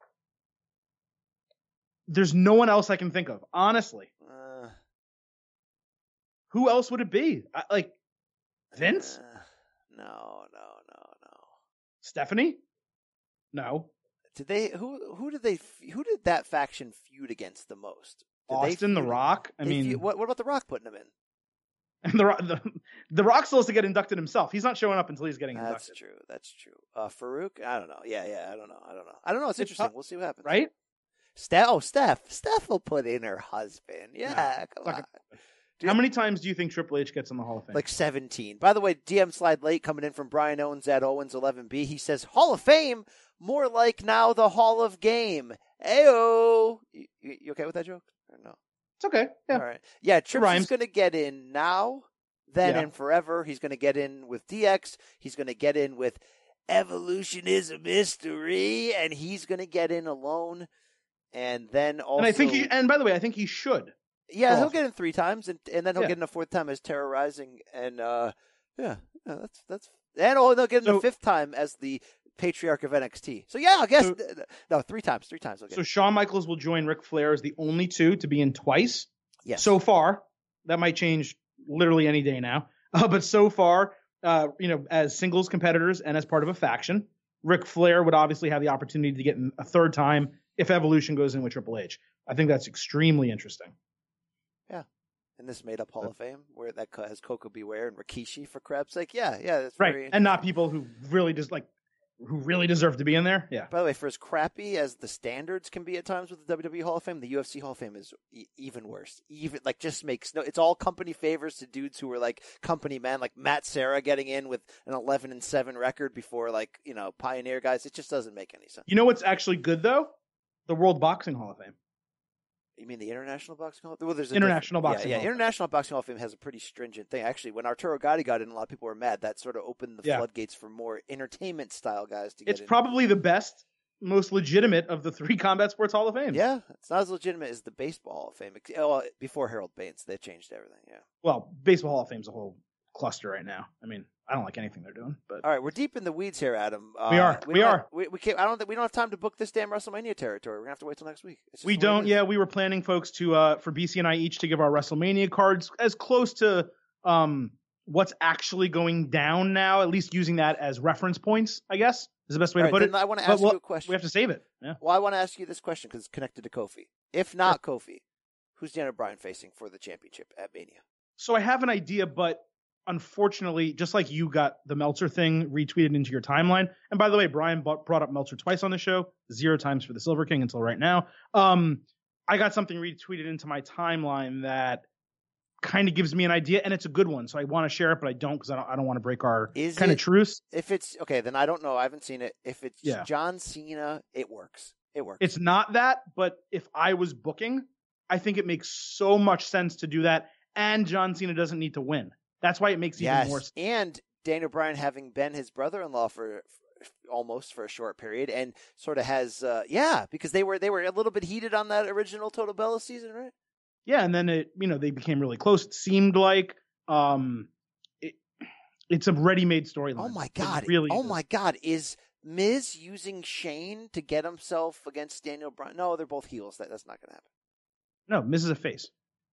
There's no one else I can think of, honestly. Uh, who else would it be? I, like, Vince? Uh, no, no, no, no. Stephanie? No. Did they? Who? Who did they? Who did that faction feud against the most? Did Austin, they The Rock. I mean, feud, what, what about The Rock putting him in? And the, the the Rock still has to get inducted himself. He's not showing up until he's getting inducted. That's true. That's true. Uh, Farouk? I don't know. Yeah, yeah. I don't know. I don't know. I don't know. It's, it's interesting. Tough, we'll see what happens. Right? Steph. Oh, Steph. Steph will put in her husband. Yeah. No, come on. Dude, how many times do you think Triple H gets in the Hall of Fame? Like seventeen. By the way, D M slide late coming in from Brian Owens at Owens eleven B. He says Hall of Fame, more like now the Hall of Game. Ayo. You, you okay with that joke? Or no? It's okay. Yeah. All right. Yeah, Trips is going to get in now, then, yeah. and forever. He's going to get in with D X. He's going to get in with Evolution is a Mystery, and he's going to get in alone. And then also, and I think, he, and by the way, I think he should. Yeah, he'll get in three times, and and then he'll yeah. get in a fourth time as Terrorizing, and uh, yeah, yeah, that's that's, and oh, they'll get in so, a fifth time as the Patriarch of N X T. So yeah, I guess so, no, three times, three times. So Shawn Michaels will join Ric Flair as the only two to be in twice. Yes. So far, that might change literally any day now, uh, but so far, uh, you know, as singles competitors and as part of a faction, Ric Flair would obviously have the opportunity to get in a third time if Evolution goes in with Triple H. I think that's extremely interesting. Yeah. In this made-up Hall of Fame, where that has Coco Beware and Rikishi, for crap's sake. Yeah, yeah, that's right. very and not people who really just like, who really deserve to be in there. Yeah. By the way, for as crappy as the standards can be at times with the W W E Hall of Fame, the U F C Hall of Fame is e- even worse. Even like just makes no. It's all company favors to dudes who are like company men, like Matt Serra getting in with an eleven and seven record before like you know pioneer guys. It just doesn't make any sense. You know what's actually good though? The World Boxing Hall of Fame. You mean the International Boxing Hall of Fame? Well, there's a International different- Boxing yeah, Hall yeah. of Fame. International Boxing Hall of Fame has a pretty stringent thing. Actually, when Arturo Gatti got in, a lot of people were mad. That sort of opened the Yeah. floodgates for more entertainment-style guys to get It's in. probably the best, most legitimate of the three Combat Sports Hall of Fames. Yeah, it's not as legitimate as the Baseball Hall of Fame. Oh, before Harold Baines, they changed everything, yeah. Well, Baseball Hall of Fame's a whole cluster right now. I mean, I don't like anything they're doing, but All right, we're deep in the weeds here, Adam. Uh, We are. We don't are. have- we, we can't. I don't think we don't have time to book this damn WrestleMania territory. We're gonna have to wait till next week. It's just we the way it don't. is. Yeah, we were planning, folks, to uh for B C and I each to give our WrestleMania cards as close to um what's actually going down now, at least using that as reference points, I guess is the best way All to right, put then it. I want to But ask we'll- you a question. We have to save it. Yeah. Well, I want to ask you this question because it's connected to Kofi. If not Kofi, who's Daniel Bryan facing for the championship at Mania? So I have an idea, but unfortunately, just like you got the Meltzer thing retweeted into your timeline. And by the way, Brian bought, brought up Meltzer twice on the show, zero times for the Silver King until right now. Um, I got something retweeted into my timeline that kind of gives me an idea, and it's a good one. So I want to share it, but I don't because I don't, I don't want to break our Is kind it- of truce. If it's okay, then I don't know. I haven't seen it. If it's Yeah. John Cena, it works. It works. It's not that, but if I was booking, I think it makes so much sense to do that. And John Cena doesn't need to win. That's why it makes even yes, more sense. and Daniel Bryan having been his brother-in-law for, for almost for a short period, and sort of has, uh, yeah, because they were they were a little bit heated on that original Total Bella season, right? Yeah, and then it, you know, they became really close. It seemed like um, it, it's a ready-made storyline. Oh my It God! really oh is. my God! Is Miz using Shane to get himself against Daniel Bryan? No, they're both heels. That that's not going to happen. No, Miz is a face.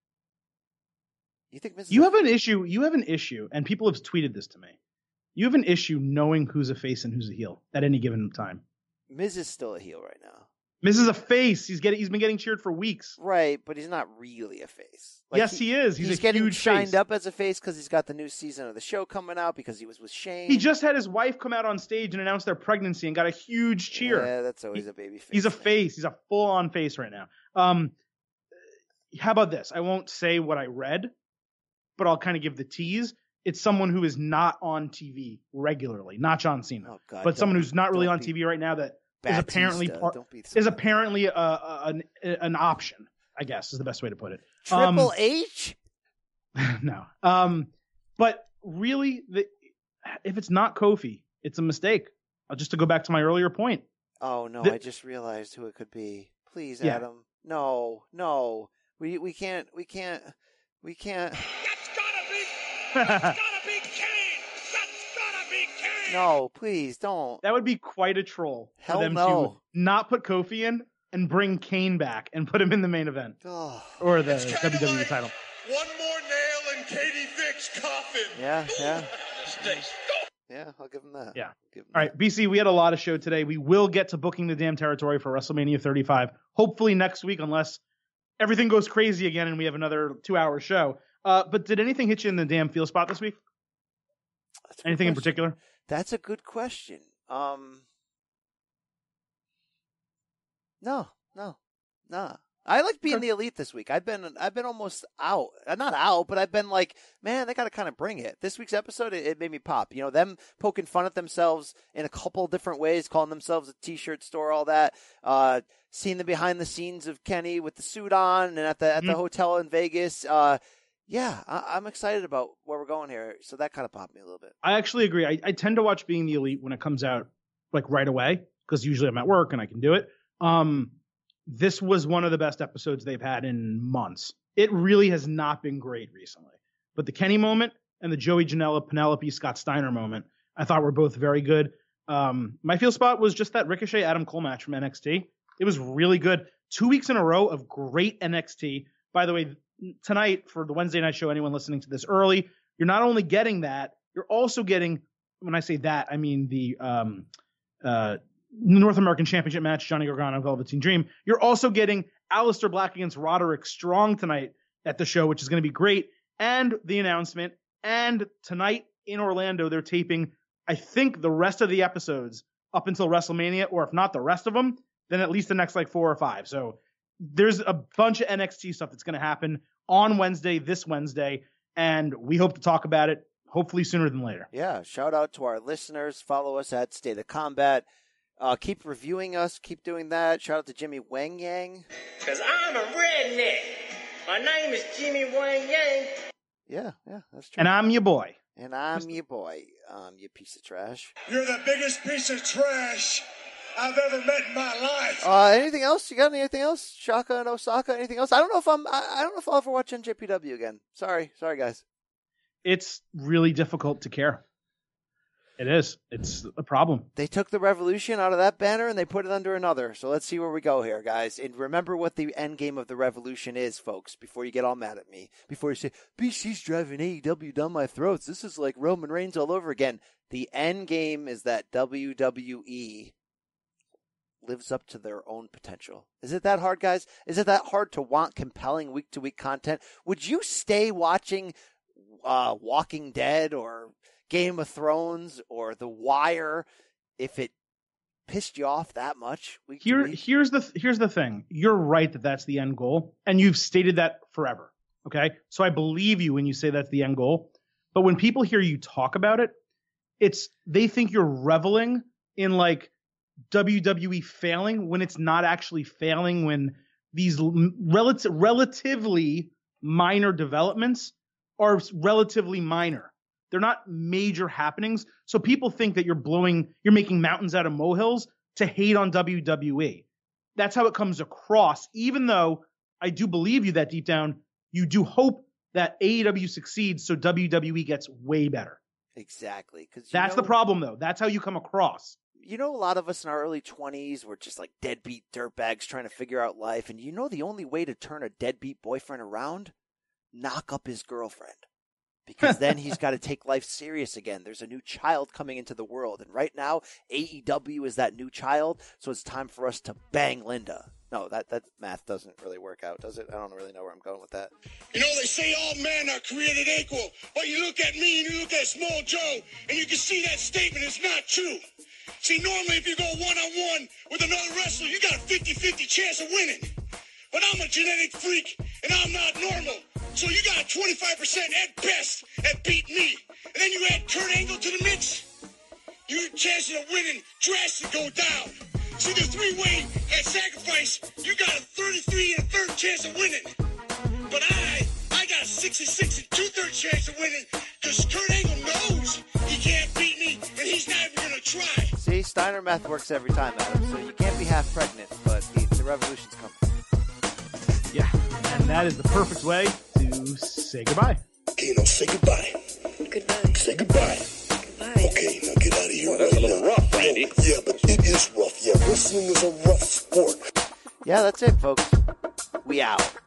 You think Miz? Is You a- have an issue. You have an issue, and people have tweeted this to me. You have an issue knowing who's a face and who's a heel at any given time. Miz is still a heel right now. Miz is a face. He's getting. He's been getting cheered for weeks. Right, but he's not really a face. Yes, he is. He's a getting huge shined face. up as a face because he's got the new season of the show coming out because he was with Shane. He just had his wife come out on stage and announce their pregnancy and got a huge cheer. Yeah, that's always a baby face. He's a thing. face. He's a full-on face right now. Um, how about this? I won't say what I read, but I'll kind of give the tease. It's someone who is not on T V regularly, not John Cena, Oh, God, but someone don't- who's not really don't on be T V right now that is Batista. apparently part, Don't be is apparently a, a, an, an option. I guess is the best way to put it. Triple Um, H. no. Um, but really, the, if it's not Kofi, it's a mistake. Uh, Just to go back to my earlier point. Oh no! the- I just realized who it could be. Please, Yeah. Adam. No, no. We we can't. We can't. We can't. That's gotta be. That's gotta be Kane. That's gotta be Kane. No, please don't. That would be quite a troll Hell for them no. to not put Kofi in and bring Kane back and put him in the main event Oh. or the It's kinda W W E like title. One more nail in Katie Vick's coffin. Yeah, yeah, Stace. yeah. I'll give him that. Yeah. I'll give him All right, B C, we had a lot of show today. We will get to booking the damn territory for WrestleMania thirty-five, hopefully next week, unless everything goes crazy again and we have another two-hour show. Uh, but did anything hit you in the damn feel spot this week? That's a good Anything in question. particular? That's a good question. Um. No, no, no. I like being Okay. the elite this week. I've been, I've been almost out. Uh, Not out, but I've been like, man, they got to kind of bring it. This week's episode, it, it made me pop. You know, them poking fun at themselves in a couple different ways, calling themselves a t-shirt store, all that. Uh, seeing the behind the scenes of Kenny with the suit on and at the at the Mhm. hotel in Vegas. Uh, yeah, I, I'm excited about where we're going here. So that kind of popped me a little bit. I actually agree. I, I tend to watch Being the Elite when it comes out like right away because usually I'm at work and I can do it. Um, this was one of the best episodes they've had in months. It really has not been great recently. But the Kenny moment and the Joey Janela, Penelope, Scott Steiner moment, I thought were both very good. Um, my feel spot was just that Ricochet Adam Cole match from N X T. It was really good. Two weeks in a row of great N X T. By the way, tonight for the Wednesday night show, anyone listening to this early, you're not only getting that, you're also getting, when I say that, I mean the um, uh, North American Championship match, Johnny Gargano, Velveteen Dream. You're also getting Aleister Black against Roderick Strong tonight at the show, which is going to be great. And the announcement. And tonight in Orlando, they're taping, I think, the rest of the episodes up until WrestleMania, or if not the rest of them, then at least the next like four or five. So there's a bunch of N X T stuff that's going to happen on Wednesday, this Wednesday, and we hope to talk about it hopefully sooner than later. Yeah, shout out to our listeners. Follow us at State of Combat. Uh, keep reviewing us. Keep doing that. Shout out to Jimmy Wang Yang. Because I'm a redneck. My name is Jimmy Wang Yang. Yeah, yeah, that's true. And I'm your boy. And I'm your boy, um, you piece of trash. You're the biggest piece of trash I've ever met in my life. Uh, anything else? You got anything else? Shaka and Osaka? Anything else? I don't know if I'm. I, I don't know if I'll ever watch N J P W again. Sorry, sorry, guys. It's really difficult to care. It is. It's a problem. They took the Revolution out of that banner and they put it under another. So let's see where we go here, guys. And remember what the end game of the Revolution is, folks, before you get all mad at me. Before you say, B C's driving A E W down my throats. This is like Roman Reigns all over again. The end game is that W W E lives up to their own potential. Is it that hard, guys? Is it that hard to want compelling week-to-week content? Would you stay watching uh, Walking Dead or Game of Thrones or The Wire if it pissed you off that much? Week Here, to week? here's the here's the thing. You're right that that's the end goal, and you've stated that forever. Okay, so I believe you when you say that's the end goal. But when people hear you talk about it, it's they think you're reveling in like W W E failing when it's not actually failing. When these relative, relatively minor developments are relatively minor. They're not major happenings. So people think that you're blowing, you're making mountains out of molehills to hate on W W E. That's how it comes across, even though I do believe you that deep down, you do hope that A E W succeeds so W W E gets way better. Exactly. 'Cause That's know, the problem, though. That's how you come across. You know, a lot of us in our early twenties were just like deadbeat dirtbags trying to figure out life. And you know the only way to turn a deadbeat boyfriend around? Knock up his girlfriend. Because then he's got to take life serious again. There's a new child coming into the world. And right now, A E W is that new child. So it's time for us to bang Linda. No, that, that math doesn't really work out, does it? I don't really know where I'm going with that. You know, they say all men are created equal, but you look at me and you look at Small Joe, and you can see that statement is not true. See, normally if you go one-on-one with another wrestler, you got a fifty-fifty chance of winning. But I'm a genetic freak, and I'm not normal. So you got a twenty-five percent at best at beating me. And then you add Kurt Angle to the mix, your chances of winning drastically go down. See, the three-way at sacrifice, you got a thirty-three and a third chance of winning. But I, I got a sixty-six and two-thirds chance of winning because Kurt Angle knows he can't beat me, and he's not even going to try. See, Steiner math works every time, Adam. So you can't be half pregnant, but the, the revolution's coming. Yeah, and that is the perfect way to say goodbye. Okay, now say goodbye. Goodbye. Say goodbye. Goodbye. Okay, now get out of here. Well, that's right a little now. rough, Randy. Yeah, but it is rough. Yeah, wrestling is a rough sport. Yeah, that's it, folks. We out.